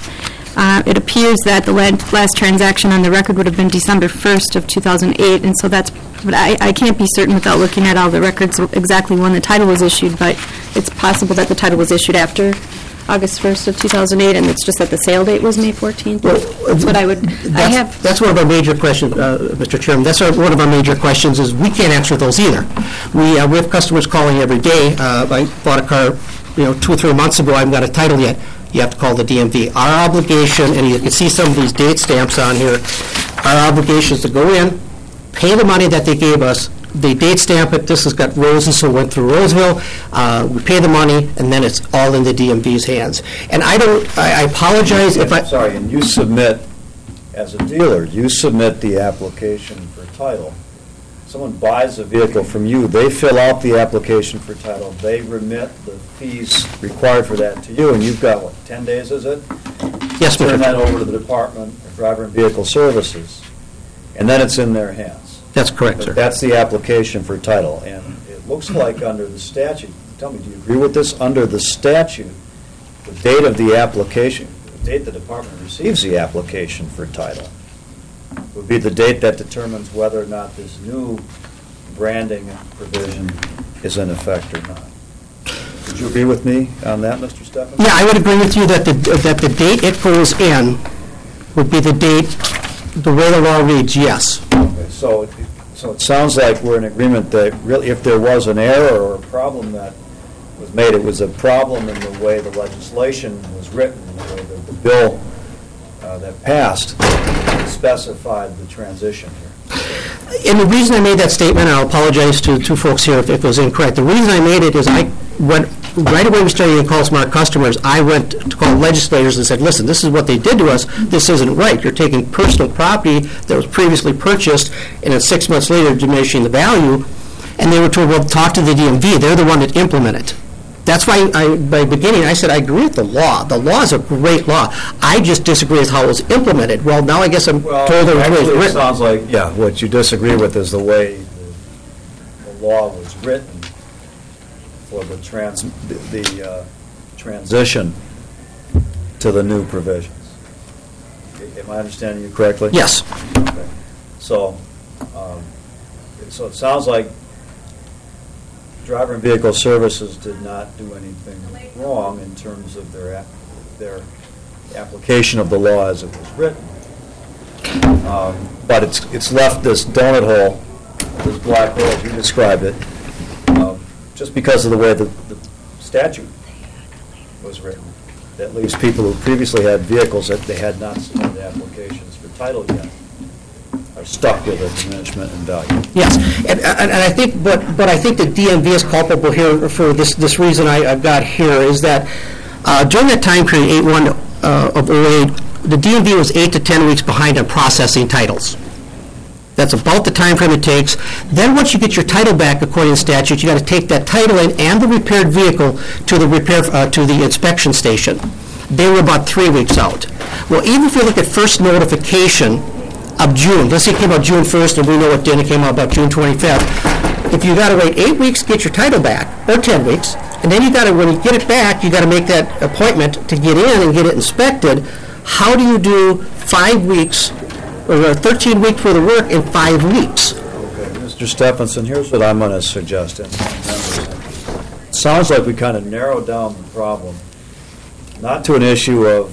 It appears that the last transaction on the record would have been December 1st of 2008, and so that's, but I can't be certain without looking at all the records exactly when the title was issued, but it's possible that the title was issued after August 1st of 2008, and it's just that the sale date was May 14th. That's what I would, That's one of our major questions, Mr. Chairman. That's one of our major questions is we can't answer those either. We have customers calling every day. I bought a car, 2 or 3 months ago. I haven't got a title yet. You have to call the DMV. Our obligation, and you can see some of these date stamps on here, our obligation is to go in, pay the money that they gave us, they date stamp it, this has got Rosen, so it went through Roseville, we pay the money, and then it's all in the DMV's hands. And I apologize if I... Sorry, and you submit, as a dealer, you submit the application for title. Someone buys a vehicle from you, they fill out the application for title, they remit the fees required for that to you, and you've got, 10 days, is it? Yes, Turn that over to the Department of Driver and Vehicle Services, and then it's in their hands. That's correct, sir. That's the application for title, and it looks like under the statute, tell me, do you agree with this? Under the statute, the date of the application, the date the department receives the application for title, would be the date that determines whether or not this new branding provision is in effect or not. Would you agree with me on that, Mr. Stephan? Yeah, I would agree with you that the date it goes in would be the date, the way the law reads, yes. Okay, so it sounds like we're in agreement that really if there was an error or a problem that was made, it was a problem in the way the legislation was written, the way the bill that passed specified the transition here. And the reason I made that statement, and I'll apologize to two folks here if it was incorrect, the reason I made it is I went, right away we started to call smart customers, I went to call legislators and said, listen, this is what they did to us, this isn't right. You're taking personal property that was previously purchased and then 6 months later diminishing the value, and they were told, well, talk to the DMV, they're the one that implemented it. That's why by beginning I said I agree with the law. The law is a great law. I just disagree with how it was implemented. Well, now I guess I'm told it was written. It sounds like, yeah, what you disagree with is the way the law was written for the transition to the new provisions. Am I understanding you correctly? Yes. Okay. So it sounds like Driver and Vehicle Services did not do anything wrong in terms of their application of the law as it was written. But it's left this donut hole, this black hole, as you described it, just because of the way the statute was written. That leaves people who previously had vehicles that they had not submitted applications for title yet are stuck with a diminishment in value. Yes, and I think, but I think the DMV is culpable here for this reason I've got here is that during that time period, 8/1 of 08, the DMV was 8 to 10 weeks behind on processing titles. That's about the time frame it takes. Then once you get your title back, according to statute, you got to take that title in and the repaired vehicle to the inspection station. They were about 3 weeks out. Well, even if you look at first notification of June, let's say it came out June 1st, and we know it didn't, it came out about June 25th. If you got to wait 8 weeks to get your title back, or 10 weeks, and then you got to, when you get it back, you got to make that appointment to get in and get it inspected. How do you do 5 weeks or 13 weeks worth of work in 5 weeks? Okay, Mr. Stephenson, here's what I'm going to suggest. It sounds like we kind of narrowed down the problem, not to an issue of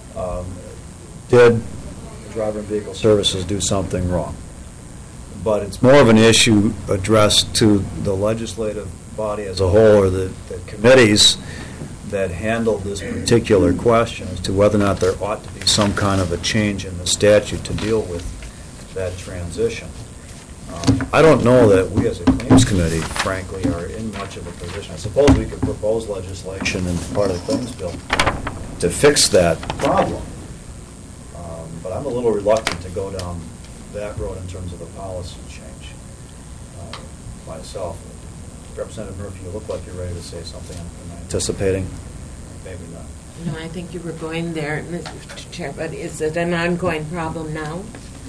did Driver and Vehicle Services do something wrong, but it's more of an issue addressed to the legislative body as a whole, or the committees that handle this particular question as to whether or not there ought to be some kind of a change in the statute to deal with that transition. I don't know that we as a claims committee, frankly, are in much of a position. I suppose we could propose legislation in part of the claims bill to fix that problem. But I'm a little reluctant to go down that road in terms of a policy change myself. Representative Murphy, you look like you're ready to say something. Am I anticipating? Maybe not. No, I think you were going there, Mr. Chair, but is it an ongoing problem now?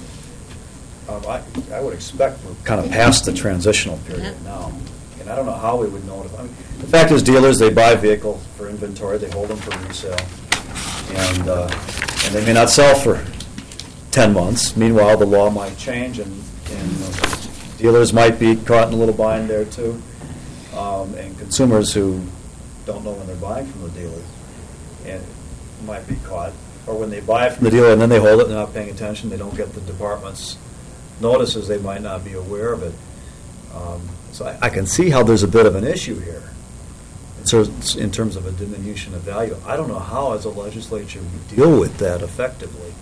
I would expect we're kind of past the transitional period now. And I don't know how we would notify. I mean, the fact is, dealers, they buy vehicles for inventory, they hold them for resale, and they may not sell for 10 months. Meanwhile, the law might change, and dealers might be caught in a little bind there, too. And consumers who don't know when they're buying from the dealer and might be caught. Or when they buy it from the dealer and then they hold it and they're not paying attention, they don't get the department's notices, they might not be aware of it. So I can see how there's a bit of an issue here in terms of a diminution of value. I don't know how, as a legislature, we deal with that effectively.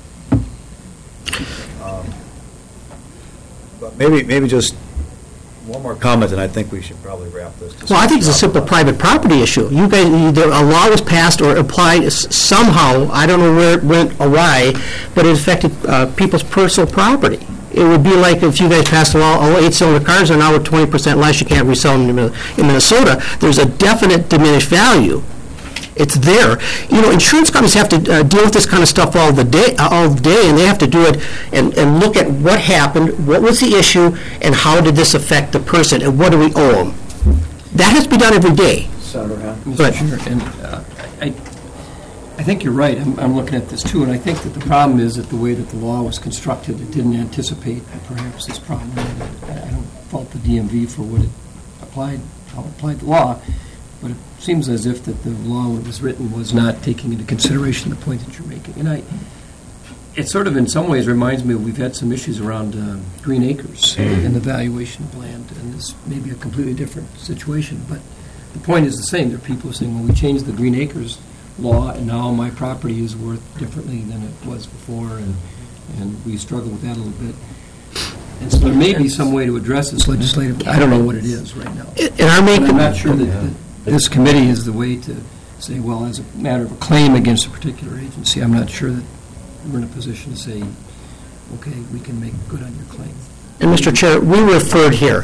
But maybe just one more comment, and I think we should probably wrap this. Well, I think it's a simple private property issue. You guys, either a law was passed or applied somehow, I don't know where it went awry, but it affected people's personal property. It would be like if you guys passed a law, all 8-cylinder cars are now at 20% less, you can't resell them in Minnesota. There's a definite diminished value. It's there. You know, insurance companies have to deal with this kind of stuff all day, and they have to do it and look at what happened, what was the issue, and how did this affect the person, and what do we owe them. That has to be done every day. Senator Hunt? Mr. Chair, and I think you're right. I'm looking at this too, and I think that the problem is that the way that the law was constructed, it didn't anticipate perhaps this problem. I don't fault the DMV for what it applied, how it applied the law, but it seems as if that the law that was written was not taking into consideration the point that you're making. And it sort of in some ways reminds me of we've had some issues around green acres and the valuation of land, and this may be a completely different situation, but the point is the same. There are people saying, well, we changed the green acres law, and now my property is worth differently than it was before, and we struggle with that a little bit. And so there may be some way to address this legislatively. I don't know what it is right now. I'm not sure that this committee is the way to say, well, as a matter of a claim against a particular agency, I'm not sure that we're in a position to say, okay, we can make good on your claim. And Mr. Chair, we were referred here.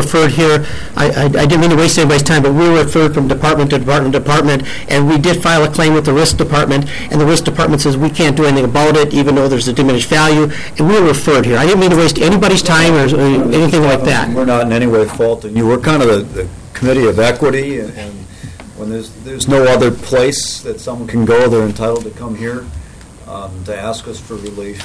I didn't mean to waste anybody's time, but we were referred from department to department, and we did file a claim with the risk department, and the risk department says we can't do anything about it, even though there's a diminished value, and we were referred here. I didn't mean to waste anybody's time or anything like that. We're not in any way faulting you. We're kind of the committee of equity, and when there's no other place that someone can go, they're entitled to come here to ask us for relief.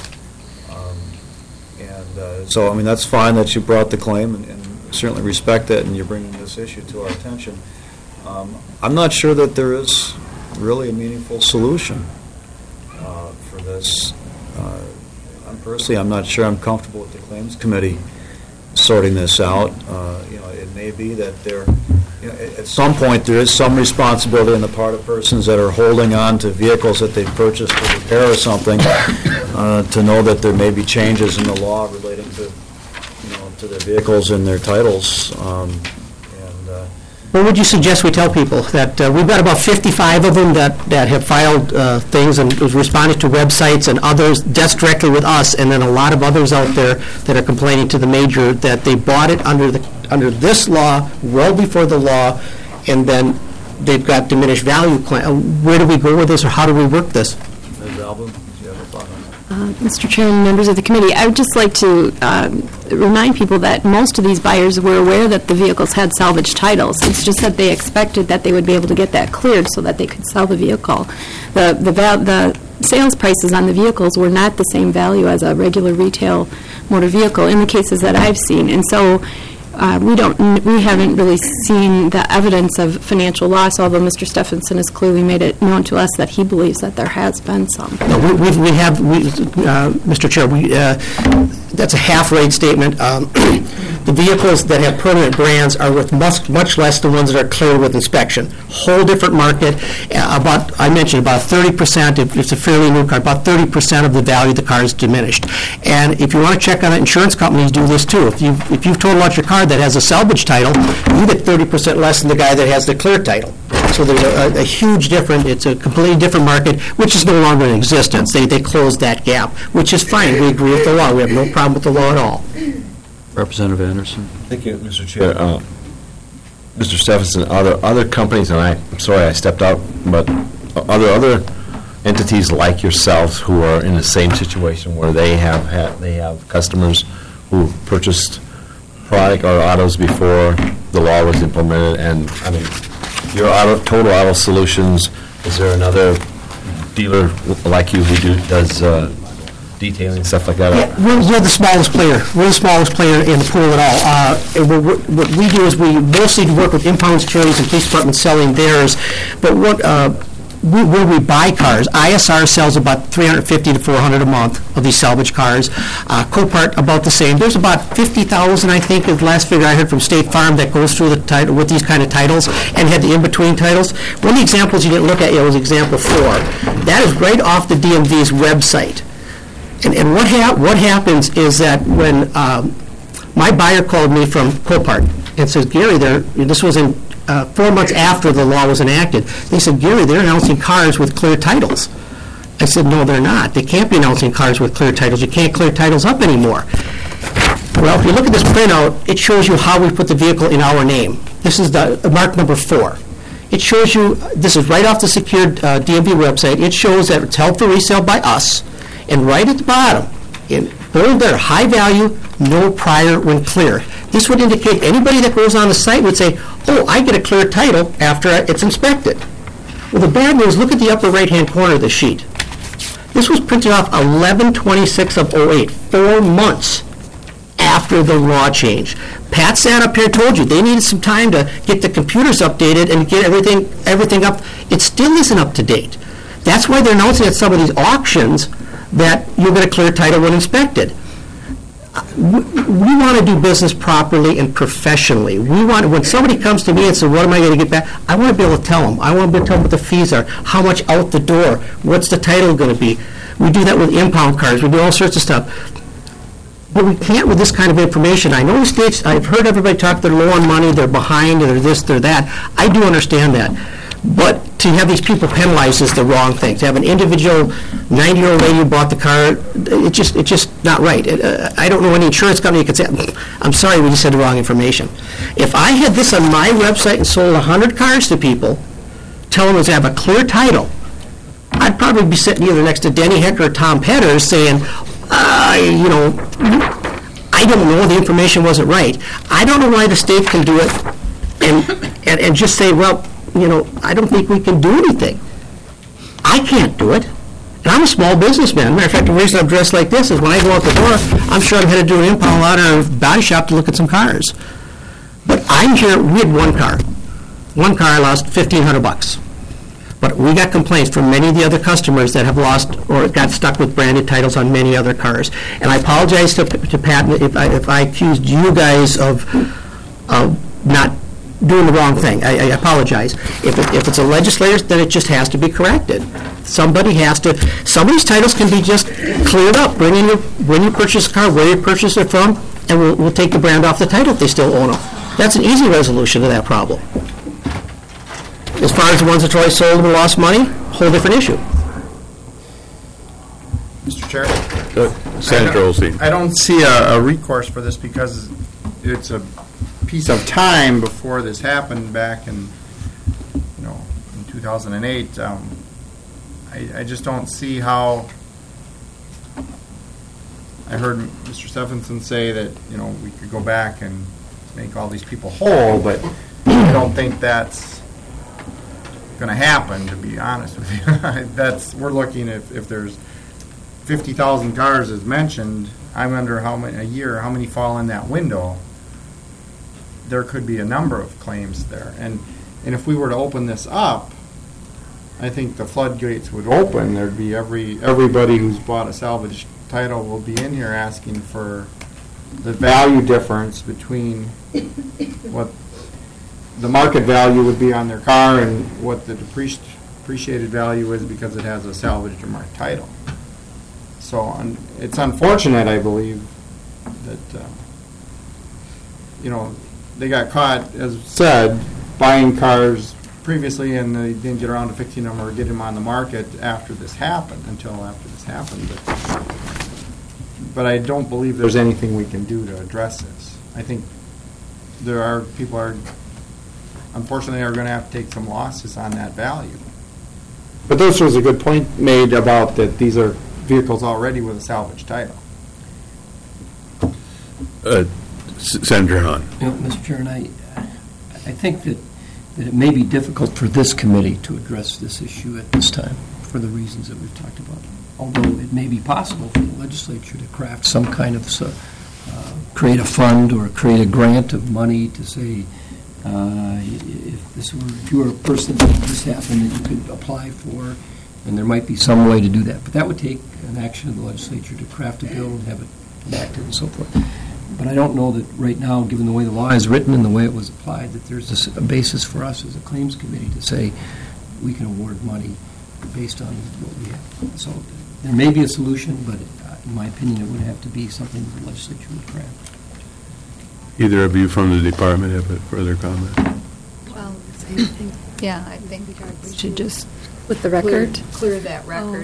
So, I mean, that's fine that you brought the claim, and certainly respect that, and you're bringing this issue to our attention. I'm not sure that there is really a meaningful solution for this. I'm not sure I'm comfortable with the Claims Committee sorting this out. It may be that at some point there is some responsibility on the part of persons that are holding on to vehicles that they've purchased for repair or something to know that there may be changes in the law relating to their vehicles and their titles. What would you suggest we tell people? That we've got about 55 of them that have filed things and responded to websites and others, that's directly with us, and then a lot of others out there that are complaining to the major that they bought it under this law, well before the law, and then they've got diminished value. Where do we go with this, or how do we work this? Ms. Albin, do you have a thought on that? Mr. Chairman, members of the committee, I would just like to remind people that most of these buyers were aware that the vehicles had salvage titles. It's just that they expected that they would be able to get that cleared so that they could sell the vehicle. The sales prices on the vehicles were not the same value as a regular retail motor vehicle in the cases that I've seen. And so we haven't really seen the evidence of financial loss, although Mr. Stephenson has clearly made it known to us that he believes that there has been some. No, we have, Mr. Chair, that's a half-rate statement. The vehicles that have permanent brands are worth much less than ones that are cleared with inspection. Whole different market. I mentioned about 30%, if it's a fairly new car, about 30% of the value of the car is diminished. And if you want to check on it, insurance companies do this too. If you've totaled out your car that has a salvage title, you get 30% less than the guy that has the clear title. So there's a huge difference. It's a completely different market, which is no longer in existence. They closed that gap, which is fine. We agree with the law. We have no problem with the law at all. Representative Anderson. Thank you, Mr. Chair. Mr. Stephenson, are there other companies, and I'm sorry I stepped out, but are there other entities like yourselves who are in the same situation where they have customers who purchased product or autos before the law was implemented? And I mean, your Total Auto Solutions, is there another dealer like you who does detailing, stuff like that? Yeah, we're the smallest player. We're the smallest player in the pool at all. What we do is we mostly work with impound charities and police departments selling theirs. But where we buy cars, ISR sells about 350 to 400 a month of these salvage cars. Copart about the same. There's about 50,000, I think, is the last figure I heard from State Farm that goes through the title with these kind of titles and had the in-between titles. One of the examples you didn't look at yet was example 4. That is right off the DMV's website. And what happens is that when my buyer called me from Copart and says, Gary, this was in 4 months after the law was enacted. They said, Gary, they're announcing cars with clear titles. I said, no, they're not. They can't be announcing cars with clear titles. You can't clear titles up anymore. Well, if you look at this printout, it shows you how we put the vehicle in our name. This is the mark number 4. It shows you, this is right off the secured DMV website. It shows that it's held for resale by us. And right at the bottom, in bold there, high value, no prior when clear. This would indicate anybody that goes on the site would say, oh, I get a clear title after it's inspected. Well, the bad news, look at the upper right-hand corner of the sheet. This was printed off 11/26 of 08, 4 months after the law change. Pat sat up here and told you they needed some time to get the computers updated and get everything up. It still isn't up to date. That's why they're announcing at some of these auctions that you'll get a clear title when inspected. We want to do business properly and professionally. We want, when somebody comes to me and says, what am I going to get back? I want to be able to tell them. I want to be able to tell them what the fees are, how much out the door, what's the title going to be. We do that with impound cars. We do all sorts of stuff. But we can't with this kind of information. I know states, I've heard everybody talk, they're low on money, they're behind, they're this, they're that. I do understand that. But to have these people penalized is the wrong thing. To have an individual 90-year-old lady who bought the car, it's just not right. I don't know any insurance company that could say, I'm sorry, we just had the wrong information. If I had this on my website and sold 100 cars to people, telling them to have a clear title, I'd probably be sitting either next to Denny Hecker or Tom Petters saying, I don't know, the information wasn't right. I don't know why the state can do it and just say, well, I don't think we can do anything. I can't do it. And I'm a small businessman. Matter of fact, the reason I'm dressed like this is when I go out the door, I'm sure I'm headed to an impound lot or a body shop to look at some cars. But I'm here, we had one car. One car, I lost $1,500. But we got complaints from many of the other customers that have lost or got stuck with branded titles on many other cars. And I apologize to Pat if I accused you guys of not doing the wrong thing. I apologize. If it's a legislator, then it just has to be corrected. Some of these titles can be just cleared up. When you purchase a car, where you purchase it from, and we'll take the brand off the title if they still own them. That's an easy resolution to that problem. As far as the ones that already sold them and lost money, whole different issue. Mr. Chair? Senator Olson. I don't see a recourse for this because it's a piece of time before this happened back in 2008. I just don't see how. I heard Mr. Stephenson say that we could go back and make all these people whole, but I don't think that's going to happen, to be honest with you. We're looking at if there's 50,000 cars as mentioned. I wonder how many fall in that window. There could be a number of claims there, and if we were to open this up, I think the floodgates would open. There'd be everybody who's bought a salvage title will be in here asking for the value difference between what the market value would be on their car and what the depreciated value is because it has a salvaged or marked title. So it's unfortunate, I believe, that, they got caught, as said, buying cars previously and they didn't get around to fixing them or get them on the market until after this happened. But I don't believe there's anything we can do to address this. I think people unfortunately are going to have to take some losses on that value. But this was a good point made about that these are vehicles already with a salvage title. Senator Hahn. Mr. Chairman, I think that it may be difficult for this committee to address this issue at this time for the reasons that we've talked about. Although it may be possible for the legislature to craft some kind of create a fund or create a grant of money to say if you were a person that this happened that you could apply for, and there might be some way to do that. But that would take an action of the legislature to craft a bill and have it enacted and so forth. But I don't know that right now, given the way the law is written and the way it was applied, that there's a basis for us as a claims committee to say we can award money based on what we have. So there may be a solution, but in my opinion, it would have to be something that the legislature would craft. Either of you from the department have a further comment? Well, same thing. Yeah, I think we should just with the record? Clear that record.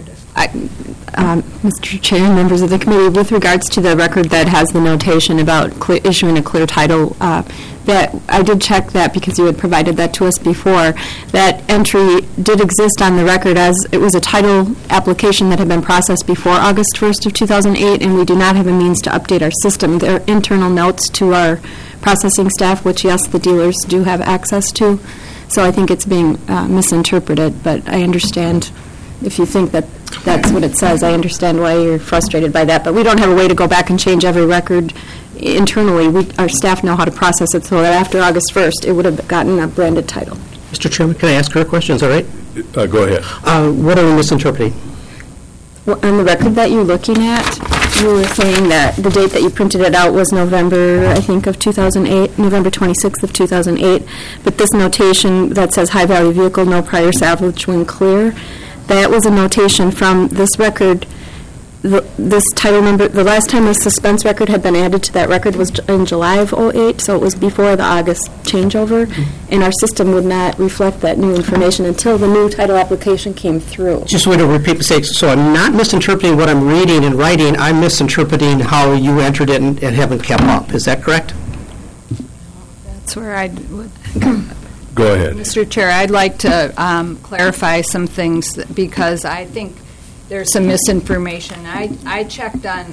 Mr. Chair, members of the committee, with regards to the record that has the notation about issuing a clear title, that I did check that because you had provided that to us before. That entry did exist on the record as it was a title application that had been processed before August 1st of 2008, and we do not have a means to update our system. There are internal notes to our processing staff, which, yes, the dealers do have access to. So I think it's being misinterpreted, but I understand if you think that that's what it says. I understand why you're frustrated by that, but we don't have a way to go back and change every record internally. Our staff know how to process it so that after August 1st, it would have gotten a branded title. Mr. Chairman, can I ask her a question? Is that right? Go ahead. What are we misinterpreting? Well, on the record that you're looking at, you were saying that the date that you printed it out was November, I think, of 2008, November 26th of 2008. But this notation that says high-value vehicle, no prior salvage when clear, that was a notation from this record. This title number, the last time a suspense record had been added to that record was in July of 2008, so it was before the August changeover, and our system would not reflect that new information until the new title application came through. Just want to repeat the mistake. So I'm not misinterpreting what I'm reading and writing. I'm misinterpreting how you entered it and haven't kept up. Is that correct? That's where I would... Go ahead. Mr. Chair, I'd like to clarify some things because I think there's some misinformation. I check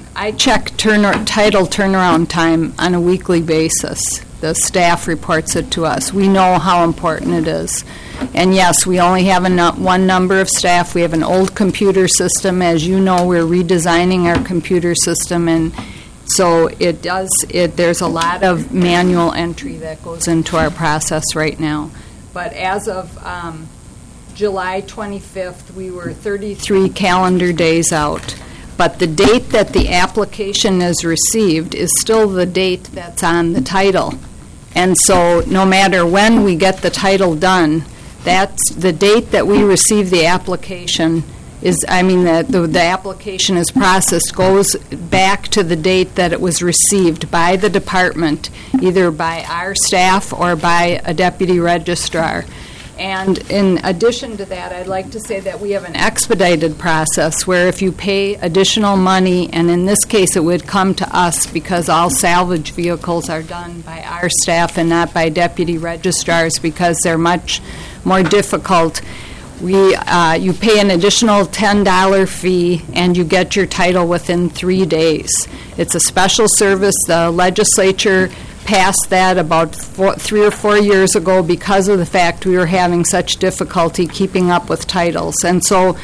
title turnaround time on a weekly basis. The staff reports it to us. We know how important it is. And yes, we only have one number of staff. We have an old computer system. As you know, we're redesigning our computer system, and so there's a lot of manual entry that goes into our process right now. But as of July 25th, we were 33 calendar days out. But the date that the application is received is still the date that's on the title. And so no matter when we get the title done, that's the date that we receive the application the application is processed goes back to the date that it was received by the department, either by our staff or by a deputy registrar. And in addition to that, I'd like to say that we have an expedited process where if you pay additional money, and in this case it would come to us because all salvage vehicles are done by our staff and not by deputy registrars because they're much more difficult. You pay an additional $10 fee and you get your title within 3 days. It's a special service. The legislature passed that about 3 or 4 years ago because of the fact we were having such difficulty keeping up with titles. And so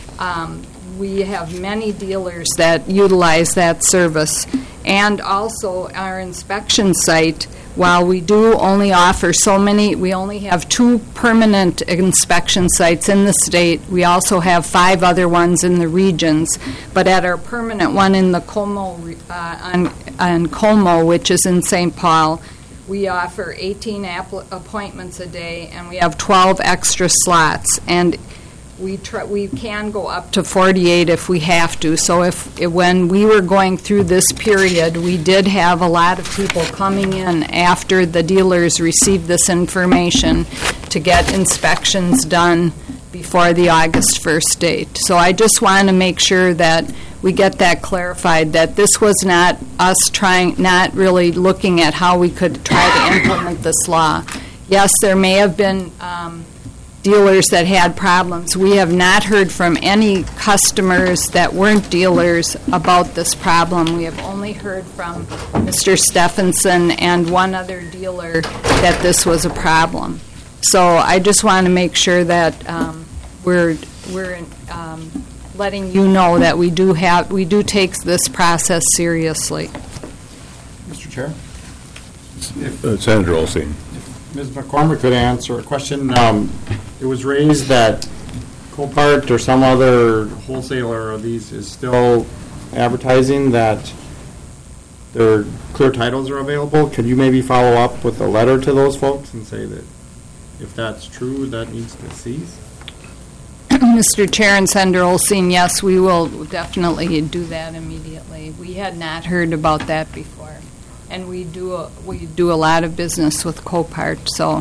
we have many dealers that utilize that service. And also our inspection site, While we do only offer we only have 2 permanent inspection sites in the state. We also have 5 other ones in the regions. But at our permanent one in the Como, on Como, which is in St. Paul, we offer 18 appointments a day, and we have 12 extra slots. And we can go up to 48 if we have to. So when we were going through this period, we did have a lot of people coming in after the dealers received this information to get inspections done before the August 1st date. So I just want to make sure that we get that clarified, that this was not us not really looking at how we could try to implement this law. Yes, there may have been dealers that had problems. We have not heard from any customers that weren't dealers about this problem. We have only heard from Mr. Stephenson and one other dealer that this was a problem. So I just want to make sure that we're letting you know that we do take this process seriously. Mr. Chair? Senator Olsen. Ms. McCormick could answer a question. It was raised that Copart or some other wholesaler of these is still advertising that their clear titles are available. Could you maybe follow up with a letter to those folks and say that if that's true, that needs to cease? Mr. Chair and Senator Olsen, yes, we will definitely do that immediately. We had not heard about that before. And we do a lot of business with Copart, so.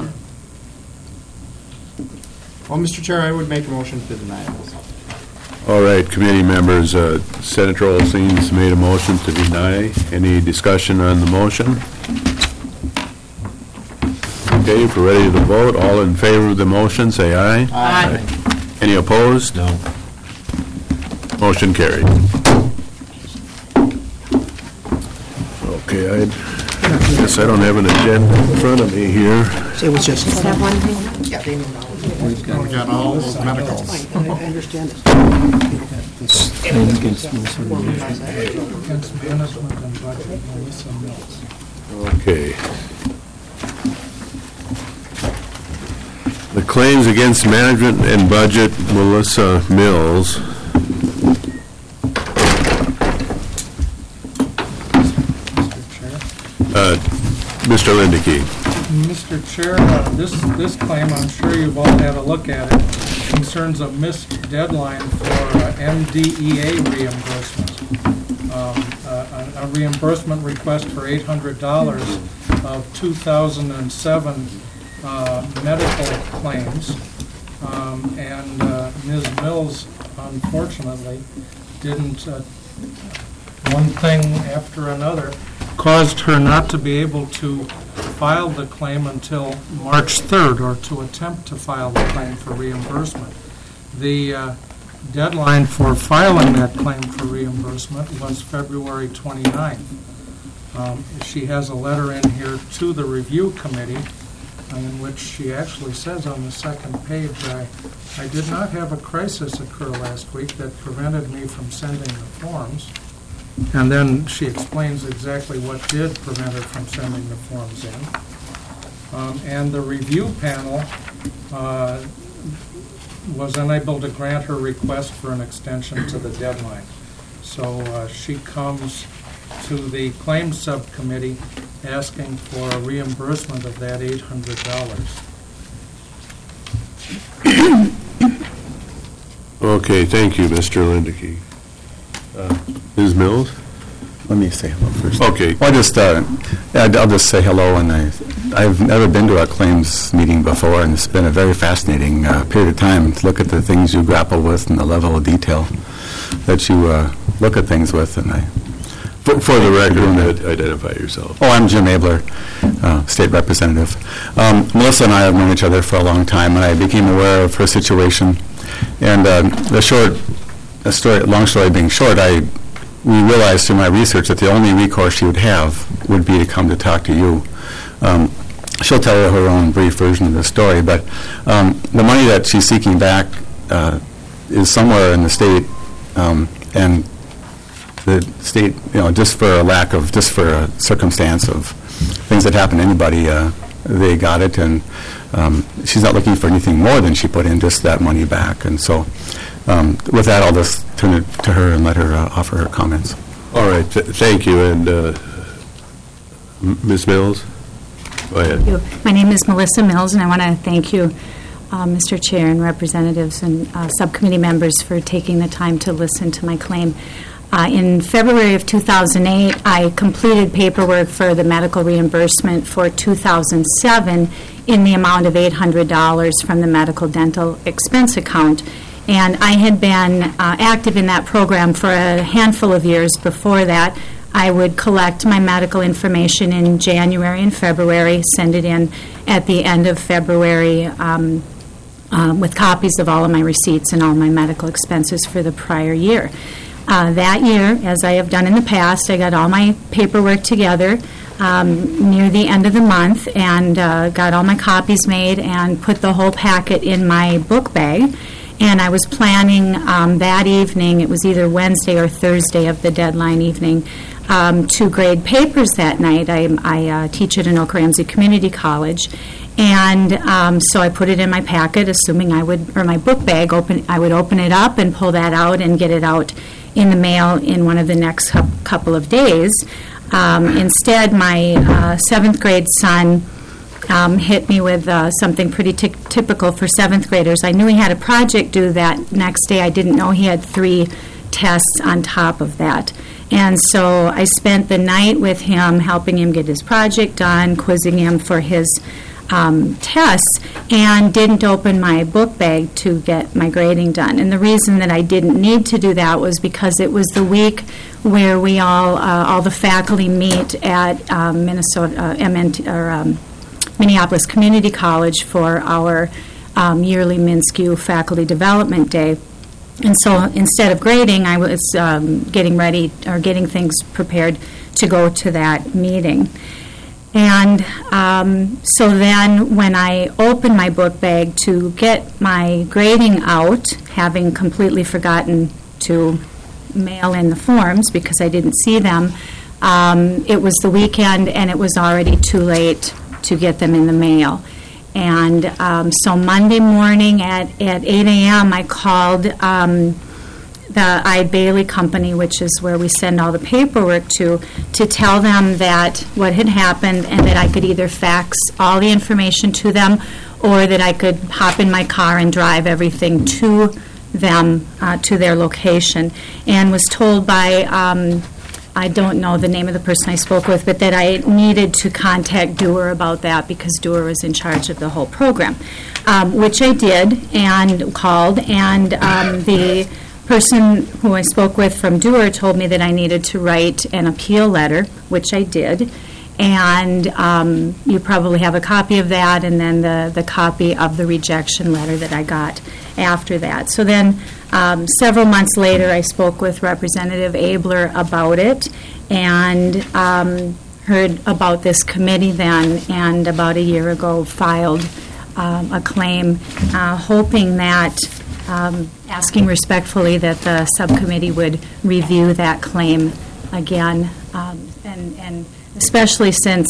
Well, Mr. Chair, I would make a motion to deny this. All right, committee members, Senator Olsen's made a motion to deny. Any discussion on the motion? Okay, if we're ready to vote, all in favor of the motion, say aye. Aye. Any opposed? No. Motion carried. Okay, I guess I don't have an agenda in front of me here. It was just. Is that one thing? Yeah, they know now. We got all those medicals. I understand this. Against management and budget, Melissa Mills. Okay. The claims against management and budget, Melissa Mills. Mr. Lindeke. Mr. Chair, this claim, I'm sure you've all had a look at it, concerns a missed deadline for MDEA reimbursement. A reimbursement request for $800 of 2007 medical claims. And Ms. Mills, unfortunately, didn't, one thing after another, caused her not to be able to file the claim until March 3rd, or to attempt to file the claim for reimbursement. The deadline for filing that claim for reimbursement was February 29th. She has a letter in here to the review committee in which she actually says on the second page, I did not have a crisis occur last week that prevented me from sending the forms. And then she explains exactly what did prevent her from sending the forms in. And the review panel was unable to grant her request for an extension to the deadline. So she comes to the claims subcommittee asking for a reimbursement of that $800. Okay, thank you, Mr. Lindeke. Ms. Mills? Let me say hello first. Okay. Well, I'll just say hello, and I've never been to a claims meeting before, and it's been a very fascinating period of time to look at the things you grapple with and the level of detail that you look at things with. And For the record, identify yourself. Oh, I'm Jim Abler, state representative. Melissa and I have known each other for a long time, and I became aware of her situation. And long story being short, we realized through my research that the only recourse she would have would be to come to talk to you. She'll tell you her own brief version of the story, but the money that she's seeking back is somewhere in the state, and the state, just for a circumstance of things things that happen to anybody, they got it, and she's not looking for anything more than she put in, just that money back. And so with that, I'll just turn it to her and let her offer her comments. All right, thank you. And Ms. Mills, go ahead. Thank you. My name is Melissa Mills, and I want to thank you, Mr. Chair and representatives and subcommittee members for taking the time to listen to my claim. In February of 2008, I completed paperwork for the medical reimbursement for 2007 in the amount of $800 from the medical dental expense account. And I had been active in that program for a handful of years before that. I would collect my medical information in January and February, send it in at the end of February with copies of all of my receipts and all my medical expenses for the prior year. That year, as I have done in the past, I got all my paperwork together near the end of the month and got all my copies made and put the whole packet in my book bag. And I was planning that evening, it was either Wednesday or Thursday of the deadline evening, to grade papers that night. I teach at Anoka Ramsey Community College. And so I put it in my packet, assuming or my book bag, I would open it up and pull that out and get it out in the mail in one of the next couple of days. Instead, my 7th grade son hit me with something pretty typical for 7th graders. I knew he had a project due that next day. I didn't know he had 3 tests on top of that. And so I spent the night with him, helping him get his project done, quizzing him for his tests, and didn't open my book bag to get my grading done. And the reason that I didn't need to do that was because it was the week where we all the faculty meet at Minneapolis Community College for our yearly MnSCU Faculty Development Day. And so instead of grading, I was getting things prepared to go to that meeting. And so then when I opened my book bag to get my grading out, having completely forgotten to mail in the forms because I didn't see them, it was the weekend and it was already too late to get them in the mail. And so Monday morning at 8 a.m. I called the Ide Bailey Company, which is where we send all the paperwork to tell them that what had happened and that I could either fax all the information to them or that I could hop in my car and drive everything to them, to their location. And was told by, I don't know the name of the person I spoke with, but that I needed to contact Dewar about that because Dewar was in charge of the whole program, which I did and called, and the person who I spoke with from Dewar told me that I needed to write an appeal letter, which I did, and you probably have a copy of that, and then the copy of the rejection letter that I got after that. So then several months later, I spoke with Representative Abler about it and heard about this committee then, and about a year ago filed a claim hoping that asking respectfully that the subcommittee would review that claim again, and especially since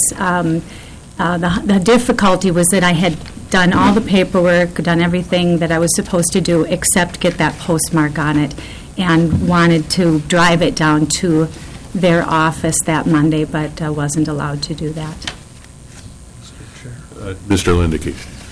the difficulty was that I had done all the paperwork, done everything that I was supposed to do except get that postmark on it, and wanted to drive it down to their office that Monday, but wasn't allowed to do that. Mr. Chair. Mr. Lindeke.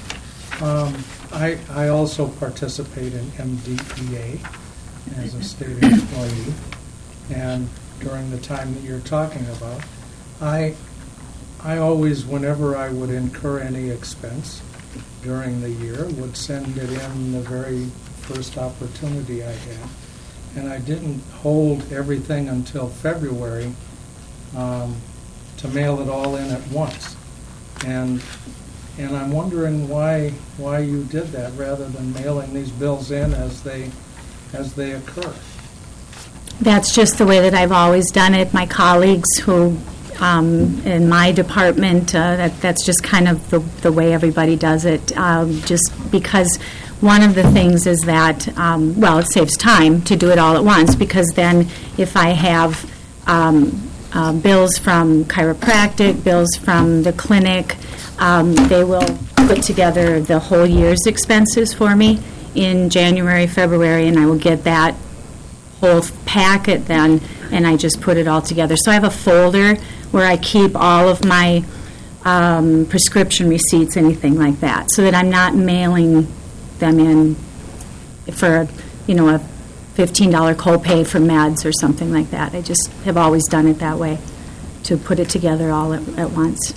I also participate in MDEA as a state employee, and during the time that you're talking about, I always, whenever I would incur any expense during the year, would send it in the very first opportunity I had. And I didn't hold everything until February to mail it all in at once. And I'm wondering why you did that rather than mailing these bills in as they occur. That's just the way that I've always done it. My colleagues who in my department, that's just kind of the way everybody does it, just because one of the things is that, it saves time to do it all at once, because then if I have bills from chiropractic, bills from the clinic. They will put together the whole year's expenses for me in January, February, and I will get that whole packet then, and I just put it all together. So I have a folder where I keep all of my prescription receipts, anything like that, so that I'm not mailing them in for, a $15 copay for meds or something like that. I just have always done it that way, to put it together all at once.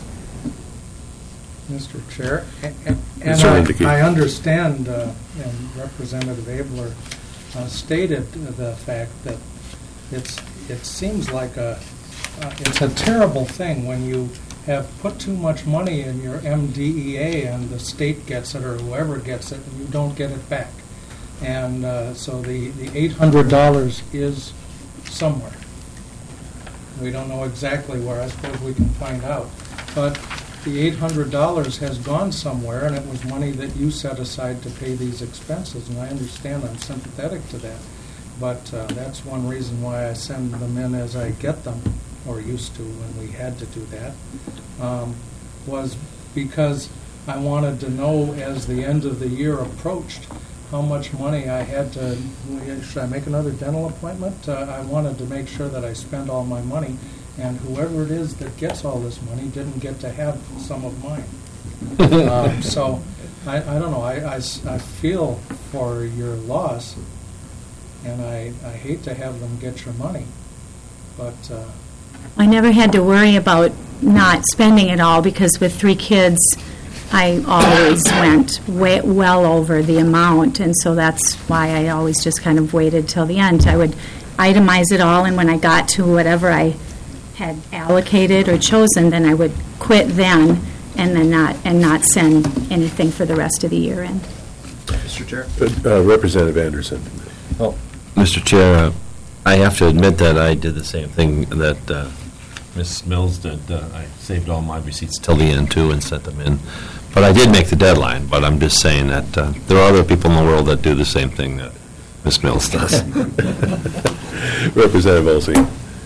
Mr. Chair, and I understand, and Representative Abler stated the fact that it seems like it's a terrible thing when you have put too much money in your MDEA and the state gets it or whoever gets it and you don't get it back. And so the $800 is somewhere. We don't know exactly where. I suppose we can find out. But the $800 has gone somewhere, and it was money that you set aside to pay these expenses. And I understand, I'm sympathetic to that. But that's one reason why I send them in as I get them, or used to when we had to do that, was because I wanted to know as the end of the year approached how much money I had to, should I make another dental appointment? I wanted to make sure that I spent all my money, and whoever it is that gets all this money didn't get to have some of mine. So I don't know, I feel for your loss, and I hate to have them get your money, but... I never had to worry about not spending it all, because with 3 kids, I always went well over the amount, and so that's why I always just kind of waited till the end. I would itemize it all, and when I got to whatever I had allocated or chosen, then I would quit then, and then not send anything for the rest of the year in. Mr. Chair. Representative Anderson. Well, Mr. Chair, I have to admit that I did the same thing that Ms. Mills did. I saved all my receipts till the end, too, and sent them in. But I did make the deadline, but I'm just saying that there are other people in the world that do the same thing that Ms. Mills does. Representative Olsey.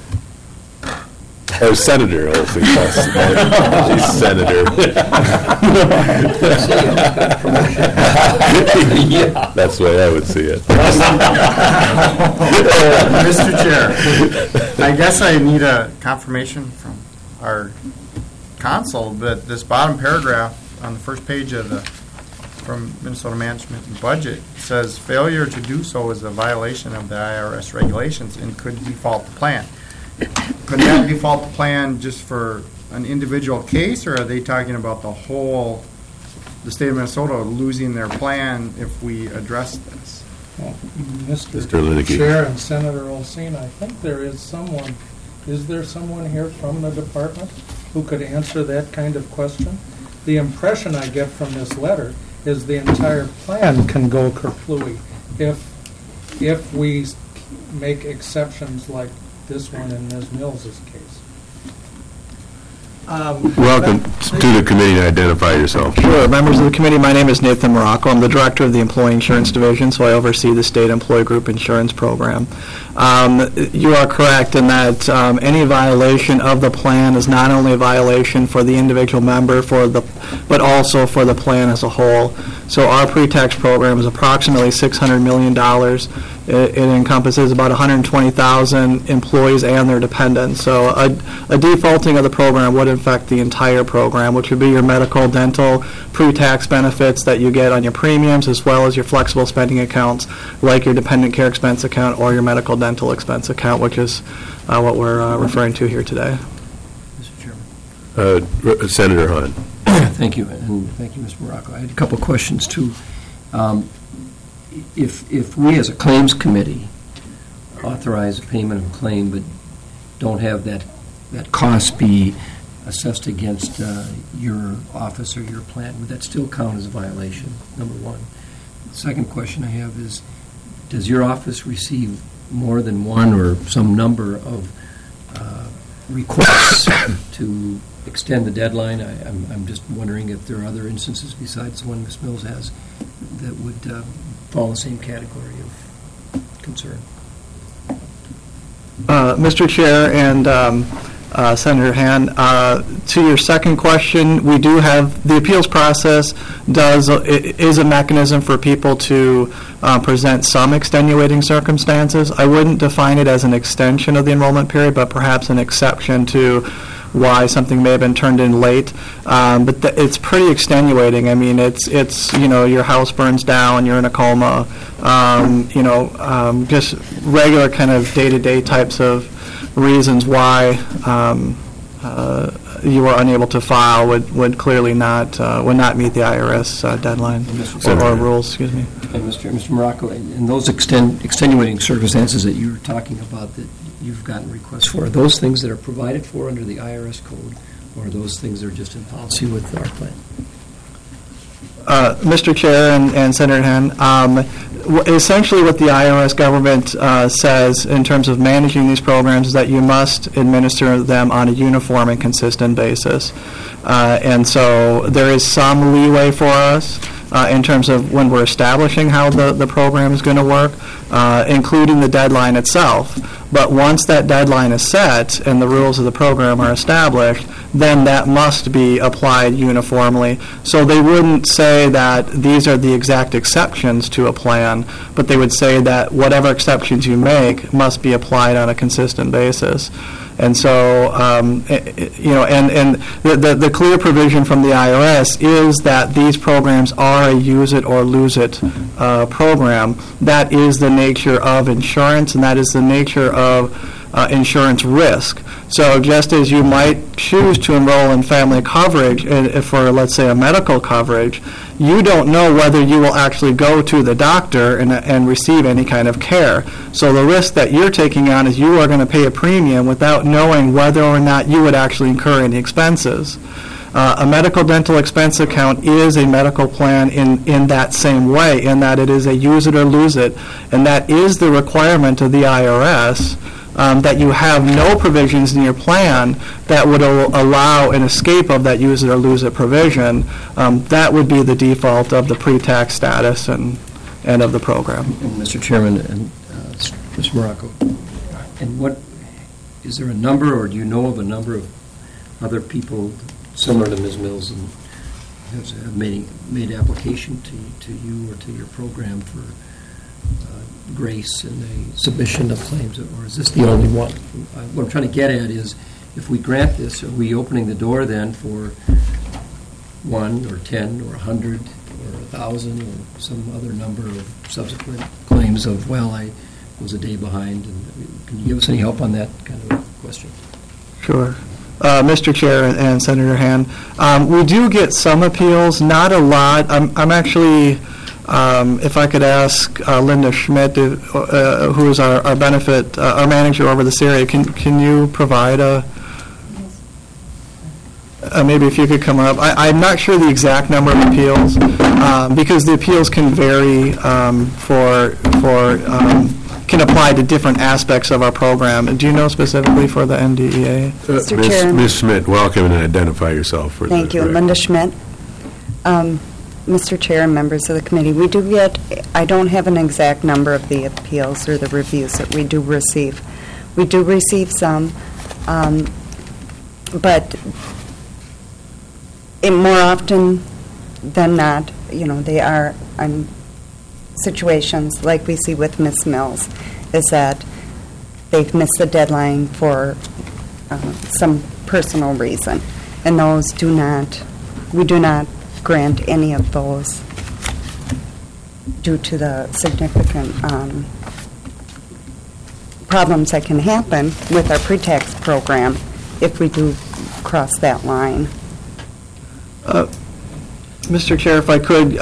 Or Senator Olsey. She's Senator. That's the way I would see it. Mr. Chair, I guess I need a confirmation from our council that this bottom paragraph on the first page of from Minnesota Management and Budget says failure to do so is a violation of the IRS regulations and could default the plan. Could that default the plan just for an individual case, or are they talking about the state of Minnesota losing their plan if we address this? Well, Mr. Chair and Senator Olseen, I think is there someone here from the department who could answer that kind of question? The impression I get from this letter is the entire plan can go kerplooey if we make exceptions like this one in Ms. Mills's case. Welcome to the committee, to identify yourself. Sure. Members of the committee, my name is Nathan Morocco. I'm the director of the Employee Insurance Division, so I oversee the State Employee Group Insurance Program. You are correct in that any violation of the plan is not only a violation for the individual member, but also for the plan as a whole. So our pre-tax program is approximately $600 million. It encompasses about 120,000 employees and their dependents. So a defaulting of the program would affect the entire program, which would be your medical, dental, pre-tax benefits that you get on your premiums, as well as your flexible spending accounts, like your dependent care expense account or your medical dental expense account, which is what we're referring to here today. Mr. Chairman. Senator Hahn. Thank you, and thank you, Mr. Morocco. I had a couple of questions, too. If we as a claims committee authorize a payment of a claim but don't have that cost be assessed against your office or your plan, would that still count as a violation, number one? The second question I have is, does your office receive more than one or some number of requests to extend the deadline? I'm just wondering if there are other instances besides the one Ms. Mills has that would fall in the same category of concern. Mr. Chair and Senator Hand. To your second question, we do have, the appeals process is a mechanism for people to present some extenuating circumstances. I wouldn't define it as an extension of the enrollment period, but perhaps an exception to why something may have been turned in late. But it's pretty extenuating. I mean, it's your house burns down, you're in a coma, just regular kind of day-to-day types of reasons why you were unable to file would clearly not meet the IRS deadline or rules. Excuse me. And Mr. Morocco, in those extenuating circumstances that you're talking about that you've gotten requests for, are those things that are provided for under the IRS code, or are those things that are just in policy with our plan? Mr. Chair and Senator Henn, essentially what the IRS government says in terms of managing these programs is that you must administer them on a uniform and consistent basis. And so there is some leeway for us in terms of when we're establishing how the program is going to work, including the deadline itself. But once that deadline is set and the rules of the program are established, then that must be applied uniformly. So they wouldn't say that these are the exact exceptions to a plan, but they would say that whatever exceptions you make must be applied on a consistent basis. And so, the clear provision from the IRS is that these programs are a use it or lose it program. That is the nature of insurance, and that is the nature of insurance risk. So just as you might choose to enroll in family coverage for, let's say, a medical coverage, you don't know whether you will actually go to the doctor and receive any kind of care. So the risk that you're taking on is you are going to pay a premium without knowing whether or not you would actually incur any expenses. A medical dental expense account is a medical plan in that same way, in that it is a use it or lose it, and that is the requirement of the IRS. That you have no provisions in your plan that would allow an escape of that use it or lose it provision. That would be the default of the pre-tax status and of the program. And Mr. Chairman and Mr. Morocco, and what is there a number, or do you know of a number of other people similar to Ms. Mills and have made application to you or to your program for grace in the submission of claims, or is this the only one? What I'm trying to get at is, if we grant this, are we opening the door then for 1 or 10 or 100 or 1,000 or some other number of subsequent claims of, well, I was a day behind? And can you give us any help on that kind of question? Sure. Mr. Chair and Senator Hand, we do get some appeals, not a lot. I'm actually... if I could ask Linda Schmidt, who is our benefit, our manager over this area, can you provide maybe if you could come up. I'm not sure the exact number of appeals because the appeals can vary can apply to different aspects of our program. Do you know specifically for the NDEA? Mr. Chairman. Ms. Schmidt, welcome, and identify yourself. Thank you. Linda Schmidt. Mr. Chair and members of the committee, we do get, I don't have an exact number of the appeals or the reviews that we do receive. We do receive some, but more often than not, they are situations like we see with Ms. Mills, is that they've missed the deadline for some personal reason, and those we do not grant any of those due to the significant problems that can happen with our pre-tax program if we do cross that line. Mr. Chair, if I could,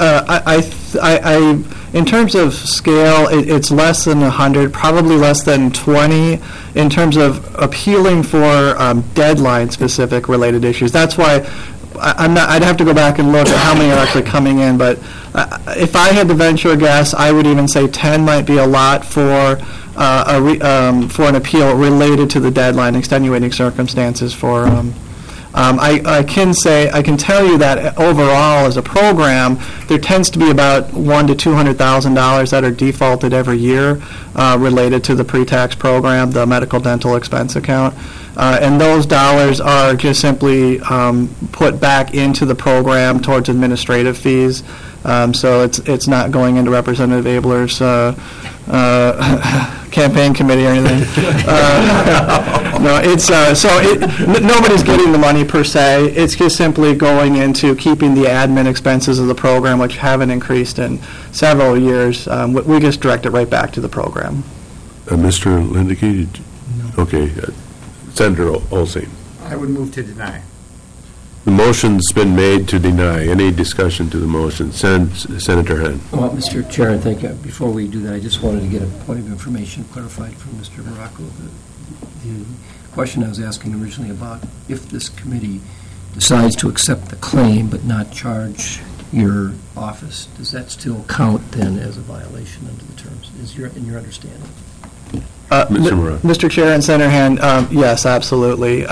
in terms of scale, it's less than 100, probably less than 20 in terms of appealing for deadline-specific related issues. That's why I'd have to go back and look at how many are actually coming in, but if I had to venture a guess, I would even say 10 might be a lot for an appeal related to the deadline, extenuating circumstances for I can tell you that overall as a program, there tends to be about $100,000 to $200,000 that are defaulted every year related to the pre-tax program, the medical dental expense account. And those dollars are just simply put back into the program towards administrative fees. So it's not going into Representative Abler's campaign committee or anything. No, it's nobody's getting the money per se. It's just simply going into keeping the admin expenses of the program, which haven't increased in several years. We just direct it right back to the program. Mr. Lindeke? No. Okay. Senator Olsen. I would move to deny. The motion's been made to deny. Any discussion to the motion? Senator Henn. Well, Mr. Chair, I think before we do that, I just wanted to get a point of information clarified from Mr. Morocco. The question I was asking originally about if this committee decides to accept the claim but not charge your office, does that still count then as a violation under the terms? In your understanding? Mr. Chair and Senator Hand, yes, absolutely.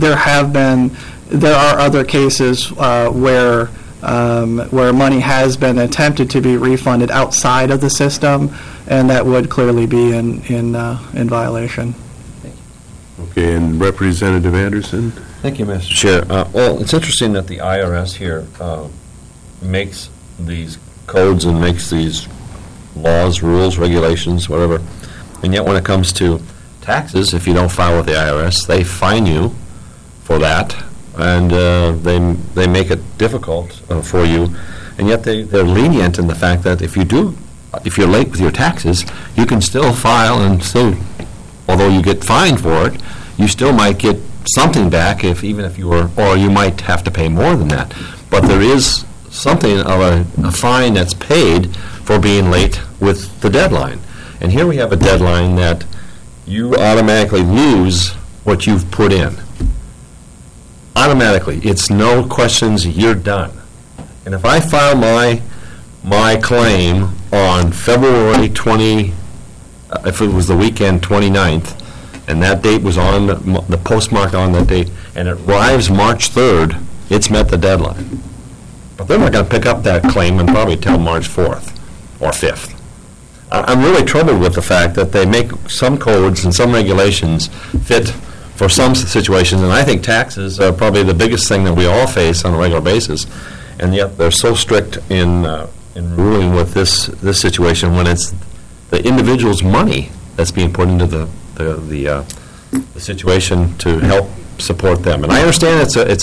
There are other cases where money has been attempted to be refunded outside of the system, and that would clearly be in violation. Thank you. Okay, and Representative Anderson? Thank you, Mr. Chair. Well, it's interesting that the IRS here makes these codes and makes these laws, rules, regulations, whatever. And yet when it comes to taxes, if you don't file with the IRS, they fine you for that, and they make it difficult for you. And yet they're lenient in the fact that if you're late with your taxes, you can still file and still, although you get fined for it, you still might get something back even if you were, or you might have to pay more than that. But there is something of a fine that's paid for being late with the deadline. And here we have a deadline that you automatically lose what you've put in. Automatically. It's no questions, you're done. And if I file my claim on February 20, if it was the weekend 29th, and that date was on the postmark on that date, and it arrives March 3rd, it's met the deadline. But they're not going to pick up that claim and probably till March 4th or 5th. I'm really troubled with the fact that they make some codes and some regulations fit for some situations, and I think taxes are probably the biggest thing that we all face on a regular basis, and yet they're so strict in ruling with this situation when it's the individual's money that's being put into the situation to help support them. And I understand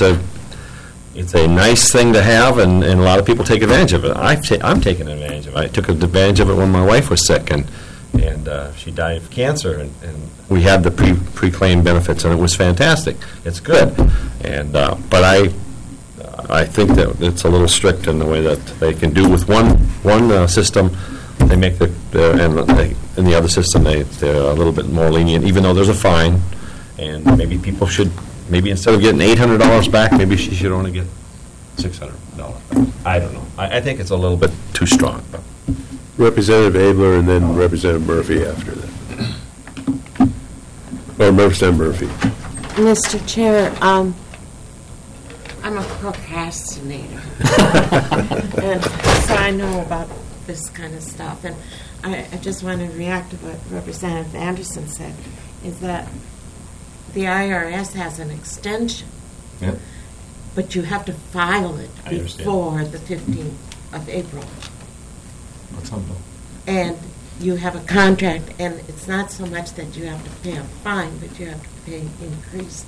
it's a nice thing to have, and a lot of people take advantage of it. I'm taking advantage of it. I took advantage of it when my wife was sick, and she died of cancer, and we had the pre-claim benefits, and it was fantastic. It's good, but I think that it's a little strict in the way that they can do with one system. They make in the other system they're a little bit more lenient, even though there's a fine, and maybe people should. Maybe instead of getting $800 back, maybe she should only get $600 back. I don't know. I think it's a little bit too strong. Representative Abler and then Representative Murphy after that. Or Representative Murphy. Mr. Chair, I'm a procrastinator. And so I know about this kind of stuff. And I just want to react to what Representative Anderson said, is that the IRS has an extension, yep. But you have to file it before the 15th of April. That's humble. And you have a contract, and it's not so much that you have to pay a fine, but you have to pay increased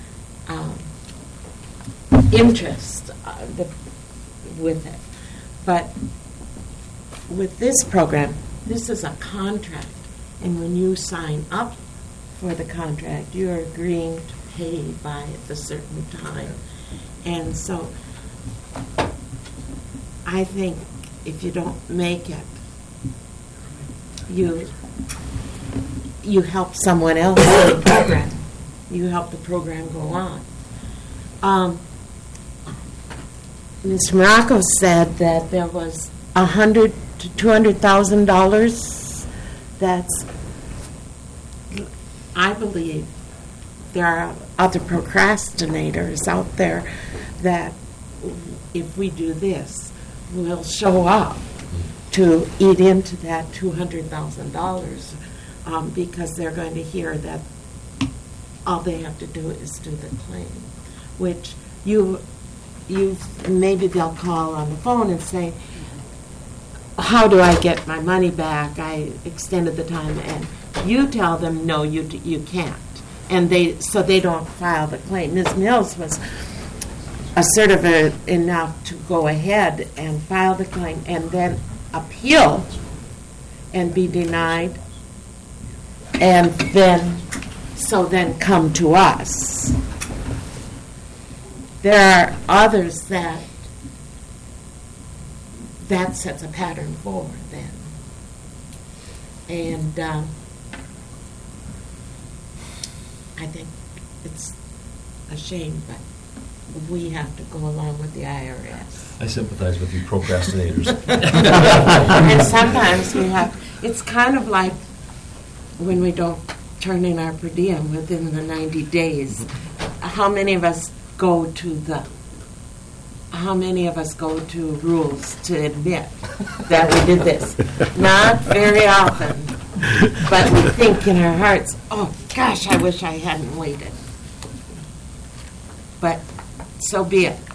interest with it. But with this program, this is a contract, and when you sign up for the contract, you're agreeing to pay by a certain time. And so I think if you don't make it, you help someone else in the program. You help the program go on. Mr. Morocco said that there was $100,000 to $200,000 that's, I believe, there are other procrastinators out there that if we do this, will show up to eat into that $200,000 because they're going to hear that all they have to do is do the claim, which you maybe they'll call on the phone and say, how do I get my money back? I extended the time, and you tell them, no, you can't. And so they don't file the claim. Ms. Mills was assertive enough to go ahead and file the claim and then appeal and be denied, and then come to us. There are others that sets a pattern forward then. And I think it's a shame, but we have to go along with the IRS. I sympathize with you procrastinators. And sometimes it's kind of like when we don't turn in our per diem within the 90 days. How many of us go to rules to admit that we did this? Not very often. But we think in our hearts, oh gosh, I wish I hadn't waited. But so be it.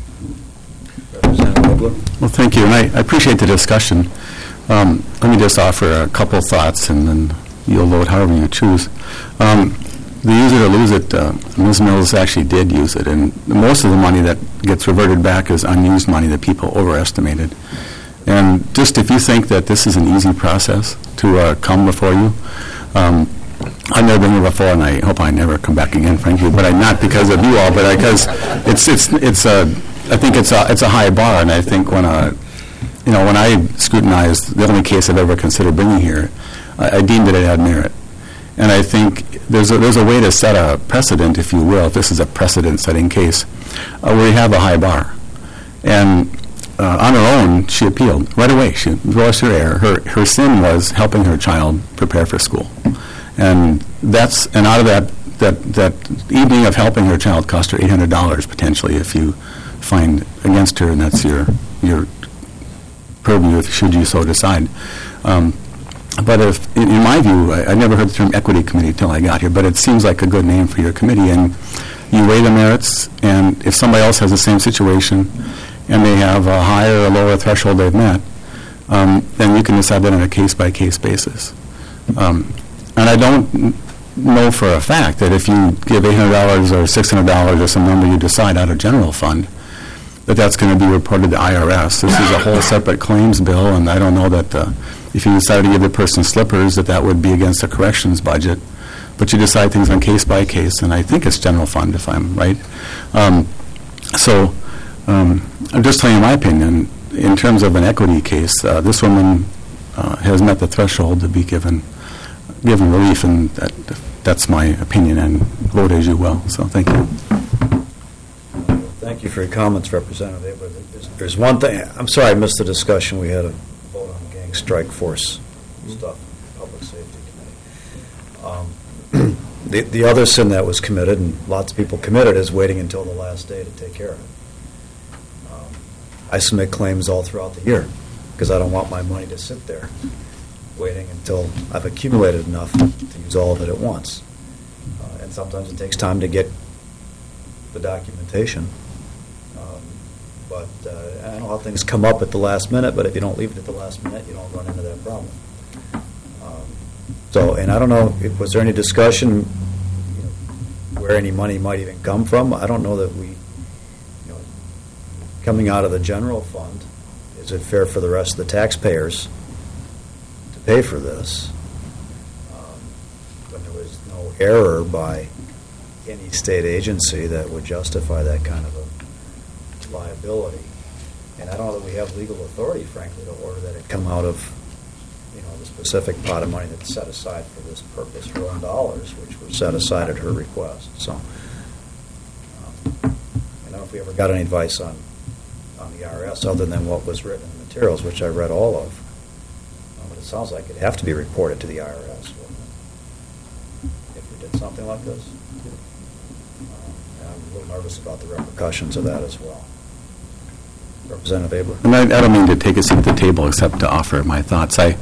Well, thank you, and I appreciate the discussion. Let me just offer a couple thoughts, and then you'll vote however you choose. The use it or lose it, Ms. Mills actually did use it, and most of the money that gets reverted back is unused money that people overestimated. And just if you think that this is an easy process to come before you, I've never been here before, and I hope I never come back again, frankly. But not because of you all, but because I think it's a high bar, and I think when I scrutinized the only case I've ever considered bringing here, I deemed that it had merit. And I think there's a way to set a precedent, if you will, if this is a precedent-setting case, where you have a high bar. And on her own, she appealed right away. She voiced her error. Her sin was helping her child prepare for school. And out of that evening of helping her child cost her $800 potentially if you find against her, and that's your purview should you so decide. But in my view, I never heard the term equity committee until I got here, but it seems like a good name for your committee. And you weigh the merits, and if somebody else has the same situation and they have a higher or lower threshold they've met, then you can decide that on a case-by-case basis. And I don't know for a fact that if you give $800 or $600 or some number you decide out of general fund, that's going to be reported to the IRS. This is a whole separate claims bill, and I don't know that if you decided to give the person slippers, that would be against the corrections budget. But you decide things on case by case, and I think it's general fund, if I'm right. I'm just telling you my opinion. In terms of an equity case, this woman has met the threshold to be given relief, and that's my opinion, and vote as you will. So thank you. Thank you for your comments, Representative. But there's one thing. I'm sorry I missed the discussion. We had a vote on gang strike force stuff, Public Safety Committee. The other sin that was committed, and lots of people committed, is waiting until the last day to take care of it. I submit claims all throughout the year because I don't want my money to sit there waiting until I've accumulated enough to use all of it at once. And sometimes it takes time to get the documentation. But I know how things come up at the last minute, but if you don't leave it at the last minute, you don't run into that problem. And I don't know, was there any discussion where any money might even come from? I don't know that coming out of the general fund, is it fair for the rest of the taxpayers to pay for this when there was no error by any state agency that would justify that kind of a liability? And I don't know that we have legal authority, frankly, to order that it come out of the specific pot of money that's set aside for this purpose, her own dollars, which were set aside at her request. So I don't know if we ever got any advice on the IRS other than what was written in the materials, which I read all of. But it sounds like it'd have to be reported to the IRS, wouldn't it, if we did something like this? I'm a little nervous about the repercussions of that as well. Representative Abler. And I don't mean to take a seat at the table except to offer my thoughts. There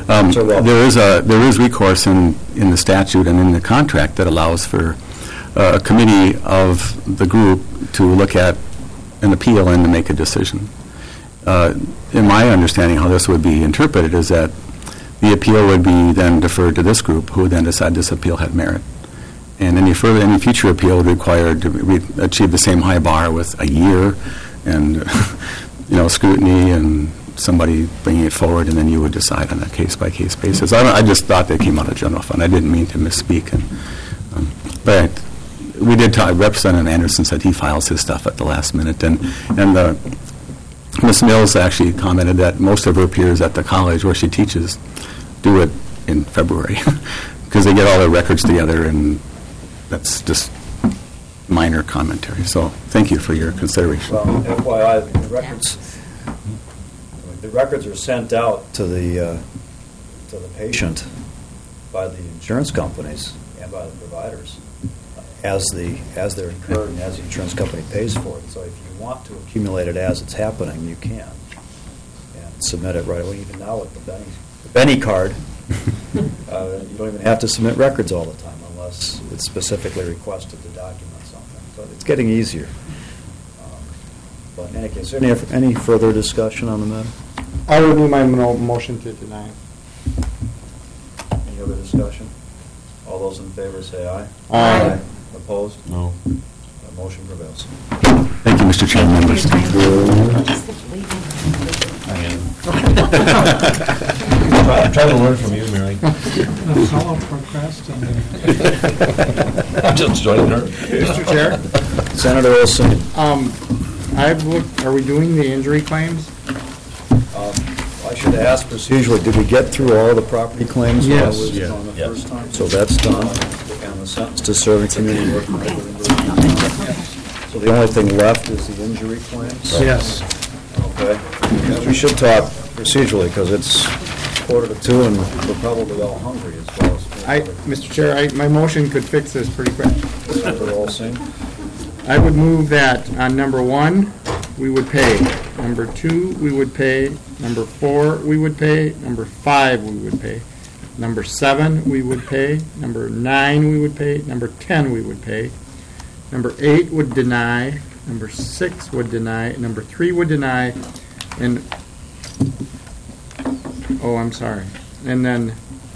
is recourse in the statute and in the contract that allows for a committee of the group to look at an appeal and to make a decision. In my understanding, how this would be interpreted is that the appeal would be then deferred to this group, who would then decide this appeal had merit. And any future appeal would require to achieve the same high bar with a year and scrutiny and somebody bringing it forward, and then you would decide on a case-by-case basis. I just thought they came out of general fund. I didn't mean to misspeak. But we did talk. Representative Anderson said he files his stuff at the last minute, and Ms. Mills actually commented that most of her peers at the college where she teaches do it in February because they get all their records together, and that's just minor commentary. So thank you for your consideration. Well, FYI, the records are sent out to the patient by the insurance companies and by the providers as they're incurred and as the insurance company pays for it. So if you want to accumulate it as it's happening, you can and submit it right away. Even now with the Benny card, you don't even have to submit records all the time unless it's specifically requested to document something. So it's getting easier. But in any case, is there any further discussion on the matter? I renew my motion to deny. Any other discussion? All those in favor say aye. Aye. Opposed? No. The motion prevails. Thank you, Mr. Chairman. Members. I'm trying to learn from you, Mary. Fellow procrastinator. I'm just joining her. Mr. Chair? Senator Olson. I've looked, are we doing the injury claims? I should ask procedurally, did we get through all the property claims? Yes. While I was on the first time? So that's done. And the sentence to serve in community work. So the only thing left is the injury claims? Yes. Okay. We should talk procedurally because it's 1:45 and we're probably all hungry as well. Mr. Chair, my motion could fix this pretty quick. Senator Olson. I would move that on number 1, we would pay. Number 2, we would pay. Number 4, we would pay. Number 5, we would pay. Number 7, we would pay. Number 9, we would pay. Number 10, we would pay. Number 8 would deny. Number 6 would deny. Number 3 would deny. And, oh, I'm sorry. And then,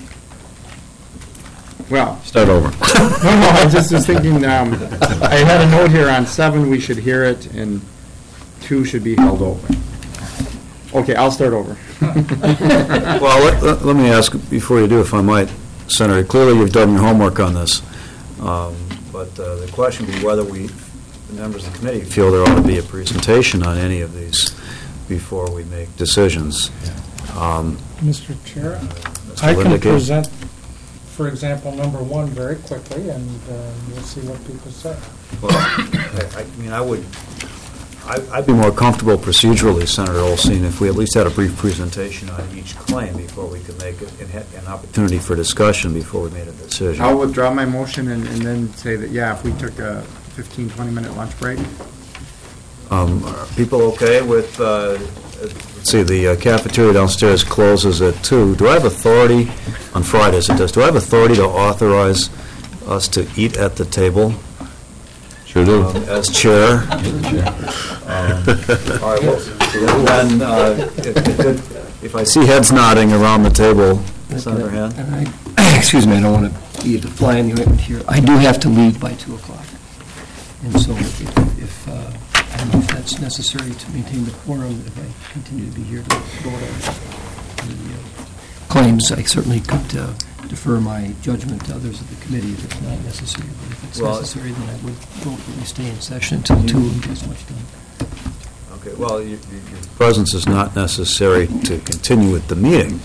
well. Start over. No, I just was thinking, I had a note here on 7, we should hear it, and 2 should be held open. Okay, I'll start over. Well, let me ask before you do, if I might, Senator. Clearly, you've done your homework on this, but the question would be whether the members of the committee feel there ought to be a presentation on any of these before we make decisions. Mr. Chair, Mr. I can Lindeke? present, for example, number 1 very quickly, and we'll see what people say. Well, I mean, I'd be more comfortable procedurally, Senator Olson, if we at least had a brief presentation on each claim before we could make an opportunity for discussion before we made a decision. I'll withdraw my motion and then say that, yeah, if we took a 15, 20-minute lunch break. Are people okay with, let's see, the cafeteria downstairs closes at 2. Do I have authority, on Fridays it does, do I have authority to authorize us to eat at the table? Sure do. As chair. All right, well, then, if I see heads nodding around the table, Senator Hand? Excuse me, I don't want to be a fly in the ointment here. I do have to leave by 2 o'clock. And so if I don't know if that's necessary to maintain the quorum, if I continue to be here to vote on the claims, I certainly could defer my judgment to others of the committee if it's not necessary. But if it's necessary, then I would vote that we stay in session until 2 and get as much done. Okay, well, your presence is not necessary to continue with the meeting.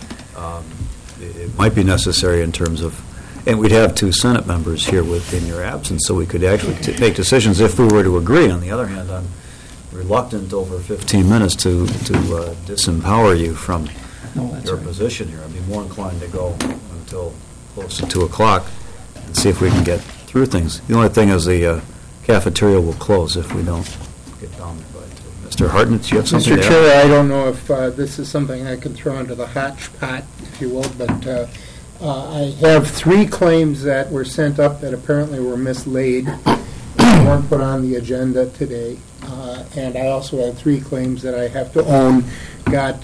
It might be necessary in terms of, and we'd have 2 Senate members here in your absence, so we could actually make decisions if we were to agree. On the other hand, I'm reluctant over 15 minutes to disempower you from your position here. I'd be more inclined to go until close to 2 o'clock and see if we can get through things. The only thing is the cafeteria will close if we don't get down there. Mr. Hartnett, do you have something to Mr. add? Chair, I don't know if this is something I can throw into the hodgepodge, if you will, but I have 3 claims that were sent up that apparently were mislaid, weren't put on the agenda today. And I also have 3 claims that I have to own, got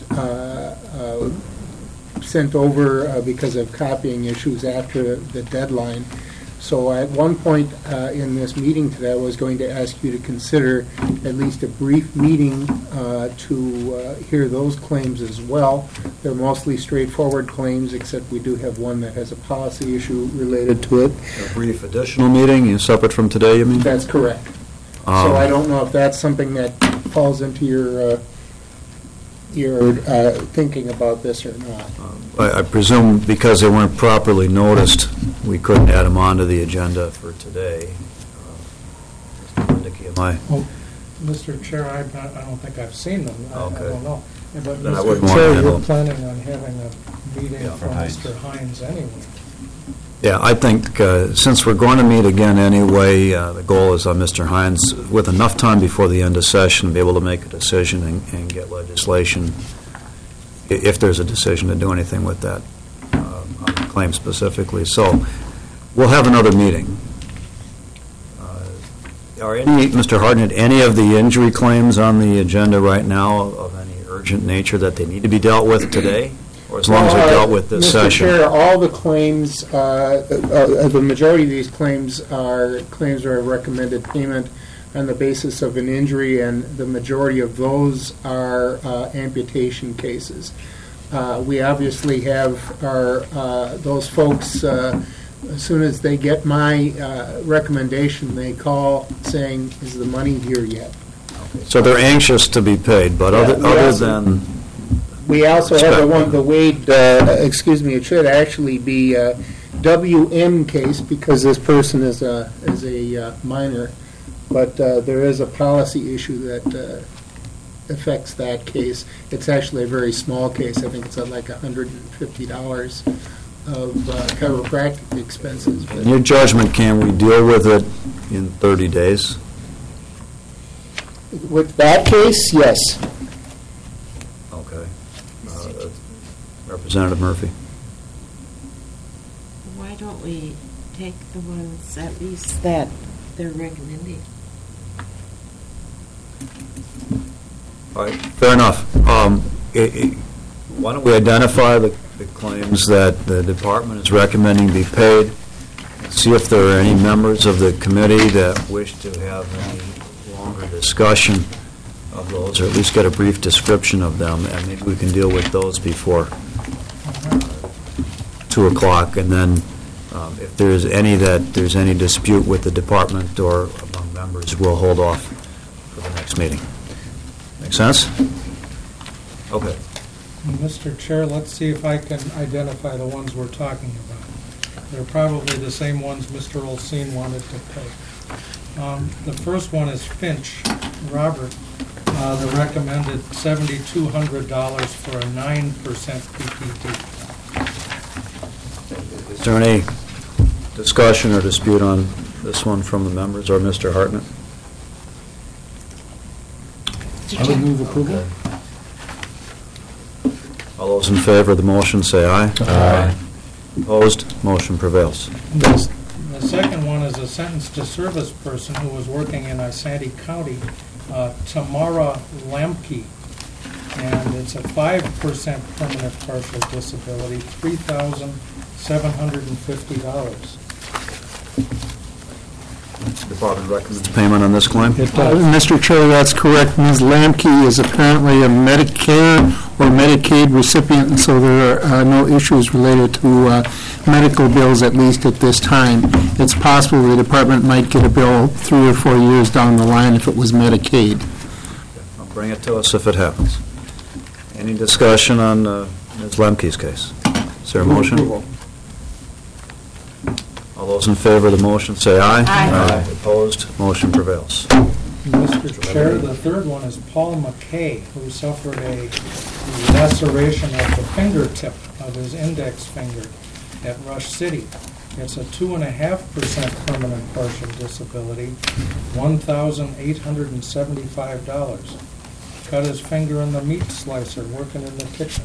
sent over because of copying issues after the deadline. So at one point in this meeting today, I was going to ask you to consider at least a brief meeting to hear those claims as well. They're mostly straightforward claims, except we do have one that has a policy issue related to it. A brief additional meeting, separate from today, you mean? That's correct. So I don't know if that's something that falls into your thinking about this or not. I presume because they weren't properly noticed, we couldn't add them onto the agenda for today. Mr. Lindicky, am I? Well, Mr. Chair, I don't think I've seen them. I don't know. But Then I wouldn't want Mr. to Chair, handle you're them. planning on having a meeting for Hines. Mr. Hines anyway. Yeah, I think since we're going to meet again anyway, the goal is on Mr. Hines, with enough time before the end of session, to be able to make a decision and get legislation, if there's a decision to do anything with that claim specifically. So we'll have another meeting. Are any, Mr. Hartnett, any of the injury claims on the agenda right now of any urgent nature that they need to be dealt with today? Or as long as they're dealt with this session? Mr. Chair, all the claims, the majority of these claims are recommended payment on the basis of an injury, and the majority of those are amputation cases. We obviously have those folks, as soon as they get my recommendation, they call saying, is the money here yet? So they're anxious to be paid, but other than... We also have the Wade, it should actually be a WM case because this person is a minor, but there is a policy issue that affects that case. It's actually a very small case. I think it's at like $150 of chiropractic expenses. In your judgment, can we deal with it in 30 days? With that case, yes. Okay. Representative Murphy. Why don't we take the ones at least that they're recommending? All right, fair enough. Why don't we identify the claims that the department is recommending be paid, see if there are any members of the committee that wish to have any longer discussion of those, or at least get a brief description of them, and maybe we can deal with those before 2 o'clock, and then if there's any dispute with the department or among members, we'll hold off for the next meeting. Make sense? Okay. Mr. Chair, let's see if I can identify the ones we're talking about. They're probably the same ones Mr. Olseen wanted to pay. The first one is Finch, Robert. The recommended $7,200 for a 9% PPD. Is there any discussion or dispute on this one from the members or Mr. Hartnett? I would move approval. All those in favor of the motion say aye. Aye. Opposed? Motion prevails. The second one is a sentenced-to-service person who was working in Isanti County, Tamara Lamke, and it's a 5% permanent partial disability, $3,750. Department recommends payment on this claim. Mr. Chair, that's correct. Ms. Lamke is apparently a Medicare or Medicaid recipient, and so there are no issues related to medical bills, at least at this time. It's possible the department might get a bill 3 or 4 years down the line if it was Medicaid. I'll bring it to us if it happens. Any discussion on Ms. Lemke's case? Is there a motion? All those in favor of the motion say aye. Aye. Opposed? Motion prevails. Mr. Chair, the third one is Paul McKay, who suffered a laceration of the fingertip of his index finger at Rush City. It's a 2.5% permanent partial disability, $1,875. Cut his finger in the meat slicer working in the kitchen.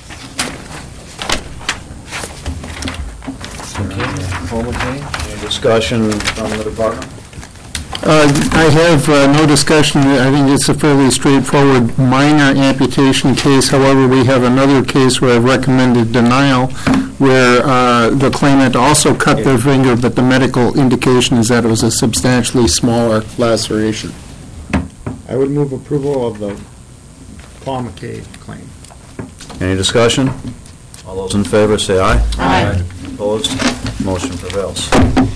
Any discussion from the department? I have no discussion. I think it's a fairly straightforward minor amputation case. However, we have another case where I've recommended denial, where the claimant also cut their finger, but the medical indication is that it was a substantially smaller laceration. I would move approval of the Paul McKay claim. Any discussion? All those in favor say aye. Aye. Opposed? Motion prevails.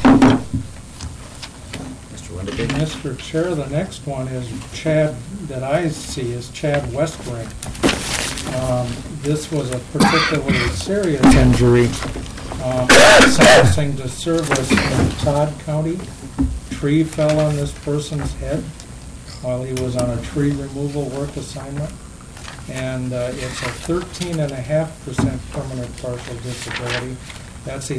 Mr. Windicke? Mr. Chair, the next one is Chad, that I see is Chad Westring. This was a particularly serious injury, sentencing to service in Todd County. Tree fell on this person's head while he was on a tree removal work assignment. And it's a 13.5% permanent partial disability. That's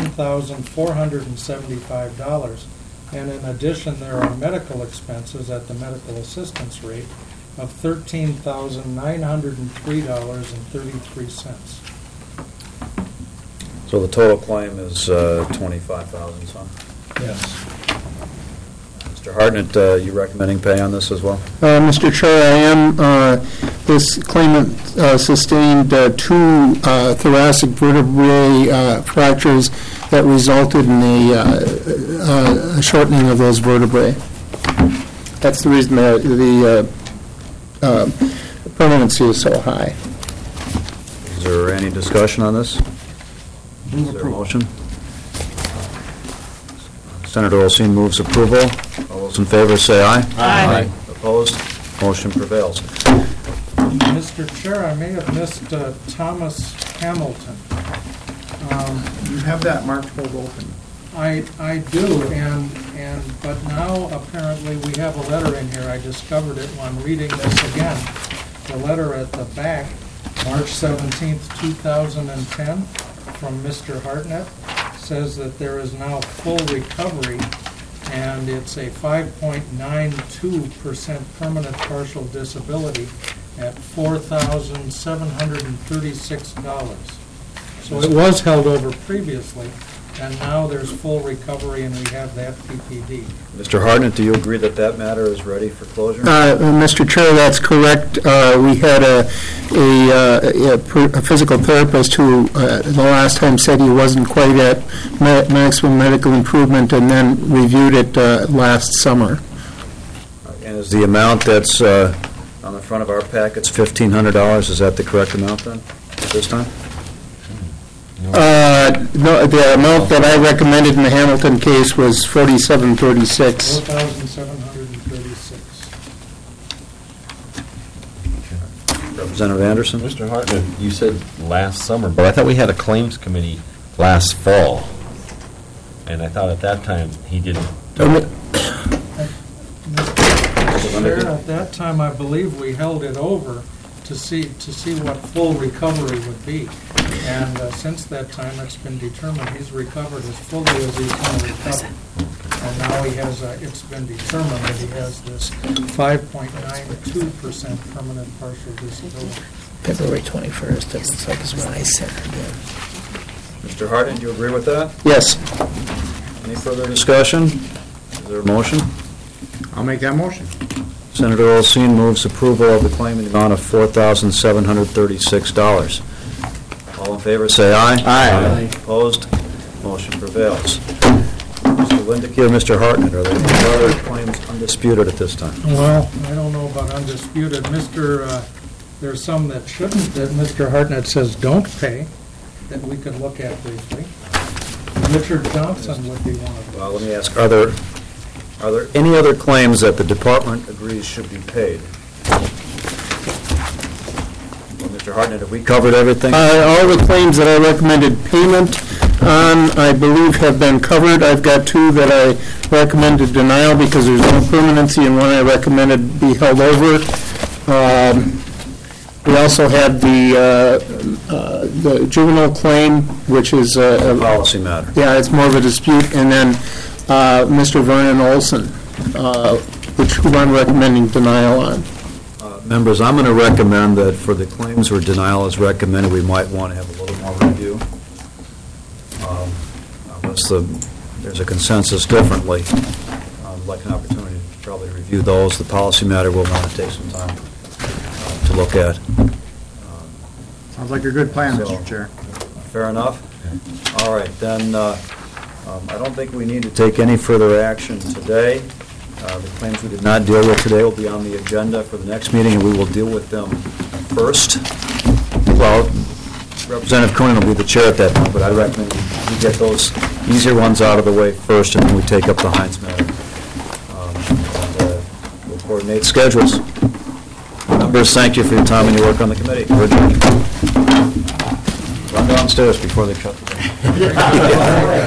$11,475. And in addition, there are medical expenses at the medical assistance rate of $13,903.33. So the total claim is $25,000 some? Yes. Mr. Hartnett, you recommending pay on this as well? Mr. Chair, I am. This claimant sustained two thoracic vertebrae fractures that resulted in a shortening of those vertebrae. That's the reason the permanency is so high. Is there any discussion on this? Is there a motion? Senator Olsine moves approval. All those in favor say aye. Aye. Opposed? Motion prevails. Mr. Chair, I may have missed Thomas Hamilton. You have that marked hold open. I do, but now apparently we have a letter in here. I discovered it when reading this again. The letter at the back, March 17th, 2010, from Mr. Hartnett, says that there is now full recovery, and it's a 5.92% permanent partial disability at $4,736. So it was held over previously, and now there's full recovery, and we have that PPD. Mr. Hartnett, do you agree that that matter is ready for closure? Mr. Chair, that's correct. We had a physical therapist who the last time said he wasn't quite at maximum medical improvement, and then reviewed it last summer. And is the amount that's on the front of our packets $1,500? Is that the correct amount then, at this time? No, the amount that I recommended in the Hamilton case was $4,736. $4,736. Representative Anderson? Mr. Hartnett, you said last summer, but I thought we had a claims committee last fall. And I thought at that time he didn't. Chair, at that time, I believe we held it over to see what full recovery would be. And since that time, it's been determined he's recovered as fully as he's going to recover. And now it's been determined that he has this 5.92% permanent partial disability. February 21st, that looks like is when I sent it in. Mr. Hartnett, do you agree with that? Yes. Any further discussion? Is there a motion? I'll make that motion. Senator Olsine moves approval of the claim in the amount of $4,736. All in favor, say aye. Aye. Opposed? Motion prevails. Mr. Windicke or Mr. Hartnett, are there any other claims undisputed at this time? Well, I don't know about undisputed. There's some that shouldn't, that Mr. Hartnett says don't pay, that we could look at briefly. Richard Johnson would be one of them. Well, let me ask, are there any other claims that the department agrees should be paid? Well, Mr. Hartnett, have we covered everything? All the claims that I recommended payment on, I believe, have been covered. I've got two that I recommended denial because there's no permanency, and one I recommended be held over. We also have the juvenile claim, which is a Policy matter. Yeah, it's more of a dispute. And then Mr. Vernon Olson, which I'm recommending denial on. Members, I'm going to recommend that for the claims where denial is recommended, we might want to have a little more review. Unless there's a consensus differently, I'd like an opportunity to probably review those. The policy matter will want to take some time to look at. Sounds like a good plan, So, Mr. Chair. Fair enough? All right, then, I don't think we need to take any further action today. The claims we did not deal with today will be on the agenda for the next meeting, and we will deal with them first. Well, Representative Coonan will be the chair at that point, but I recommend we get those easier ones out of the way first, and then we take up the Hines matter. We'll coordinate schedules. Members, thank you for your time and your work on the committee. We're adjourned. Run downstairs before they shut the door.